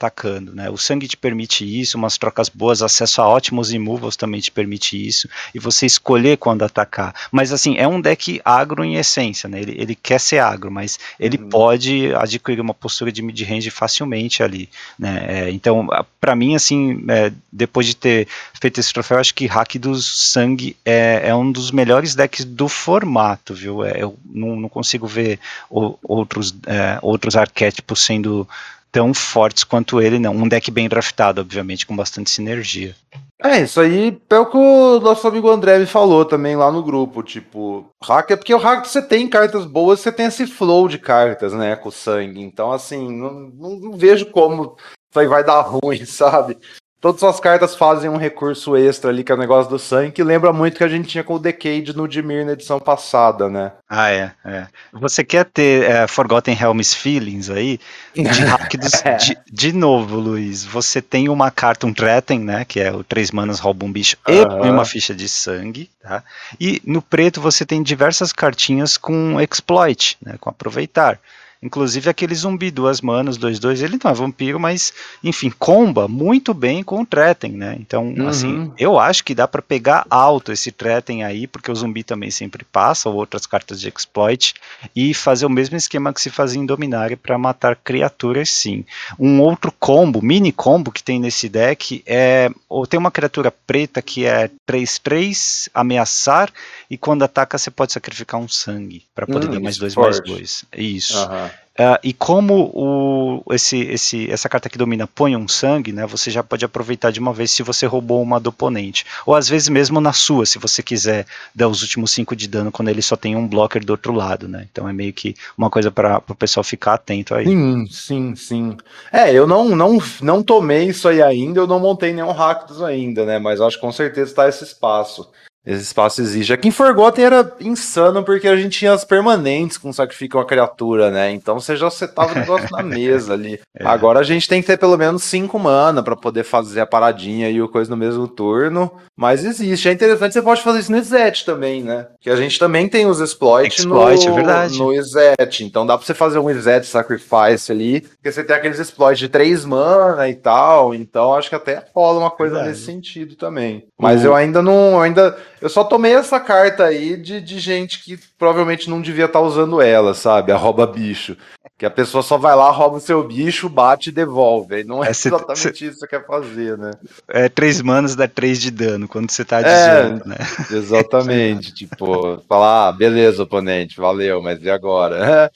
atacando, né? O sangue te permite isso, umas trocas boas, acesso a ótimos removals também te permite isso, e você escolher quando atacar. Mas assim, é um deck agro em essência, né? Ele, ele quer ser agro, mas ele uhum. pode adquirir uma postura de mid-range facilmente ali, né? É, então, para mim, assim, é, depois de ter feito esse troféu, eu acho que Rakdos Sangue é, é um dos melhores decks do formato, viu? É, eu não, não consigo ver o, outros, é, outros arquétipos sendo tão fortes quanto ele, não. Um deck bem draftado, obviamente, com bastante sinergia. É, isso aí é o que o nosso amigo André me falou também lá no grupo, tipo, hack é porque o hack você tem cartas boas, você tem esse flow de cartas, né, com o sangue, então assim, não, não, não vejo como isso aí vai dar ruim, sabe? Todas as cartas fazem um recurso extra ali, que é o negócio do sangue, que lembra muito que a gente tinha com o Decade no Dimir na edição passada, né? Ah, é, é. Você quer ter é, Forgotten Realms Feelings aí? De Rakdos, é. de, de novo, Luiz, você tem uma carta, um Threaten, né, que é o três manas, rouba um bicho uh-huh. e põe uma ficha de sangue, tá? E no preto você tem diversas cartinhas com Exploit, né, com aproveitar. Inclusive aquele zumbi, duas manas, dois, dois, ele não é vampiro, mas, enfim, comba muito bem com o Threaten, né? Então, uhum. assim, eu acho que dá pra pegar alto esse Threaten aí, porque o zumbi também sempre passa, ou outras cartas de exploit, e fazer o mesmo esquema que se fazia em Dominaria pra matar criaturas, sim. Um outro combo, mini combo que tem nesse deck, é, ou tem uma criatura preta que é três três, ameaçar, e quando ataca você pode sacrificar um sangue, pra poder hum, dar mais dois, mais dois. Isso. Uhum. Uh, e como o, esse, esse, essa carta que domina põe um sangue, né, você já pode aproveitar de uma vez se você roubou uma do oponente. Ou às vezes mesmo na sua, se você quiser dar os últimos cinco de dano quando ele só tem um blocker do outro lado, né? Então é meio que uma coisa para o pessoal ficar atento aí. Sim, sim, sim. É, eu não, não, não tomei isso aí ainda, eu não montei nenhum Rakdos ainda, né? Mas acho que com certeza está esse espaço. Esse espaço existe. Aqui em Forgotten era insano porque a gente tinha as permanentes com sacrifica uma criatura, né? Então você já setava o negócio na mesa ali. É. Agora a gente tem que ter pelo menos cinco mana pra poder fazer a paradinha e o coisa no mesmo turno. Mas existe. É interessante, você pode fazer isso no Izet também, né? Que a gente também tem os exploits exploit, no, é verdade. no Izet. Então dá pra você fazer um Izet Sacrifice ali, porque você tem aqueles exploits de três mana e tal. Então acho que até rola uma coisa verdade. Nesse sentido também. Mas uhum. eu ainda não... Eu ainda, eu só tomei essa carta aí de, de gente que provavelmente não devia estar usando ela, sabe? A rouba bicho. Que a pessoa só vai lá, rouba o seu bicho, bate e devolve. Não é, é exatamente cê, isso que você quer fazer, né? É três manas dá três de dano quando você tá dizendo, é, né? Exatamente. Tipo, falar, ah, beleza, oponente, valeu, mas e agora?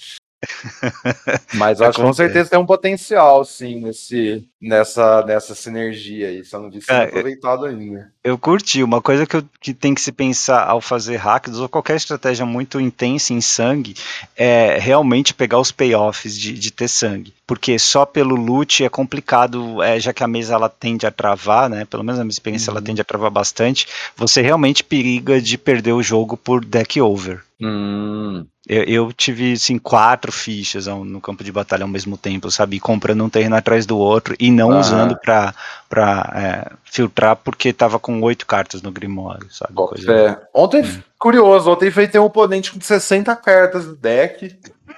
Mas eu acho que com certeza tem um potencial, sim, nesse, nessa, nessa sinergia aí. Só não vi sendo aproveitado ainda. Eu curti. Uma coisa que, eu, que tem que se pensar ao fazer Rakdos, ou qualquer estratégia muito intensa em sangue, é realmente pegar os payoffs de, de ter sangue. Porque só pelo loot é complicado, é, já que a mesa ela tende a travar, né? Pelo menos na minha experiência uhum. ela tende a travar bastante. Você realmente periga de perder o jogo por deck over. Hum. Eu, eu tive, assim, quatro fichas no campo de batalha ao mesmo tempo, sabe? Comprando um terreno atrás do outro e não ah. usando pra, pra é, filtrar porque tava com oito cartas no Grimório, sabe? Coisa é. Ontem, hum. curioso, ontem foi ter um oponente com sessenta cartas no deck.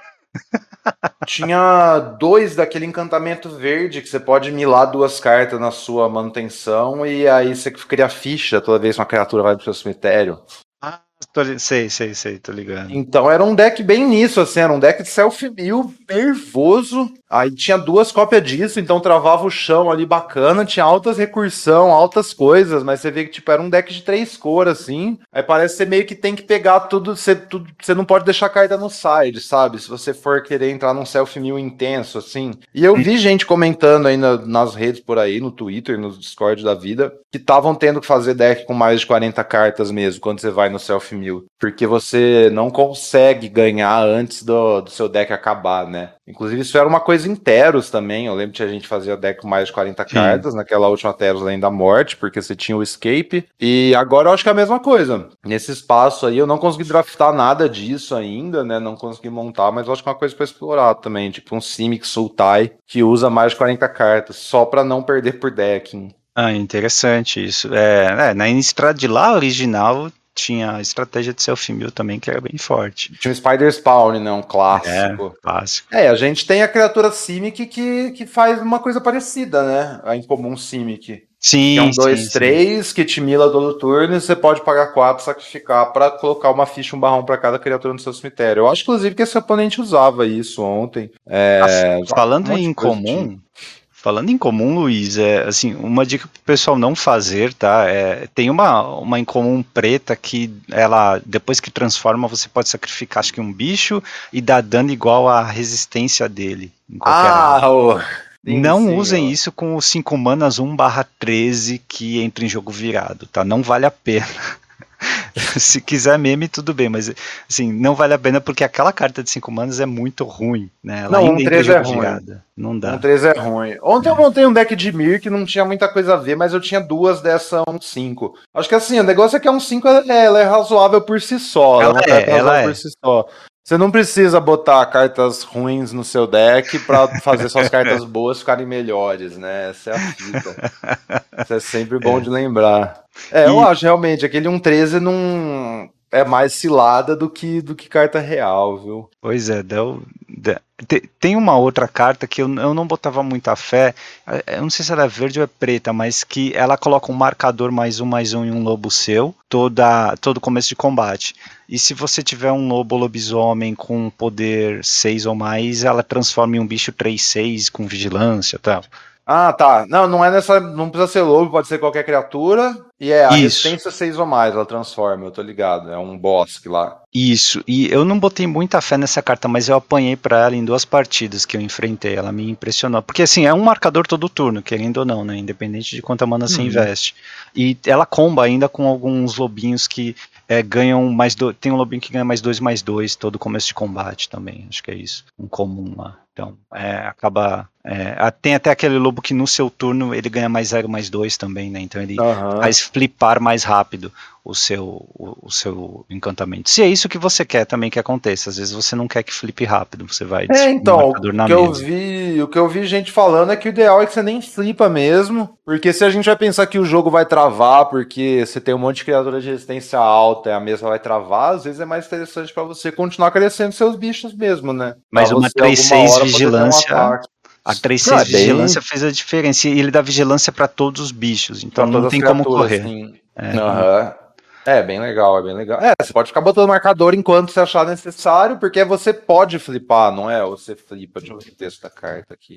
Tinha dois daquele encantamento verde que você pode milar duas cartas na sua manutenção e aí você cria ficha toda vez que uma criatura vai pro seu cemitério. Ah, tô, sei, sei, sei, tô ligado. Então era um deck bem nisso, assim, era um deck de self-mill nervoso. Aí tinha duas cópias disso, então travava o chão ali bacana, tinha altas recursão, altas coisas, mas você vê que tipo, era um deck de três cores, assim. Aí parece que você meio que tem que pegar tudo, você, tudo, você não pode deixar carta no side, sabe? Se você for querer entrar num self-mill intenso, assim. E eu vi gente comentando aí na, nas redes por aí, no Twitter, no Discord da vida, que estavam tendo que fazer deck com mais de quarenta cartas mesmo, quando você vai no self-mill. Porque você não consegue ganhar antes do, do seu deck acabar, né? Inclusive isso era uma coisa em Teros também, eu lembro que a gente fazia deck com mais de quarenta Sim. cartas, naquela última Teros Além da Morte, porque você tinha o Escape, e agora eu acho que é a mesma coisa. Nesse espaço aí eu não consegui draftar nada disso ainda, né, não consegui montar, mas eu acho que é uma coisa pra explorar também, tipo um Simic Sultai, que usa mais de quarenta cartas, só pra não perder por decking. Ah, interessante isso. É, é, na Innistrad lá original tinha a estratégia de Self-Mill também, que era bem forte. Tinha o Spider Spawn, né? Um clássico. É, clássico. É, a gente tem a criatura Simic que, que faz uma coisa parecida, né? A incomum Simic. Sim, que é um dois, sim, três, sim. Que te mila todo turno e você pode pagar quatro, sacrificar pra colocar uma ficha, um barrão pra cada criatura no seu cemitério. Eu acho, inclusive, que esse oponente usava isso ontem. É, ah, falando um em comum, falando em comum, Luiz, é, assim, uma dica pro pessoal não fazer, tá? É, tem uma, uma incomum preta que ela, depois que transforma, você pode sacrificar, acho que um bicho e dar dano igual à resistência dele. Em ah, o... Sim, não sim, usem ó. isso com os cinco manas um barra treze que entra em jogo virado, tá? Não vale a pena. Se quiser meme, tudo bem, mas assim, não vale a pena porque aquela carta de cinco manas é muito ruim, né? Ela não, ainda um entra em treze jogo é ruim. virado. Não dá. Um treze é ruim. Ontem eu montei um deck de Mir que não tinha muita coisa a ver, mas eu tinha duas dessa um cinco. Acho que assim, o negócio é que a um cinco ela, ela é razoável por si só. Ela, ela é uma carta é, razoável ela por é. si só. Você não precisa botar cartas ruins no seu deck pra fazer suas cartas boas ficarem melhores, né? Essa é a fita. Isso é sempre bom é. de lembrar. É, e... eu acho realmente, aquele um treze não é mais cilada do que, do que carta real, viu? Pois é, deu, deu, tem uma outra carta que eu, eu não botava muita fé, eu não sei se ela é verde ou é preta, mas que ela coloca um marcador mais um, mais um em um lobo seu, toda, todo começo de combate. E se você tiver um lobo lobisomem com poder seis ou mais, ela transforma em um bicho três seis com vigilância e tal. Ah, tá. Não, não é nessa. Não precisa ser lobo, pode ser qualquer criatura. E é a Isso. resistência seis ou mais, ela transforma, eu tô ligado. É um bosque lá. Isso, e eu não botei muita fé nessa carta, mas eu apanhei pra ela em duas partidas que eu enfrentei, ela me impressionou, porque assim, é um marcador todo turno, querendo ou não, né, independente de quanta mana você investe, e ela comba ainda com alguns lobinhos que é, ganham mais dois, tem um lobinho que ganha mais dois, mais dois, todo começo de combate também, acho que é isso, um comum lá, então, é, acaba, é, tem até aquele lobo que no seu turno ele ganha mais zero, mais dois também, né, então ele uhum. faz flipar mais rápido o seu, o, o seu encantamento. Se é isso que você quer também que aconteça, às vezes você não quer que flipe rápido, você vai é, então, o que, eu vi, o que eu vi gente falando é que o ideal é que você nem flipa mesmo, porque se a gente vai pensar que o jogo vai travar, porque você tem um monte de criatura de resistência alta e a mesa vai travar, às vezes é mais interessante pra você continuar crescendo seus bichos mesmo, né? Mas pra uma três seis vigilância... Um a três seis é vigilância bem... fez a diferença, e ele dá vigilância pra todos os bichos, então pra não tem como correr. Sim. É, uhum. É, bem legal, é bem legal. É, você pode ficar botando marcador enquanto você achar necessário, porque você pode flipar, não é? Ou você flipa. Deixa eu ver o texto da carta aqui.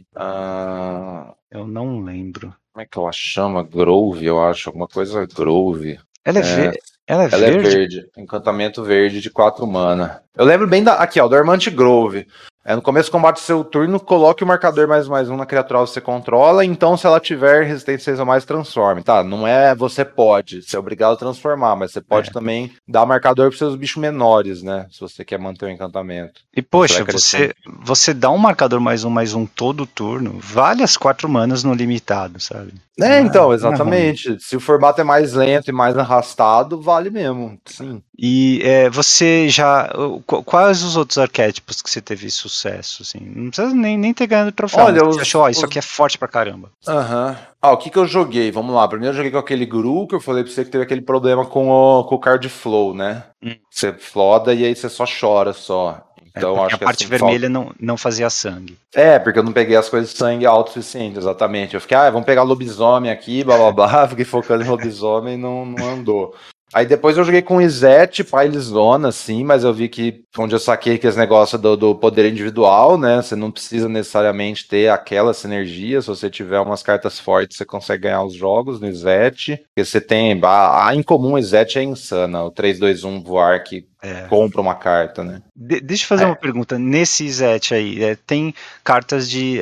Ah, eu não lembro. Como é que ela chama? Grove, eu acho. Alguma coisa Grove. Ela é, é. verde. Ela é ela verde? é verde. Encantamento verde de quatro mana. Eu lembro bem da... Aqui, ó, Dormante Grove. É, no começo do combate do seu turno, coloque o marcador mais mais um na criatura que você controla, então se ela tiver resistência seis ou mais, transforme. Tá, não é você pode, você é obrigado a transformar, mas você pode é. também dar marcador para seus bichos menores, né? Se você quer manter o encantamento. E poxa, você, você dá um marcador mais um mais um todo turno, vale as quatro manas no limitado, sabe? É, então, exatamente. É se o formato é mais lento e mais arrastado, vale mesmo, sim. E é, você já... Quais os outros arquétipos que você teve sucesso, assim? Não precisa nem, nem ter ganhado o troféu. Olha, os, você achou, ó, isso os... aqui é forte pra caramba. Aham. Uhum. Ah, o que que eu joguei? Vamos lá. Primeiro eu joguei com aquele Gru, que eu falei pra você que teve aquele problema com o, com o card flow, né? Hum. Você floda e aí você só chora, só. Então, é acho a que parte assim, vermelha falta... não, não fazia sangue. É, porque eu não peguei as coisas de sangue alto o suficiente, exatamente. Eu fiquei, ah, vamos pegar lobisomem aqui, blá blá blá, fiquei focando em lobisomem e não, não andou. Aí depois eu joguei com Izete, Pailizona, sim, mas eu vi que onde eu saquei que esse negócio do, do poder individual, né? Você não precisa necessariamente ter aquela sinergia. Se você tiver umas cartas fortes, você consegue ganhar os jogos no Izete. Porque você tem. A, a incomum Izete é insana. O três dois um voar que é. compra uma carta, né? De, deixa eu fazer é. uma pergunta. Nesse Izete aí, é, tem cartas de.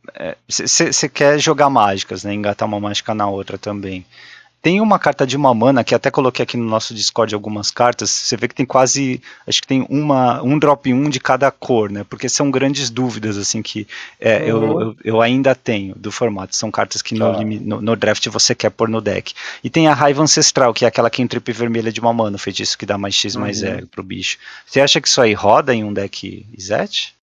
Você é, quer jogar mágicas, né? Engatar uma mágica na outra também. Tem uma carta de uma mana, que até coloquei aqui no nosso Discord algumas cartas, você vê que tem quase, acho que tem uma, um drop um de cada cor, né, porque são grandes dúvidas, assim, que é, uhum. eu, eu, eu ainda tenho do formato, são cartas que no, ah. no, no draft você quer pôr no deck. E tem a Raiva Ancestral, que é aquela cantrip vermelha de uma mana, feitiço que dá mais X mais zero uhum. pro bicho. Você acha que isso aí roda em um deck Izete?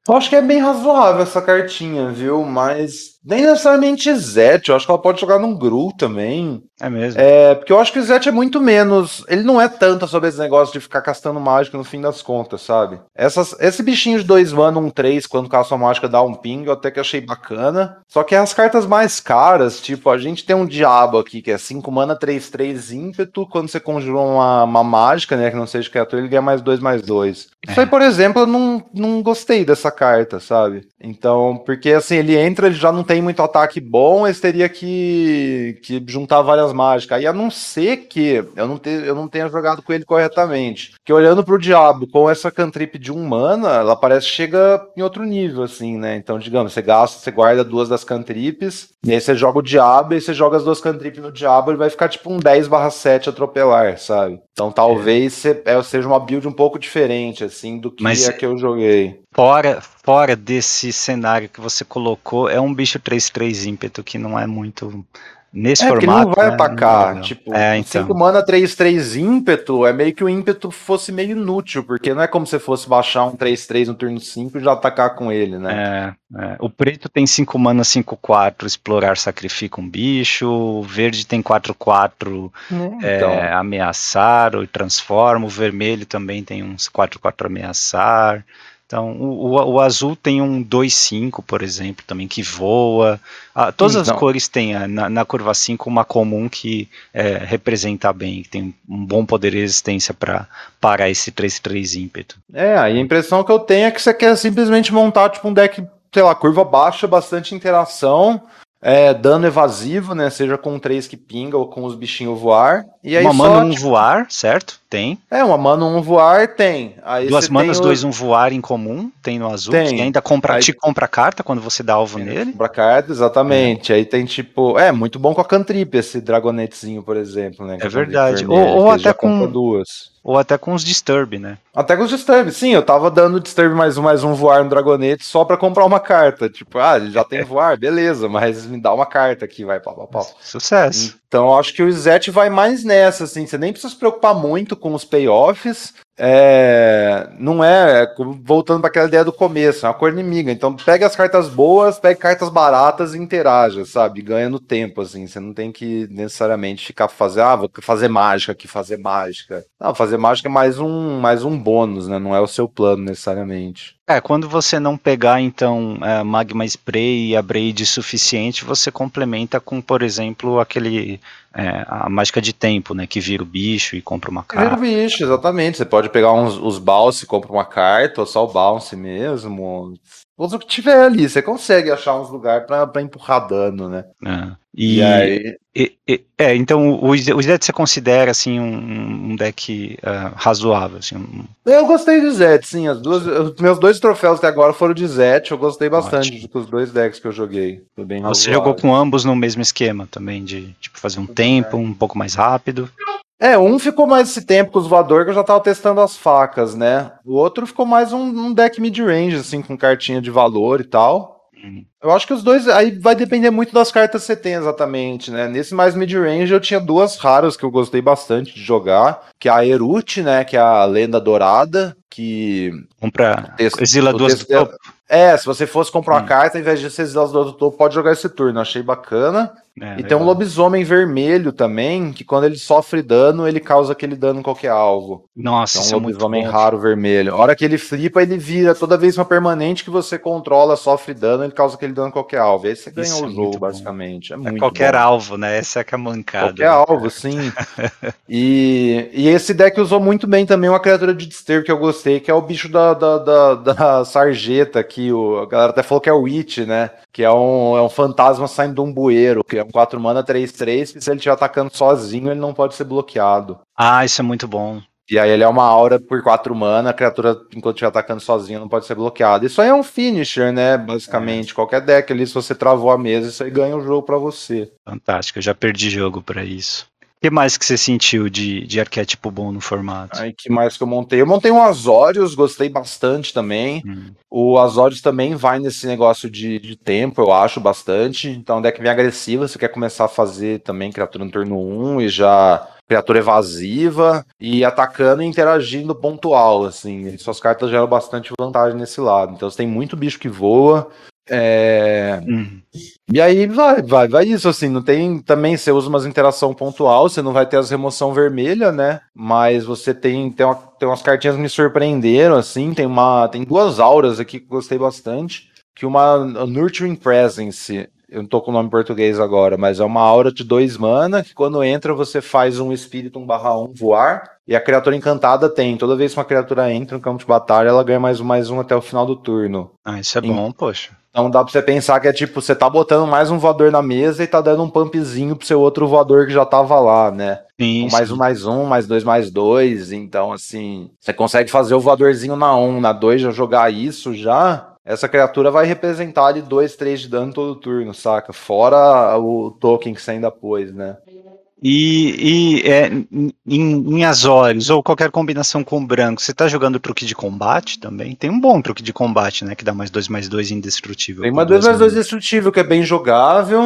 Eu acho que é bem razoável essa cartinha, viu? Mas nem necessariamente Zet, eu acho que ela pode jogar num Gru também. É mesmo? É, porque eu acho que o Zet é muito menos. Ele não é tanto sobre esse negócio de ficar castando mágica no fim das contas, sabe? Essas, esse bichinho de dois mana, um três, quando caça a mágica dá um ping, eu até que achei bacana. Só que as cartas mais caras, tipo, a gente tem um Diabo aqui, que é cinco mana, três três ímpeto. Quando você conjura uma, uma mágica, né, que não seja criatura, ele ganha mais dois mais dois. Isso aí, por exemplo, eu não, não gostei dessa carta, sabe? Então, porque assim, ele entra, ele já não tem muito ataque bom, ele teria que, que juntar várias mágicas. Aí a não ser que eu não, te, eu não tenha jogado com ele corretamente. Que olhando pro Diabo com essa cantrip de um mana, ela parece que chega em outro nível, assim, né? Então, digamos, você gasta, você guarda duas das cantrips, e aí você joga o Diabo, e você joga as duas cantrips no Diabo, ele vai ficar tipo um dez barra sete atropelar, sabe? Então talvez é. seja uma build um pouco diferente, assim, do que Mas a que eu joguei. Fora, fora desse cenário que você colocou, é um bicho três três ímpeto que não é muito... Nesse é, formato, porque ele não vai né, atacar. não Tipo, é, então. cinco mana, três três ímpeto, é meio que o ímpeto fosse meio inútil, porque não é como se fosse baixar um três três no turno cinco e já atacar com ele, né? É, é. O preto tem cinco mana, cinco quatro, explorar, sacrifica um bicho. O verde tem quatro quatro, é, Então. é, ameaçar ou transforma. O vermelho também tem uns quatro quatro ameaçar. Então, o, o, o azul tem um dois cinco, por exemplo, também, que voa. Ah, todas as Então. cores têm, na, na curva cinco, uma comum que é, representa bem, que tem um bom poder de resistência para parar esse três três ímpeto. É, a impressão que eu tenho é que você quer simplesmente montar tipo um deck, sei lá, curva baixa, bastante interação, é, dano evasivo, né? Seja com três que pinga ou com os bichinhos voar. E aí uma só, mana, um tipo, voar, certo? Tem. É, uma mana, um voar, tem. Aí Duas você manas, tem dois, o... um voar em comum, tem no azul, Tem. que ainda compra, Aí... te compra carta quando você dá alvo nele. Compra carta, exatamente. É. Aí tem tipo... É, muito bom com a cantrip, esse dragonetezinho, por exemplo, né? É verdade. Ou, Vermelha, ou até com... duas. Ou até com os Disturb, né? Até com os Disturb, sim, eu tava dando Disturb mais um, mais um voar no Dragonete só pra comprar uma carta. Tipo, ah, ele já tem voar, beleza, mas me dá uma carta aqui, vai, pau, pau, pau. Sucesso. Então, eu acho que o Zet vai mais nessa, assim, você nem precisa se preocupar muito com os payoffs. É, não é, voltando para aquela ideia do começo, é uma cor inimiga. Então, pega as cartas boas, pega cartas baratas e interaja, sabe? Ganha no tempo, assim. Você não tem que necessariamente ficar fazer, ah, vou fazer mágica aqui, fazer mágica. Não, fazer mágica é mais um, mais um bônus, né? Não é o seu plano necessariamente. É, quando você não pegar, então, é, Magma Spray e a Braid suficiente, você complementa com, por exemplo, aquele, é, a mágica de tempo, né, que vira o bicho e compra uma carta. Vira o bicho, exatamente. Você pode pegar uns, os bounce e compra uma carta, ou só o bounce mesmo. Usa o que tiver ali, você consegue achar uns lugares pra, pra empurrar dano, né? É. E, e aí... E, e, é, então o, o Zed você considera assim um, um deck uh, razoável, assim, um... Eu gostei de Zed, sim, as duas, os meus dois troféus até agora foram de Zed, eu gostei bastante dos dois decks que eu joguei. Foi bem Você razoável. jogou com ambos no mesmo esquema também, de tipo fazer um tempo, um pouco mais rápido? É, um ficou mais esse tempo com os voadores que eu já tava testando as facas, né? O outro ficou mais um, um deck mid-range, assim, com cartinha de valor e tal. Eu acho que os dois, aí vai depender muito das cartas que você tem exatamente, né? Nesse mais mid-range eu tinha duas raras que eu gostei bastante de jogar, que é a Erut, né? Que é a Lenda Dourada, que... Compra, exila duas do topo. É, se você fosse comprar hum. uma carta, ao invés de você exilar as duas do topo, pode jogar esse turno, achei bacana. É, e legal. Tem um lobisomem vermelho também, que quando ele sofre dano, ele causa aquele dano em qualquer alvo. Nossa, então, um isso lobisomem é muito raro vermelho. A hora que ele flipa, ele vira toda vez uma permanente que você controla, sofre dano, ele causa aquele dano em qualquer alvo. Aí você ganha isso o jogo, é basicamente. É, muito é qualquer bom. alvo, né? Essa é que é a mancada. Qualquer né? alvo, sim. e, e esse deck usou muito bem também uma criatura de Disturb que eu gostei, que é o bicho da, da, da, da sarjeta aqui. O, a galera até falou que é o Witch, né? Que é um, é um fantasma saindo de um bueiro, que é um quatro mana, três três, que se ele estiver atacando sozinho, ele não pode ser bloqueado. Ah, isso é muito bom. E aí ele é uma aura por quatro mana, a criatura, enquanto estiver atacando sozinho, não pode ser bloqueada. Isso aí é um finisher, né, basicamente. É. Qualquer deck ali, se você travou a mesa, isso aí ganha o jogo pra você. Fantástico, eu já perdi jogo pra isso. O que mais que você sentiu de, de arquétipo bom no formato? Aí, que mais que eu montei? Eu montei um Azorius, gostei bastante também. Hum. O Azorius também vai nesse negócio de, de tempo, eu acho, bastante. Então, é um deck bem agressivo, você quer começar a fazer também criatura no turno um e já criatura evasiva e atacando e interagindo pontual, assim. E suas cartas geram bastante vantagem nesse lado. Então você tem muito bicho que voa. É... Hum. E aí vai, vai, vai isso, assim, não tem, também você usa umas interação pontual, você não vai ter as remoção vermelha, né, mas você tem, tem, uma, tem umas cartinhas que me surpreenderam, assim, tem uma, tem duas auras aqui que eu gostei bastante, que uma a Nurturing Presence, eu não tô com o nome em português agora, mas é uma aura de dois mana, que quando entra você faz um espírito um barra um voar, e a criatura encantada tem, toda vez que uma criatura entra no campo de batalha, ela ganha mais um, mais um até o final do turno. Ah, isso é bom, poxa. Então dá pra você pensar que é tipo, você tá botando mais um voador na mesa e tá dando um pumpzinho pro seu outro voador que já tava lá, né? Sim, mais sim. um, mais um, mais dois, mais dois. Então, assim, você consegue fazer o voadorzinho na um, na dois, já jogar isso já. Essa criatura vai representar ali dois, três de dano todo turno, saca? Fora o token que você ainda pôs, né? E, e é, em, em Azorius, ou qualquer combinação com branco, você tá jogando truque de combate também? Tem um bom truque de combate, né? Que dá mais dois, mais dois indestrutível. Tem uma dois mais dois indestrutível, que é bem jogável.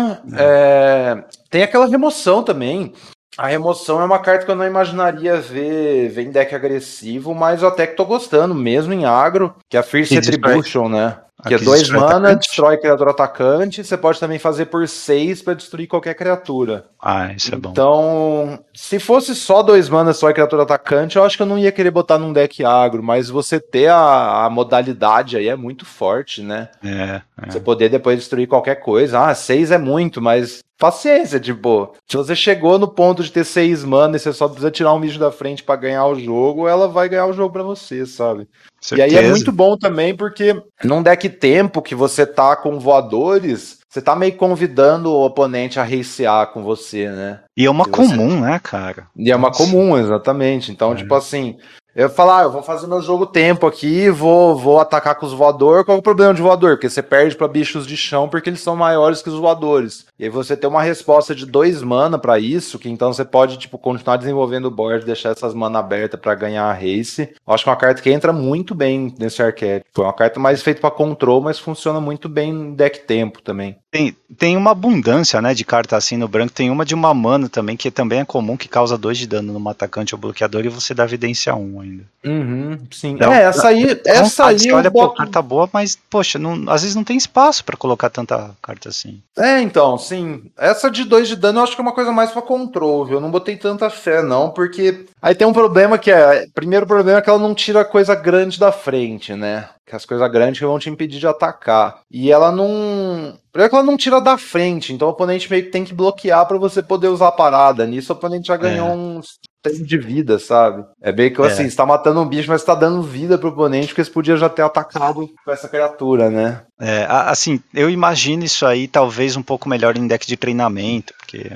É. É... Tem aquela remoção também. A remoção é uma carta que eu não imaginaria ver, ver em deck agressivo, mas eu até que tô gostando, mesmo em agro, que é a Fierce Retribution, né? Que Aqui é dois destrói mana, atacante. destrói criatura atacante. Você pode também fazer por seis pra destruir qualquer criatura. Ah, isso é bom. Então, se fosse só dois mana, só criatura atacante, eu acho que eu não ia querer botar num deck agro, mas você ter a, a modalidade aí é muito forte, né? É, é. Você poder depois destruir qualquer coisa. Ah, seis é muito, mas paciência, tipo, se você chegou no ponto de ter seis mana e você só precisa tirar um bicho da frente pra ganhar o jogo, ela vai ganhar o jogo pra você, sabe? Certeza. E aí é muito bom também porque num deck tempo que você tá com voadores, você tá meio convidando o oponente a racear com você, né? E é uma Se comum, você... né, cara? E é uma Nossa. comum, exatamente. Então, É. tipo assim, eu ia falar, ah, eu vou fazer meu jogo tempo aqui, vou, vou atacar com os voadores. Qual é o problema de voador? Porque você perde pra bichos de chão porque eles são maiores que os voadores. E aí você tem uma resposta de dois mana pra isso, que então você pode, tipo, continuar desenvolvendo o board, deixar essas mana abertas pra ganhar a race. Eu acho que é uma carta que entra muito bem nesse arquétipo. É uma carta mais feita pra control, mas funciona muito bem em deck tempo também. Tem, tem uma abundância, né, de carta assim no branco. Tem uma de uma mana também, que também é comum, que causa dois de dano numa atacante ou bloqueador, e você dá evidência um ainda. Uhum, sim. Não, é, essa aí, essa aí você eu olha, boto... pô, carta boa, mas, poxa, não, às vezes não tem espaço pra colocar tanta carta assim. É, então, sim. Essa de dois de dano eu acho que é uma coisa mais pra control, viu? Eu não botei tanta fé, não, porque aí tem um problema que é... Primeiro problema é que ela não tira coisa grande da frente, né? Que as coisas grandes que vão te impedir de atacar. E ela não... Primeiro que ela não tira da frente, então o oponente meio que tem que bloquear pra você poder usar a parada. Nisso o oponente já ganhou É. uns tempo de vida, sabe? É bem que, assim, É. você tá matando um bicho, mas você tá dando vida pro oponente, porque você podia já ter atacado com essa criatura, né? É, a- assim, eu imagino isso aí talvez um pouco melhor em deck de treinamento, porque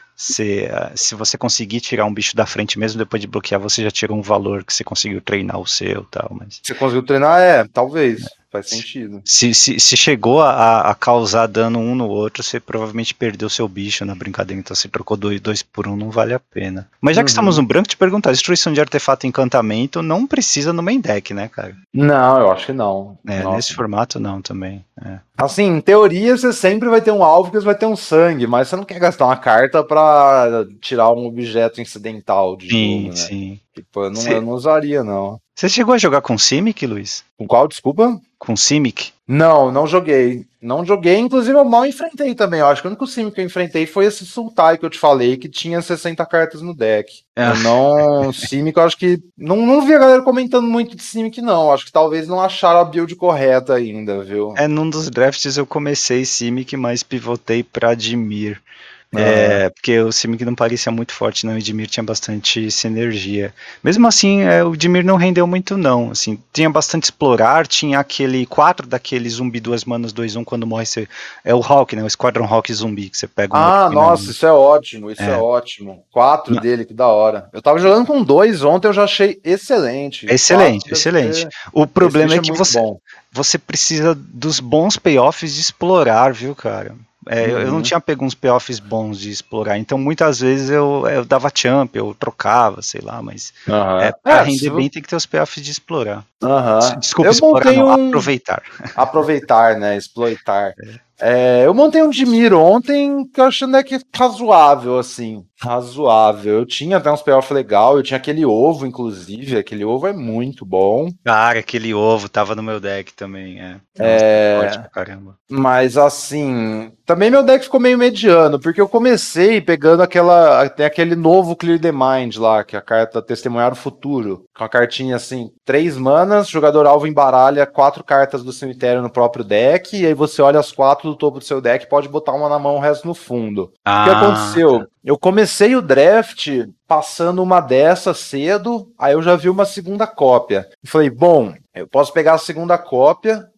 se, ah, se você conseguir tirar um bicho da frente mesmo depois de bloquear, você já tirou um valor que você conseguiu treinar o seu e tal, mas... Você conseguiu treinar? É, talvez. Faz sentido. Se, se, se chegou a, a causar dano um no outro, você provavelmente perdeu seu bicho na brincadeira, então se trocou dois, dois por um, não vale a pena. Mas já que Uhum. estamos no branco, te perguntar, destruição de artefato e encantamento não precisa no main deck, né, cara? Não, eu acho que não. É, Nossa. nesse formato não também. É. Assim, em teoria, você sempre vai ter um alvo que você vai ter um sangue, mas você não quer gastar uma carta pra tirar um objeto incidental de Sim, jogo, né? sim. Tipo, eu não, Sim. eu não usaria, não. Você chegou a jogar com Simic, Luiz? Com qual, desculpa? Com Simic? Não, não joguei. Não joguei, inclusive eu mal enfrentei também. Eu acho que o único sim que eu enfrentei foi esse Sultai que eu te falei, que tinha sessenta cartas no deck. É. Eu não. Simic, eu acho que. Não, não vi a galera comentando muito de Simic, não. Acho que talvez não acharam a build correta ainda, viu? É, num dos drafts eu comecei Simic, mas pivotei pra Dimir. É, porque o Simic não parecia muito forte, não, e o Dimir tinha bastante sinergia. Mesmo assim, é, o Dimir não rendeu muito, não. Assim, tinha bastante explorar, tinha aquele quatro daquele zumbi duas manas dois um quando morre. Você, é o Hawk, né? O Squadron Hawk zumbi que você pega um Ah, outro nossa, finalmente. isso é ótimo, isso é, É. ótimo. Quatro Não. dele, que da hora. Eu tava jogando com dois ontem, eu já achei excelente. Excelente, Quatro deve excelente. ser- O problema esse é bicho que muito você, bom. você precisa dos bons payoffs de explorar, viu, cara? É, eu, eu não Uhum. tinha pego uns payoffs bons de explorar, então muitas vezes eu, eu dava champ, eu trocava, sei lá, mas Aham. é, pra É, render se- bem tem que ter os payoffs de explorar. Aham. Desculpa, Eu explorar montei não, um- aproveitar. Aproveitar, né? Exploitar. É, eu montei um Dimir ontem que eu achei um deck razoável, assim. Razoável. Eu tinha até uns payoff legal, eu tinha aquele ovo, inclusive. Aquele ovo é muito bom. Cara, aquele ovo tava no meu deck também, é. Nossa, É... forte pra caramba. Mas assim, também meu deck ficou meio mediano, porque eu comecei pegando aquela. Tem aquele novo Clear the Mind lá, que é a carta Testemunhar o Futuro. Com a cartinha assim, três manas, jogador alvo embaralha quatro cartas do cemitério no próprio deck, e aí você olha as quatro do topo do seu deck e pode botar uma na mão, o resto no fundo. Ah, o que aconteceu? tá. Eu comecei o draft passando uma dessa cedo, aí eu já vi uma segunda cópia. E falei, bom, eu posso pegar a segunda cópia.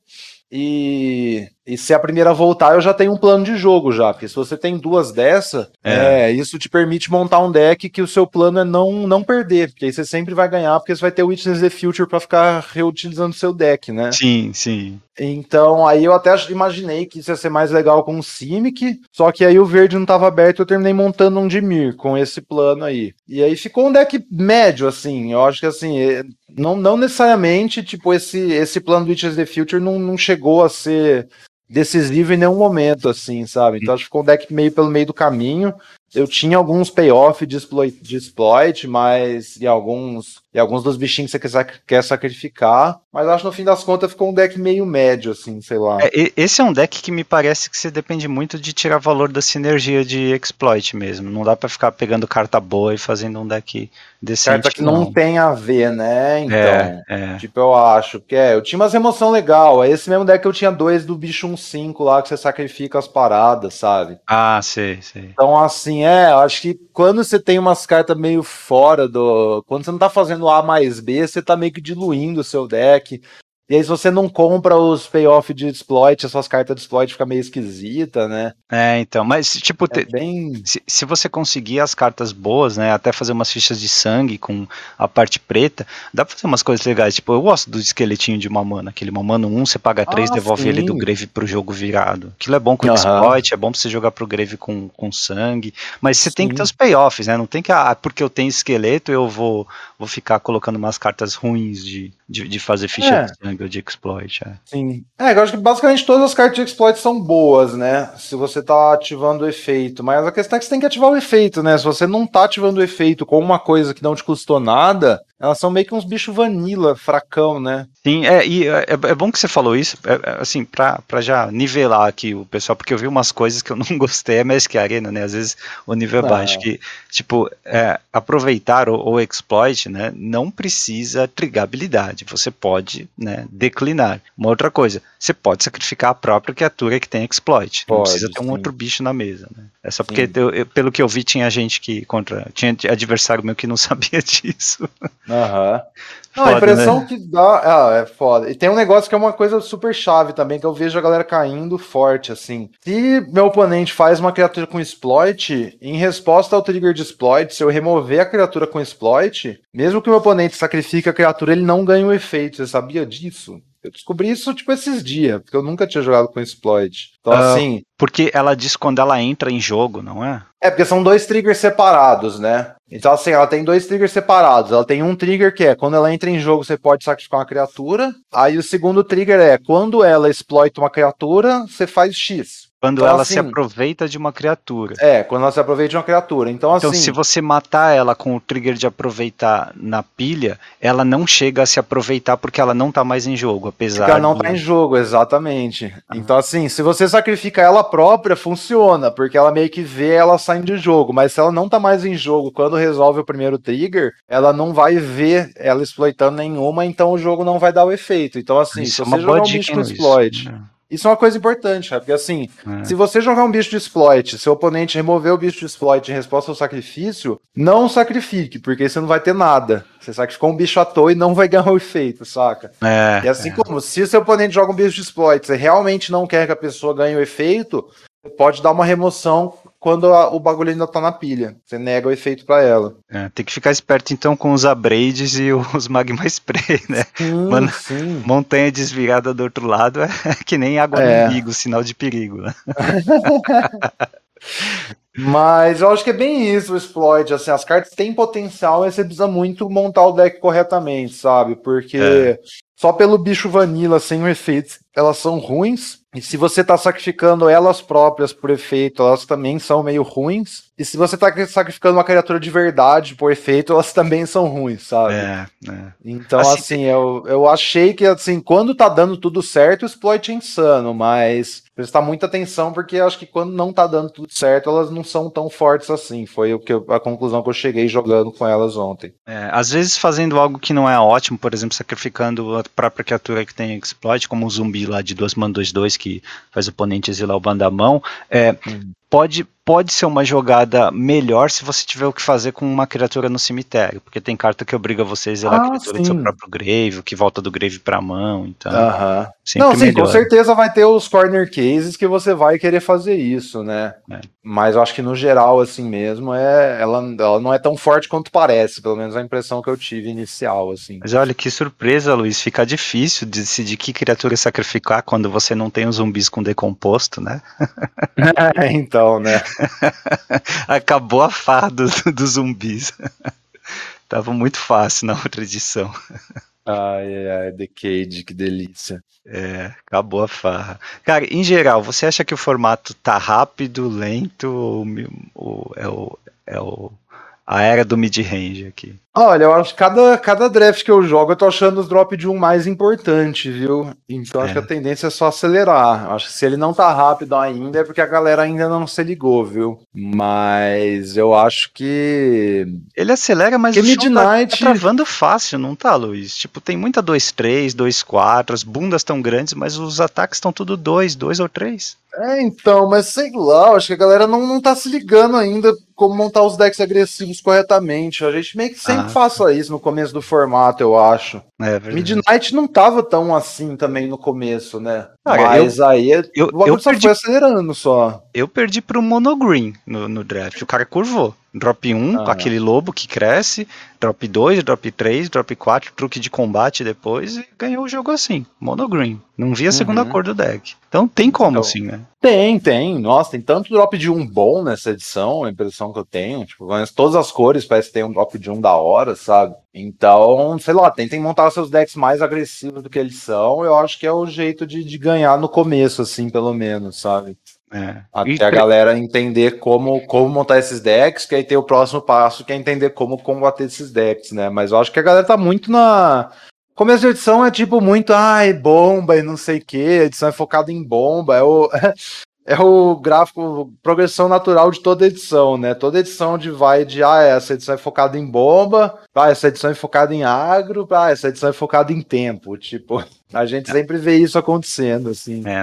E, e se a primeira voltar, eu já tenho um plano de jogo já, porque se você tem duas dessa, é. É, isso te permite montar um deck que o seu plano é não, não perder, porque aí você sempre vai ganhar, porque você vai ter o Witness the Future pra ficar reutilizando o seu deck, né? Sim, sim. Então, aí eu até imaginei que isso ia ser mais legal com o Simic, só que aí o verde não tava aberto, eu terminei montando um Dimir com esse plano aí. E aí ficou um deck médio, assim, eu acho que assim, não, não necessariamente, tipo, esse, esse plano do Witches the Future não, não chegou a ser decisivo em nenhum momento, assim, sabe? Então acho que ficou um deck meio pelo meio do caminho. Eu tinha alguns payoff de exploit, de exploit, mas e alguns, e alguns dos bichinhos que você quer sacrificar, mas acho que no fim das contas ficou um deck meio médio, assim, sei lá. É, esse é um deck que me parece que você depende muito de tirar valor da sinergia de exploit mesmo. Não dá pra ficar pegando carta boa e fazendo um deck decente. Carta que não, não tem a ver, né? Então, é, é. tipo, eu acho que é. Eu tinha umas emoção legal. Esse mesmo deck eu tinha dois do bicho um cinco lá que você sacrifica as paradas, sabe? Ah, sei, sei. Então, assim, é, eu acho que quando você tem umas cartas meio fora do. Quando você não tá fazendo A mais B, você tá meio que diluindo o seu deck. E aí, se você não compra os payoff de exploit, as suas cartas de exploit ficam meio esquisita, né? É, então, mas, tipo, é te, bem... se, se você conseguir as cartas boas, né, até fazer umas fichas de sangue com a parte preta, dá pra fazer umas coisas legais. Tipo, eu gosto do esqueletinho de uma mana, aquele uma mana um, você paga três, ah, devolve sim. ele do grave pro jogo virado. Aquilo é bom com uhum. exploit, é bom pra você jogar pro grave com, com sangue, mas você sim. tem que ter os payoffs, né? Não tem que, ah, porque eu tenho esqueleto, eu vou, vou ficar colocando umas cartas ruins de, de, de fazer ficha é. de sangue ou de exploit. É. Sim. É, eu acho que basicamente todas as cartas de exploit são boas, né? Se você tá ativando o efeito. Mas a questão é que você tem que ativar o efeito, né? Se você não tá ativando o efeito com uma coisa que não te custou nada, elas são meio que uns bichos vanilla, fracão, né? Sim, é, e é, é bom que você falou isso, é, assim, pra, pra já nivelar aqui o pessoal, porque eu vi umas coisas que eu não gostei, é mais que a Arena, né? Às vezes o nível é baixo, que, tipo, é, aproveitar o, o exploit, né? Não precisa trigar habilidade, você pode, né, declinar. Uma outra coisa, você pode sacrificar a própria criatura que tem exploit, pode, não precisa ter um sim. outro bicho na mesa, né? É só porque, eu, eu, pelo que eu vi, tinha gente que contra, tinha adversário meu que não sabia disso. Aham. Uhum. Não, foda, a impressão né? que dá ah, é foda. E tem um negócio que é uma coisa super chave também, que eu vejo a galera caindo forte, assim. Se meu oponente faz uma criatura com exploit, em resposta ao trigger de exploit, se eu remover a criatura com exploit, mesmo que o meu oponente sacrifique a criatura, ele não ganha o efeito. Você sabia disso? Eu descobri isso, tipo, esses dias, porque eu nunca tinha jogado com exploit. Então, uh, assim... Porque ela diz quando ela entra em jogo, não é? É, porque são dois triggers separados, né? Então, assim, ela tem dois triggers separados. Ela tem um trigger que é, quando ela entra em jogo, você pode sacrificar uma criatura. Aí o segundo trigger é, quando ela exploita uma criatura, você faz X. Quando então, ela assim, se aproveita de uma criatura. É, quando ela se aproveita de uma criatura. Então, então assim... se você matar ela com o trigger de aproveitar na pilha, ela não chega a se aproveitar porque ela não tá mais em jogo, apesar porque ela não do... tá em jogo, exatamente. Ah. Então, assim, se você sacrifica ela própria, funciona, porque ela meio que vê ela saindo de jogo. Mas se ela não tá mais em jogo, quando resolve o primeiro trigger, ela não vai ver ela exploitando nenhuma, então o jogo não vai dar o efeito. Então, assim, isso se é você jogar um bicho com exploit... Isso, né? Isso é uma coisa importante, né? Porque assim, é. se você jogar um bicho de exploit, seu oponente remover o bicho de exploit em resposta ao sacrifício, não sacrifique, porque você não vai ter nada. Você sacrificou um bicho à toa e não vai ganhar o efeito, saca? É, e assim é. como, se seu oponente joga um bicho de exploit, você realmente não quer que a pessoa ganhe o efeito, você pode dar uma remoção quando a, o bagulho ainda tá na pilha. Você nega o efeito pra ela. É, tem que ficar esperto então com os Abrades e os Magma Spray, né? Sim, Mano, sim. montanha desvirada do outro lado é que nem água É. no umbigo, sinal de perigo, né? Mas eu acho que é bem isso o exploit, assim, as cartas têm potencial, mas você precisa muito montar o deck corretamente, sabe? Porque É. só pelo bicho vanilla, sem o efeito, elas são ruins. E se você tá sacrificando elas próprias por efeito, elas também são meio ruins. E se você tá sacrificando uma criatura de verdade por efeito, elas também são ruins, sabe? É, é. Então, Assim, assim, eu, eu achei que, assim, quando tá dando tudo certo, o exploit é insano, mas prestar muita atenção, porque acho que quando não tá dando tudo certo, elas não são tão fortes assim. Foi o que eu, a conclusão que eu cheguei jogando com elas ontem. É, às vezes fazendo algo que não é ótimo, por exemplo, sacrificando a própria criatura que tem exploit, como o zumbi lá de dois mana dois dois, que faz o oponente exilar o Bandamão, é, hum. pode, pode ser uma jogada melhor se você tiver o que fazer com uma criatura no cemitério, porque tem carta que obriga você a exilar ah, a criatura sim. do seu próprio grave, que volta do grave pra mão, então... Uh-huh. Não, sim, melhor. Com certeza vai ter os corner cases que você vai querer fazer isso, né? É. Mas eu acho que no geral, assim mesmo, é, ela, ela não é tão forte quanto parece, pelo menos a impressão que eu tive inicial, assim. Mas olha, que surpresa, Luiz, fica difícil de decidir que criatura sacrificar quando você não tem os zumbis com decomposto, né? É, então, né? Acabou a farra dos do zumbis. Tava muito fácil na outra edição. Ai, ai, Decade, que delícia. É, acabou a farra. Cara, em geral, você acha que o formato tá rápido, lento, ou, ou é, o, é o, a era do mid-range aqui? Olha, eu acho que cada, cada draft que eu jogo, eu tô achando os drop de um mais importante, viu? Então é. acho que a tendência é só acelerar. Eu acho que se ele não tá rápido ainda, é porque a galera ainda não se ligou, viu? Mas eu acho que... Ele acelera, mas que o Midnight... tá, tá travando fácil, não tá, Luiz? Tipo, tem muita dois três, dois quatro, as bundas tão grandes, mas os ataques estão tudo dois, dois ou três. É, então, mas sei lá, acho que a galera não, não tá se ligando ainda como montar os decks agressivos corretamente. A gente meio que sempre ah. faça isso no começo do formato, eu acho. É Midnight não tava tão assim também no começo, né? Cara, mas eu, aí eu, o bagulho eu só perdi, foi acelerando só. Eu perdi pro Monogreen no, no draft. O cara curvou. Drop um, ah. aquele lobo que cresce, drop dois, drop três, drop quatro, truque de combate depois e ganhou o jogo assim, Monogreen. Não vi a segunda uhum. cor do deck. Então tem como então, assim, né? Tem, tem. Nossa, tem tanto drop de um bom nessa edição, a impressão que eu tenho. Tipo, todas as cores parece que tem um drop de um da hora, sabe? Então, sei lá, tentem montar seus decks mais agressivos do que eles são. Eu acho que é o jeito de, de ganhar no começo, assim, pelo menos, sabe? É. Até e... a galera entender como, como montar esses decks, que aí tem o próximo passo, que é entender como combater esses decks, né? Mas eu acho que a galera tá muito na... Começo de edição é tipo muito, ai, bomba e não sei o que, a edição é focada em bomba, é o... É o gráfico, progressão natural de toda edição, né? Toda edição de vai de, ah, essa edição é focada em bomba, ah, essa edição é focada em agro, ah, essa edição é focada em tempo. Tipo, a gente sempre vê isso acontecendo, assim. É,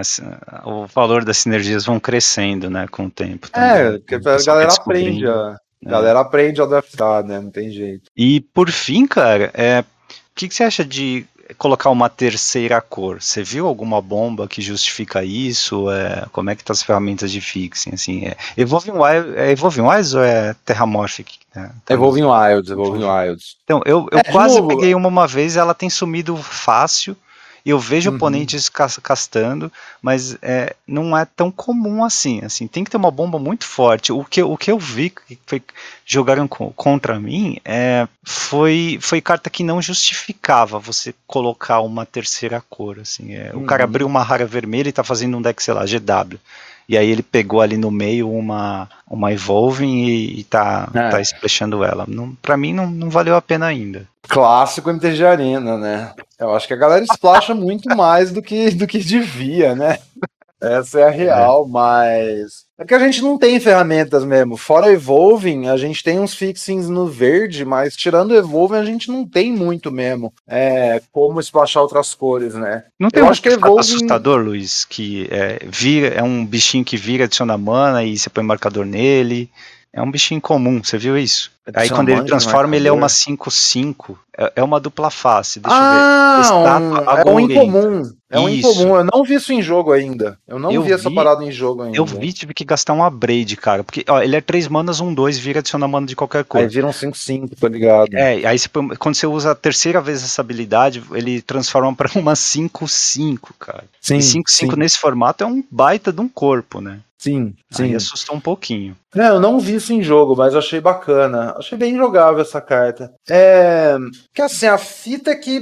o valor das sinergias vão crescendo, né, com o tempo. Também. É, porque a galera aprende, a é. galera aprende a adaptar, né? Não tem jeito. E, por fim, cara, é, o que, que você acha de colocar uma terceira cor? Você viu alguma bomba que justifica isso? É, como é que tá as ferramentas de fixing? Assim, é, Evolving Wilds, é Evolving Wilds ou é Terramorphic? É, Evolving Wilds, Evolving Wilds. Então, eu, eu é, quase novo. peguei uma uma vez, ela tem sumido fácil. Eu vejo uhum. oponentes castando, mas é, não é tão comum assim, assim. Tem que ter uma bomba muito forte. O que, o que eu vi que foi, jogaram co- contra mim é, foi, foi carta que não justificava você colocar uma terceira cor. Assim. É, uhum. O cara abriu uma rara vermelha e tá fazendo um deck, sei lá, G W. E aí ele pegou ali no meio uma, uma Evolving e, e tá, é. tá splashando ela. Não, pra mim não, não valeu a pena ainda. Clássico M T G Arena, né? Eu acho que a galera splasha muito mais do que, do que devia, né? Essa é a real, é. mas... É que a gente não tem ferramentas mesmo. Fora Evolving, a gente tem uns fixings no verde, mas tirando Evolving, a gente não tem muito mesmo é, como splashar outras cores, né? Não tem Eu um acho que Evolving... assustador, Luiz, que é, vira, é um bichinho que vira, adiciona mana e você põe marcador nele. É um bichinho comum, você viu isso? Adiciona Aí quando ele transforma, ele é uma cinco cinco. É, é uma dupla face. Deixa ah, eu ver. Um, é um incomum. É um isso. incomum. Eu não vi isso em jogo ainda. Eu não eu vi, vi essa parada em jogo ainda. Eu vi, tive que gastar uma Braid, cara. Porque ó, ele é três manas, um dois, vira adiciona mana de qualquer cor. Aí vira um cinco cinco, tá ligado? É, aí você, quando você usa a terceira vez essa habilidade, ele transforma pra uma cinco cinco, cara. Sim, e cinco cinco nesse formato é um baita de um corpo, né? Sim, sim. Aí assustou um pouquinho. Não, eu não vi isso em jogo, mas eu achei bacana. Achei bem jogável essa carta. É... Que assim, a fita é que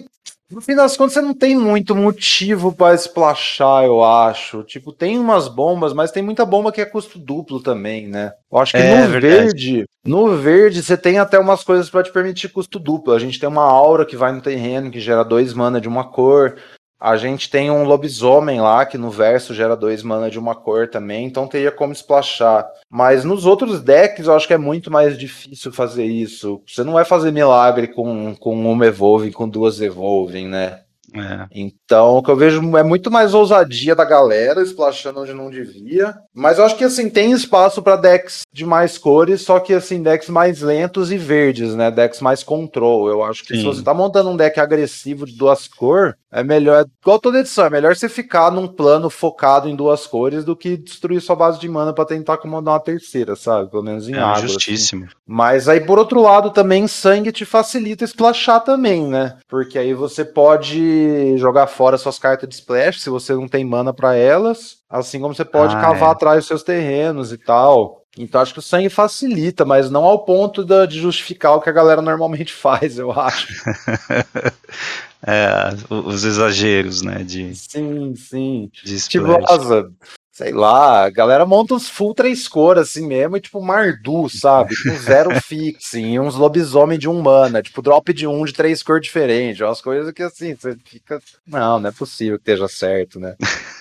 No fim das contas, você não tem muito motivo pra splashar, eu acho. Tipo, tem umas bombas, mas tem muita bomba que é custo duplo também, né? Eu acho que É, no verdade. verde, no verde, você tem até umas coisas pra te permitir custo duplo. A gente tem uma aura que vai no terreno, que gera dois mana de uma cor. A gente tem um lobisomem lá, que no verso gera dois mana de uma cor também, então teria como splashar. Mas nos outros decks eu acho que é muito mais difícil fazer isso. Você não vai fazer milagre com, com uma Evolving, com duas Evolving, né? É. Então, o que eu vejo é muito mais ousadia da galera, splashando onde não devia. Mas eu acho que, assim, tem espaço para decks de mais cores, só que, assim, decks mais lentos e verdes, né? Decks mais control. Eu acho que Sim. se você tá montando um deck agressivo de duas cores, é melhor, igual toda edição, é melhor você ficar num plano focado em duas cores do que destruir sua base de mana para tentar acomodar uma terceira, sabe? Pelo menos em É água. justíssimo. Assim. Mas aí, por outro lado, também sangue te facilita splashar também, né? Porque aí você pode jogar fora suas cartas de splash, se você não tem mana para elas, assim como você pode Ah, cavar é. atrás dos seus terrenos e tal. Então acho que o sangue facilita, mas não ao ponto de justificar o que a galera normalmente faz, eu acho. É, os exageros, né, de, Sim, sim. de Tipo, splash. nossa, sei lá, a galera monta uns full três cores assim mesmo, e tipo Mardu, sabe? Com zero fixing, e uns lobisomem de um mana, tipo drop de um de três cores diferentes, umas coisas que assim, você fica. Não, não é possível que esteja certo, né?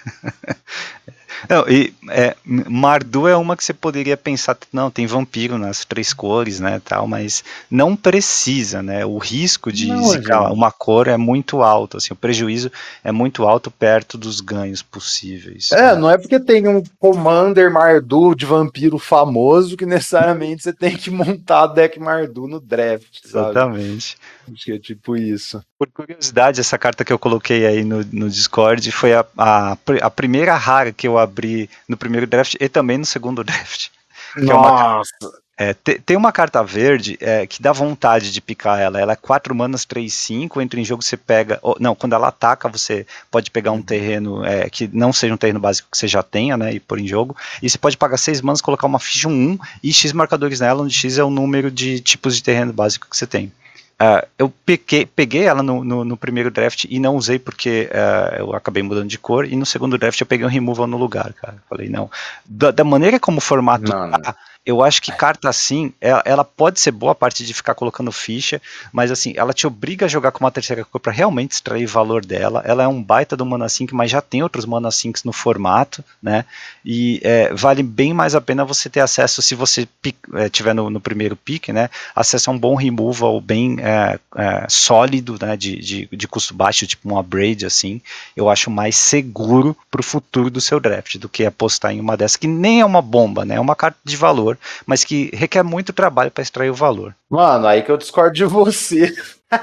Não, e é, Mardu é uma que você poderia pensar, não, tem vampiro nas três cores, né, tal, mas não precisa, né, o risco de Não, zicar gente. uma cor é muito alto, assim, o prejuízo é muito alto perto dos ganhos possíveis. É, não é porque tem um Commander Mardu de vampiro famoso que necessariamente você tem que montar deck Mardu no draft, sabe? Exatamente. Acho que é tipo isso. Por curiosidade, essa carta que eu coloquei aí no, no Discord foi a, a, a primeira rara que eu abri no primeiro draft e também no segundo draft. Que é uma, Nossa! é, te, tem uma carta verde é, que dá vontade de picar ela. Ela é quatro manas, três, cinco. Entra em jogo, você pega. Ou, não, quando ela ataca, você pode pegar um terreno é, que não seja um terreno básico que você já tenha, né? E pôr em jogo. E você pode pagar seis manas, colocar uma ficha um e X marcadores nela, onde X é o número de tipos de terreno básico que você tem. Uh, eu peguei, peguei ela no, no, no primeiro draft e não usei porque uh, eu acabei mudando de cor, e no segundo draft eu peguei um removal no lugar, cara. Falei, não. Da, da maneira como o formato Não, não. tá, eu acho que carta assim, ela, ela pode ser boa a parte de ficar colocando ficha, mas assim, ela te obriga a jogar com uma terceira cor para realmente extrair valor dela. Ela é um baita do mana sync, mas já tem outros mana syncs no formato, né? E é, vale bem mais a pena você ter acesso, se você pick, é, tiver no, no primeiro pick, né? Acesso a um bom removal bem é, é, sólido, né? De, de, de custo baixo, tipo um upgrade, assim. Eu acho mais seguro pro futuro do seu draft do que apostar em uma dessa, que nem é uma bomba, né? É uma carta de valor, mas que requer muito trabalho para extrair o valor. Mano, aí que eu discordo de você.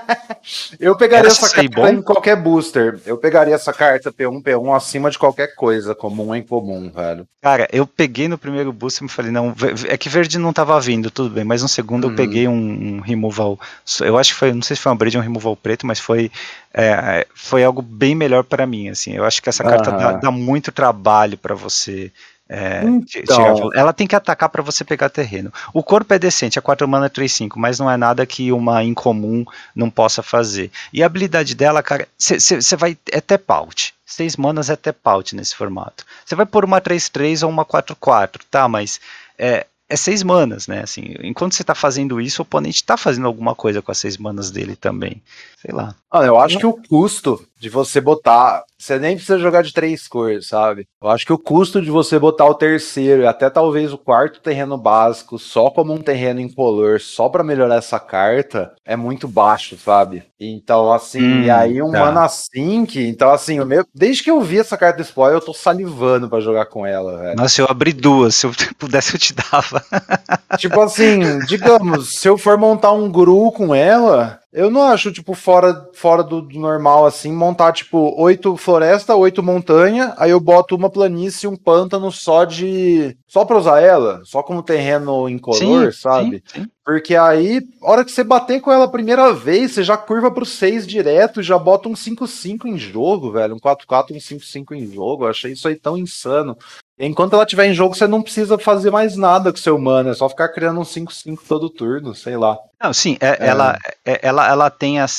Eu pegaria Essa essa carta bom? em qualquer booster. Eu pegaria essa carta P um P um acima de qualquer coisa, comum em comum, velho. Cara, eu peguei no primeiro booster e falei, não, é que verde não tava vindo, tudo bem, mas no segundo Uhum. eu peguei um, um removal, eu acho que foi, não sei se foi um upgrade ou um removal preto, mas foi, é, foi algo bem melhor para mim, assim. Eu acho que essa carta Uhum. dá, dá muito trabalho para você. É, então, ela tem que atacar para você pegar terreno. O corpo é decente, é quatro mana, três, cinco, mas não é nada que uma incomum não possa fazer. E a habilidade dela, cara, você vai, é tap out. seis manas é tap out nesse formato. Você vai pôr uma três três ou uma quatro quatro, tá? Mas é, é seis manas, né? Assim, enquanto você tá fazendo isso, o oponente tá fazendo alguma coisa com as seis manas dele também. Sei lá. Ah, eu acho que o custo de você botar... Você nem precisa jogar de três cores, sabe? Eu acho que o custo de você botar o terceiro e até talvez o quarto terreno básico só como um terreno incolor, só pra melhorar essa carta, é muito baixo, sabe? Então, assim, Hum, e aí um tá. mana sync, então assim, o meu, desde que eu vi essa carta spoiler, eu tô salivando pra jogar com ela, velho. Nossa, eu abri duas, se eu pudesse eu te dava. Tipo assim, digamos, se eu for montar um Gru com ela, eu não acho, tipo, fora, fora do, do normal, assim, montar, tipo, oito floresta, oito montanha, aí eu boto uma planície e um pântano só de... Só pra usar ela, só como terreno incolor, Sim, sabe? sim, sim. Porque aí, a hora que você bater com ela a primeira vez, você já curva pro seis direto e já bota um cinco cinco em jogo, velho. Um quatro quatro, um cinco cinco em jogo. Eu achei isso aí tão insano. Enquanto ela estiver em jogo, você não precisa fazer mais nada com seu mana. É só ficar criando um cinco cinco todo turno, sei lá. Não, sim, é, é. Ela, é, ela, ela tem essa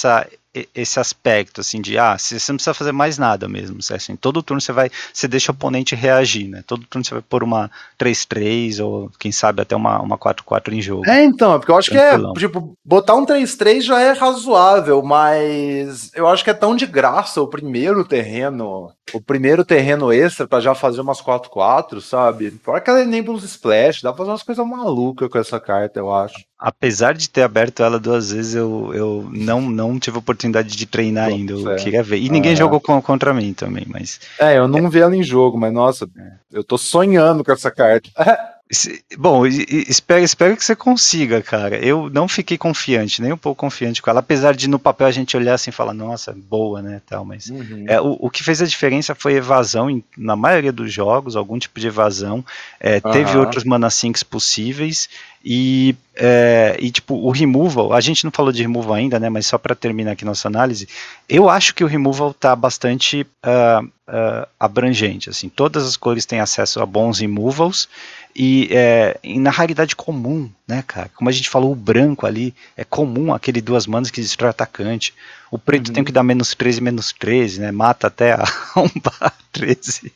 esse aspecto, assim, de, ah, você não precisa fazer mais nada mesmo, assim, todo turno você vai, você deixa o oponente reagir, né, todo turno você vai pôr uma três três ou, quem sabe, até uma, uma quatro quatro em jogo. É, então, é porque eu acho Tranquilão. que é, tipo, botar um três três já é razoável, mas eu acho que é tão de graça o primeiro terreno, o primeiro terreno extra pra já fazer umas quatro quatro, sabe? Fora que ela é nem uns splash, dá pra fazer umas coisas malucas com essa carta, eu acho. Apesar de ter aberto ela duas vezes, eu, eu não, não tive oportunidade de treinar Bom, ainda, eu é. queria ver. E ninguém Ah, jogou com, contra mim também, mas... É, eu não vi ela em jogo, mas nossa, eu tô sonhando com essa carta. Se- Bom, e- e- espero, espero que você consiga, cara. Eu não fiquei confiante, nem um pouco confiante com ela, apesar de no papel a gente olhar assim e falar, nossa, boa, né, tal, mas Uhum. é, o, o que fez a diferença foi evasão em- na maioria dos jogos, algum tipo de evasão. É, teve Aham. outros mana sinks possíveis e, é, e tipo, o removal, a gente não falou de removal ainda, né, mas só para terminar aqui nossa análise, eu acho que o removal tá bastante ah, ah, abrangente, assim, todas as cores têm acesso a bons removals. E, é, e na raridade comum, né, cara? Como a gente falou, o branco ali é comum, aquele duas manas que destrói atacante. O preto Uhum. tem que dar menos treze, menos treze, né? Mata até a um barra treze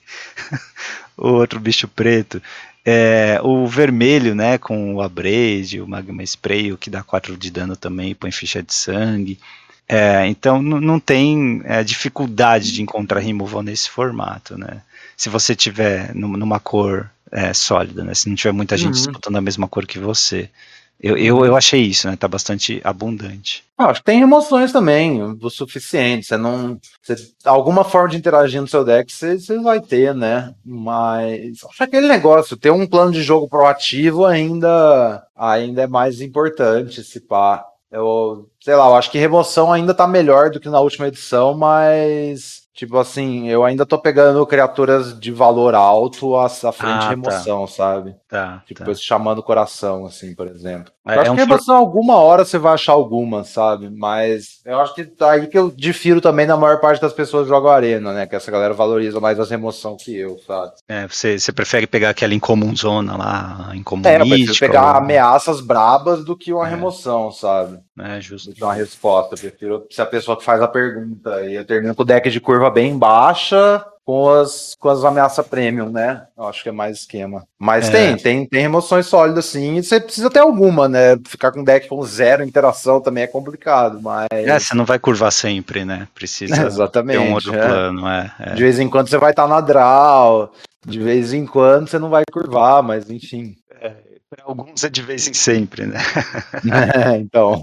o outro bicho preto. É, o vermelho, né? Com o Abrade, o Magma Spray, o que dá quatro de dano também, põe ficha de sangue. É, então n- não tem é, dificuldade de encontrar removal nesse formato, né? Se você tiver num- numa cor é, sólida, né? Se não tiver muita gente Uhum. disputando a mesma cor que você. Eu, eu, Uhum. eu achei isso, né? Tá bastante abundante. Ah, acho que tem remoções também, o suficiente. Você não. Você, alguma forma de interagir no seu deck você, você vai ter, né? Mas acho que aquele negócio, ter um plano de jogo proativo ainda, ainda é mais importante, se pá. Eu, sei lá, eu acho que remoção ainda tá melhor do que na última edição, mas. Tipo assim, eu ainda tô pegando criaturas de valor alto à, à frente de Ah, tá. remoção, sabe? Tá, Tipo, tá. esse chamando coração, assim, por exemplo. É- Eu acho é um que for- remoção alguma hora você vai achar alguma, sabe? Mas eu acho que tá aí que eu difiro também na maior parte das pessoas que jogam arena, né? Que essa galera valoriza mais as remoção que eu, sabe? é, você, você prefere pegar aquela incomum zona lá, incomum É, eu prefiro mística? pegar Ou... ameaças brabas do que uma É. remoção, sabe? É, Do justo. que uma resposta. Eu prefiro se a pessoa que faz a pergunta e eu termino com o deck de curva bem baixa com as, com as ameaças premium, né? Eu acho que é mais esquema. Mas É. tem, tem, tem remoções sólidas sim, e você precisa ter alguma, né? Ficar com deck com zero interação também é complicado, mas... É, você não vai curvar sempre, né? Precisa Exatamente, ter um outro é. plano, é. é. De vez em quando você vai estar na draw, de vez em quando você não vai curvar, mas enfim. Para alguns é de vez em sempre, né? É, então...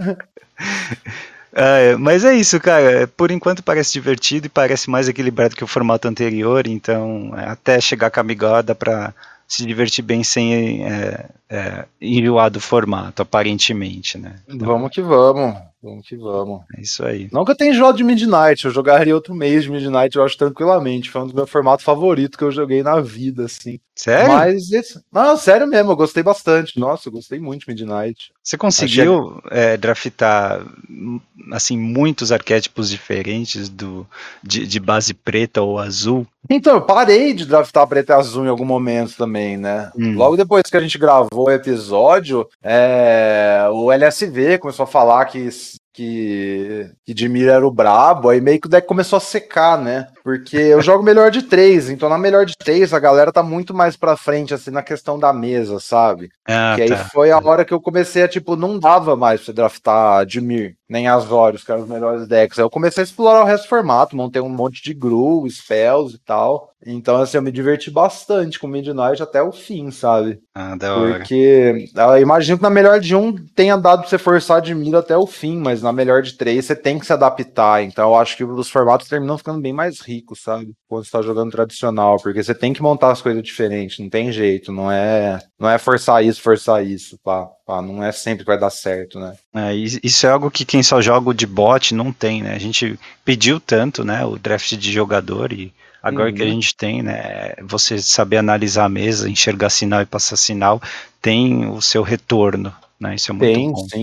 É, mas é isso, cara. Por enquanto parece divertido e parece mais equilibrado que o formato anterior, então é, até chegar a Kamigawa dá pra se divertir bem sem é, é, enjoar do formato, aparentemente, né? Então, Vamos que vamos, vamos que vamos. é isso aí. Nunca tem jogo de Midnight, eu jogaria outro mês de Midnight, eu acho tranquilamente. Foi um dos meus formatos favoritos que eu joguei na vida, assim. Sério? Mas esse. Não, sério mesmo, eu gostei bastante. Nossa, eu gostei muito de Midnight. Você conseguiu é, draftar assim, muitos arquétipos diferentes do, de, de base preta ou azul? Então, eu parei de draftar preto e azul em algum momento também, né? Hum. Logo depois que a gente gravou o episódio, é, o L S V começou a falar que, que, que Dimir era o brabo, aí meio que o deck começou a secar, né? Porque eu jogo melhor de três, então na melhor de três a galera tá muito mais pra frente, assim, na questão da mesa, sabe? Ah, que aí tá. foi a hora que eu comecei a, tipo, não dava mais pra você draftar Dimir, nem Azorius, que eram os melhores decks. Aí eu comecei a explorar o resto do formato, montei um monte de Gru, spells e tal. Então, assim, eu me diverti bastante com Midnight até o fim, sabe? Ah, da hora. Porque eu imagino que na melhor de um tenha dado pra você forçar de mira até o fim, mas na melhor de três você tem que se adaptar. Então eu acho que os formatos terminam ficando bem mais ricos, sabe? Quando você tá jogando tradicional, porque você tem que montar as coisas diferentes, não tem jeito, não é, não é forçar isso, forçar isso, pá, pá, não é sempre que vai dar certo, né? É, isso é algo que quem só joga de bot não tem, né? A gente pediu tanto, né, o draft de jogador e agora Uhum. que a gente tem, né, você saber analisar a mesa, enxergar sinal e passar sinal, tem o seu retorno, né? Isso é muito Tem, bom. sim.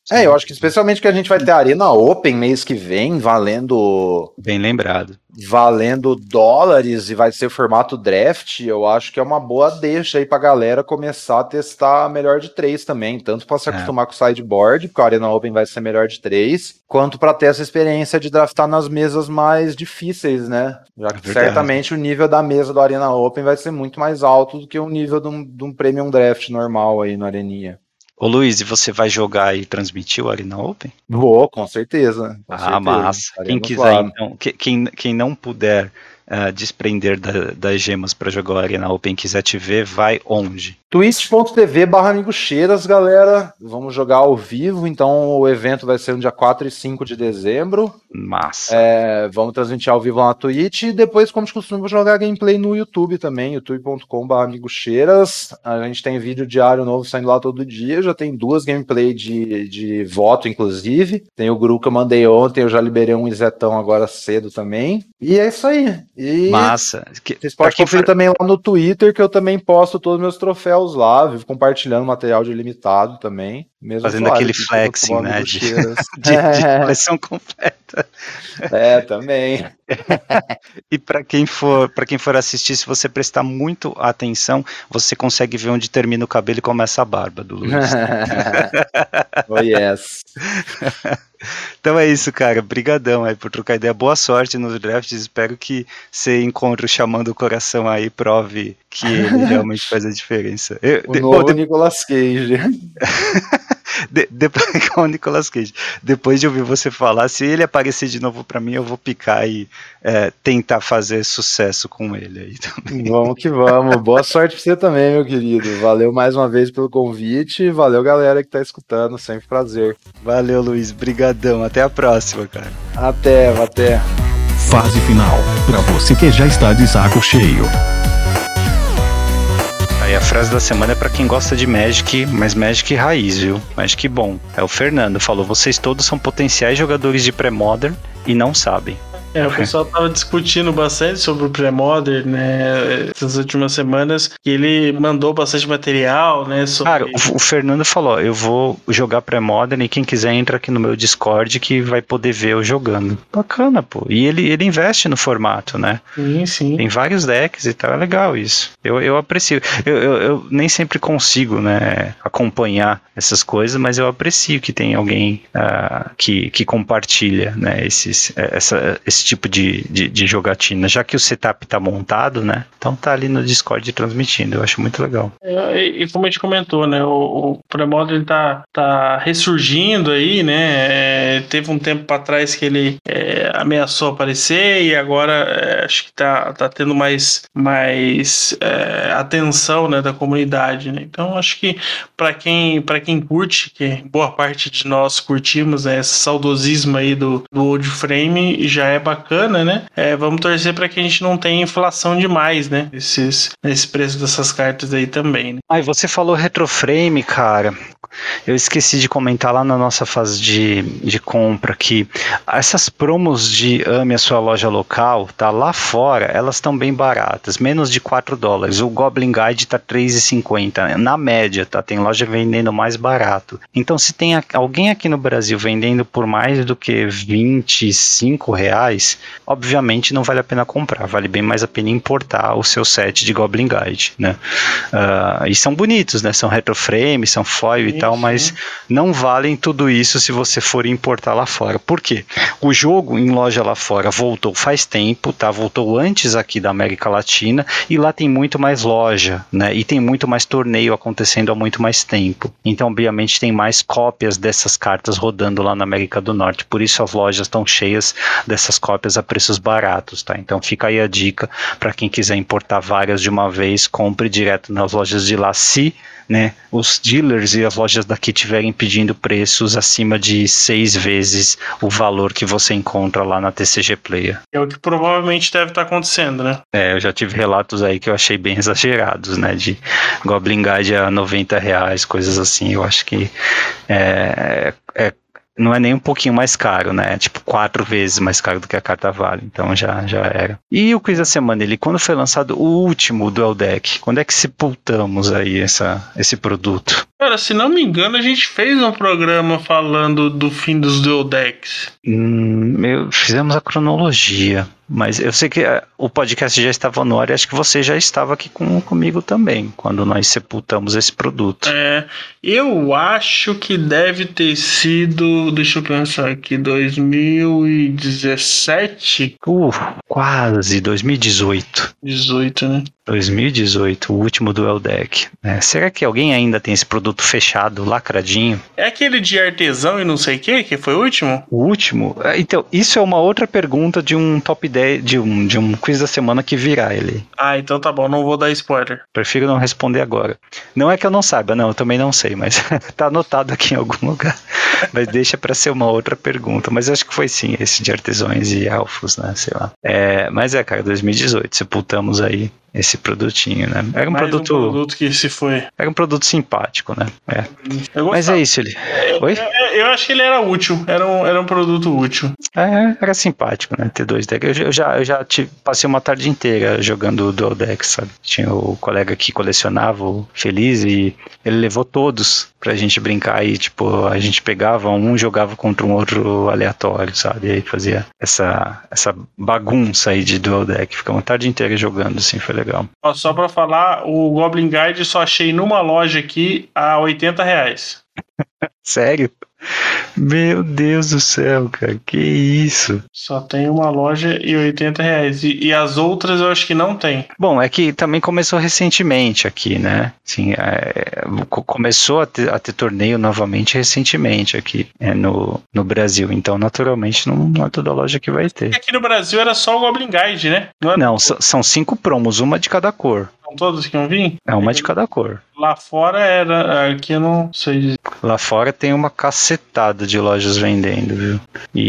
É, eu acho que especialmente que a gente vai ter a Arena Open mês que vem, valendo... Bem lembrado. Valendo dólares e vai ser formato draft, eu acho que é uma boa deixa aí pra galera começar a testar a melhor de três também, tanto pra se acostumar é. com o sideboard, porque a Arena Open vai ser melhor de três, quanto pra ter essa experiência de draftar nas mesas mais difíceis, né? Já que é certamente o nível da mesa do Arena Open vai ser muito mais alto do que o nível de um, de um Premium Draft normal aí no Areninha. Ô Luiz, e você vai jogar e transmitir o Arena Open? Vou, com certeza. Com ah, certeza. massa. Quem quiser, lado. então, quem, quem não puder uh, desprender da, das gemas para jogar o Arena Open, quiser te ver, vai onde? twitch.tv barra amigucheiras, galera. Vamos jogar ao vivo, então o evento vai ser no dia quatro e cinco de dezembro. Massa. É, vamos transmitir ao vivo lá na Twitch e depois, como de costume, vou jogar gameplay no YouTube também, youtube ponto com barra amigucheiras. A gente tem vídeo diário novo saindo lá todo dia, já tem duas gameplay de, de voto, inclusive. Tem o grupo que eu mandei ontem, eu já liberei um isetão agora cedo também. E é isso aí. E massa. Que, vocês podem conferir for... também lá no Twitter, que eu também posto todos os meus troféus lá, vivo compartilhando material de limitado também. Mesmo fazendo usuário, aquele flexing, né? De, de, é. de coleção completa. É, também. E para quem for, para quem for assistir, se você prestar muito atenção, você consegue ver onde termina o cabelo e começa a barba do Luiz. Oh, yes. Então é isso, cara. Brigadão aí por trocar ideia. Boa sorte nos drafts. Espero que você encontre o chamando o coração aí, prove que ele realmente faz a diferença. Eu, o de, novo oh, de... Nicolas Cage. De, depois com o Nicolas Cage. Depois de ouvir você falar, se ele aparecer de novo pra mim, eu vou picar e é, tentar fazer sucesso com ele aí também. Vamos que vamos. Boa sorte pra você também, meu querido. Valeu mais uma vez pelo convite. Valeu, galera que tá escutando. Sempre prazer. Valeu, Luiz. Brigadão. Até a próxima, cara. Até, até. Fase final. Pra você que já está de saco cheio. E a frase da semana é pra quem gosta de Magic, mas Magic raiz, viu? Magic bom. É o Fernando, falou, vocês todos são potenciais jogadores de pré-modern e não sabem. É, o pessoal tava discutindo bastante sobre o pré-modern, né, essas últimas semanas, e ele mandou bastante material, né, sobre... Cara, o, o Fernando falou, eu vou jogar pré-modern e quem quiser entra aqui no meu Discord que vai poder ver eu jogando. Bacana, pô. E ele, ele investe no formato, né? Sim, sim. Tem vários decks e tal, é legal isso. Eu, eu aprecio. Eu, eu, eu nem sempre consigo, né, acompanhar essas coisas, mas eu aprecio que tem alguém uh, que, que compartilha, né, esses, essa, esse tipo de, de, de jogatina, já que o setup tá montado, né? Então tá ali no Discord transmitindo, eu acho muito legal. É, e, e como a gente comentou, né? O, o pré-modern tá, tá ressurgindo aí, né? É, teve um tempo para trás que ele é, ameaçou aparecer e agora é, acho que tá, tá tendo mais, mais é, atenção, né, da comunidade, né? Então acho que para quem, para quem curte, que boa parte de nós curtimos, né, esse saudosismo aí do, do old frame, já é bacana, né? É, vamos torcer para que a gente não tenha inflação demais, né? Esses, nesse preço dessas cartas aí também, né? Ah, e você falou retroframe, cara. Eu esqueci de comentar lá na nossa fase de, de compra que essas promos de ame a sua loja local, tá lá fora, elas estão bem baratas, menos de quatro dólares. O Goblin Guide tá três e cinquenta, na média, tá? Tem loja vendendo mais barato. Então, se tem alguém aqui no Brasil vendendo por mais do que vinte e cinco reais, obviamente não vale a pena comprar, vale bem mais a pena importar o seu set de Goblin Guide, né? Uh, e são bonitos, né? São retroframe, são foil e tal, mas não valem tudo isso se você for importar lá fora. Por quê? O jogo em loja lá fora voltou faz tempo, tá? Voltou antes aqui da América Latina e lá tem muito mais loja, né? E tem muito mais torneio acontecendo há muito mais tempo. Então, obviamente, tem mais cópias dessas cartas rodando lá na América do Norte. Por isso as lojas estão cheias dessas cópias a preços baratos, tá? Então fica aí a dica para quem quiser importar várias de uma vez, compre direto nas lojas de lá, se, né, os dealers e as lojas daqui tiverem pedindo preços acima de seis vezes o valor que você encontra lá na T C G Player. É o que provavelmente deve estar acontecendo, né? É, eu já tive relatos aí que eu achei bem exagerados, né, de Goblin Guide a noventa reais, coisas assim. Eu acho que é, é não é nem um pouquinho mais caro, né? Tipo, quatro vezes mais caro do que a carta vale. Então já, já era. E o quiz da semana, ele, quando foi lançado o último Duel Deck, quando é que sepultamos aí essa, esse produto? Cara, se não me engano, a gente fez um programa falando do fim dos dual decks. Hum, eu, fizemos a cronologia, mas eu sei que uh, o podcast já estava no ar e acho que você já estava aqui com, comigo também, quando nós sepultamos esse produto. É, eu acho que deve ter sido, deixa eu pensar aqui, dois mil e dezessete? Uh, quase, dois mil e dezoito. dezoito, né? dois mil e dezoito, o último Dual Deck. É, será que alguém ainda tem esse produto fechado, lacradinho? É aquele de artesão e não sei o que, que foi o último? O último? Então, isso é uma outra pergunta de um top dez, de um, de um quiz da semana que virá ele. Ah, então tá bom, não vou dar spoiler. Prefiro não responder agora. Não é que eu não saiba, não, eu também não sei, mas tá anotado aqui em algum lugar. Mas deixa pra ser uma outra pergunta. Mas acho que foi sim, esse de artesões e elfos, né, sei lá. É, mas é, cara, dois mil e dezoito, sepultamos aí esse produtinho, né? Era um Mais produto. um produto que se foi. Era um produto simpático, né? É. Eu Mas é isso, ele. Oi? Eu, eu acho que ele era útil. Era um, era um produto útil. É, era simpático, né? Ter dois decks. Eu, eu já, eu já tive, passei uma tarde inteira jogando Dual Deck, sabe? Tinha o colega que colecionava, o Feliz, e ele levou todos pra gente brincar e, tipo, a gente pegava um, jogava contra um outro aleatório, sabe? E aí fazia essa, essa bagunça aí de Dual Deck. Ficamos uma tarde inteira jogando, assim, foi legal. Ó, só pra falar, o Goblin Guide só achei numa loja aqui a oitenta reais. Sério? Meu Deus do céu, cara, que isso? Só tem uma loja e oitenta reais. E, e as outras eu acho que não tem. Bom, é que também começou recentemente aqui, né? Assim, é, começou a ter, a ter torneio novamente recentemente aqui é, no, no Brasil. Então, naturalmente, não, não é toda loja que vai ter. Aqui no Brasil era só o Goblin Guide, né? Não, era... não são, são cinco promos, uma de cada cor. São todos que iam vir? É uma de cada cor. Lá fora era... Aqui eu não sei dizer. Lá fora tem uma cacetada de lojas vendendo, viu?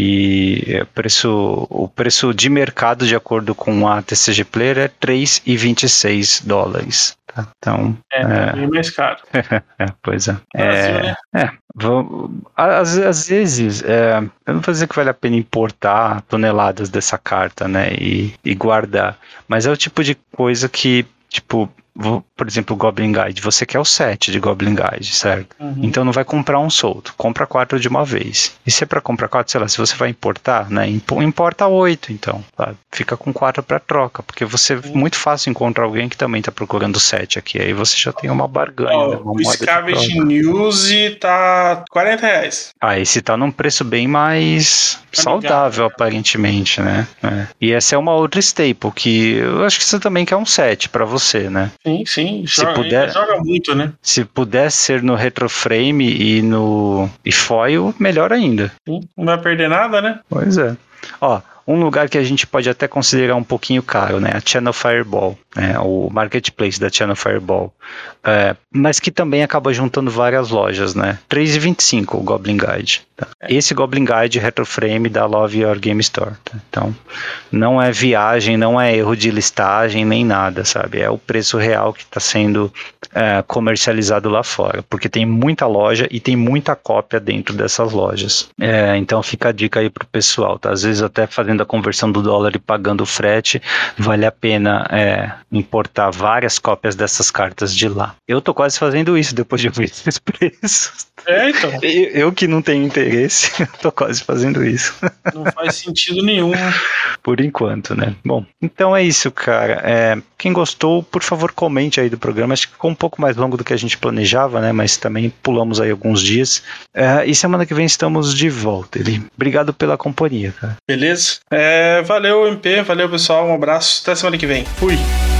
E o preço, o preço de mercado, de acordo com a T C G Player, é três reais e vinte e seis dólares. Tá? Então, é, é bem mais caro. é, pois é. Brasil, é, né? é vou, às, às vezes, é, eu não vou dizer que vale a pena importar toneladas dessa carta, né? E, e guardar. Mas é o tipo de coisa que, tipo, vou, por exemplo, o Goblin Guide, você quer o set de Goblin Guide, certo? Uhum. Então não vai comprar um solto, compra quatro de uma vez. E se é para comprar quatro, sei lá, se você vai importar, né, importa oito, então, sabe? Fica com quatro para troca, porque você é muito fácil encontrar alguém que também tá procurando set aqui, aí você já tem uma barganha. Oh, né, uma o Scavenge News tá quarenta reais. Ah, esse tá num preço bem mais tá saudável, ligado, aparentemente, né? É. E essa é uma outra staple, que eu acho que você também quer um set para você, né? Sim, sim. Se joga, puder, joga muito, né? Se puder ser no retroframe e no e foil, melhor ainda. Sim, não vai perder nada, né? Pois é. Ó, um lugar que a gente pode até considerar um pouquinho caro, né? A Channel Fireball, né? O marketplace da Channel Fireball. É, mas que também acaba juntando várias lojas, né? três reais e vinte e cinco o Goblin Guide. Tá? É. Esse Goblin Guide retroframe da Love Your Game Store. Tá? Então, não é viagem, não é erro de listagem, nem nada, sabe? É o preço real que está sendo é, comercializado lá fora. Porque tem muita loja e tem muita cópia dentro dessas lojas. É, então, fica a dica aí pro pessoal, tá? Às vezes até fazendo a conversão do dólar e pagando o frete, vale a pena é, importar várias cópias dessas cartas de lá. Eu tô quase fazendo isso depois de ver esses preços. É, então. Eu, eu que não tenho interesse, tô quase fazendo isso. Não faz sentido nenhum. Por enquanto, né? Bom, então é isso, cara. É, quem gostou, por favor, comente aí do programa. Acho que ficou um pouco mais longo do que a gente planejava, né? Mas também pulamos aí alguns dias. É, e semana que vem estamos de volta. Eli. Obrigado pela companhia, cara. Beleza? É, valeu, M P. Valeu, pessoal. Um abraço. Até semana que vem. Fui.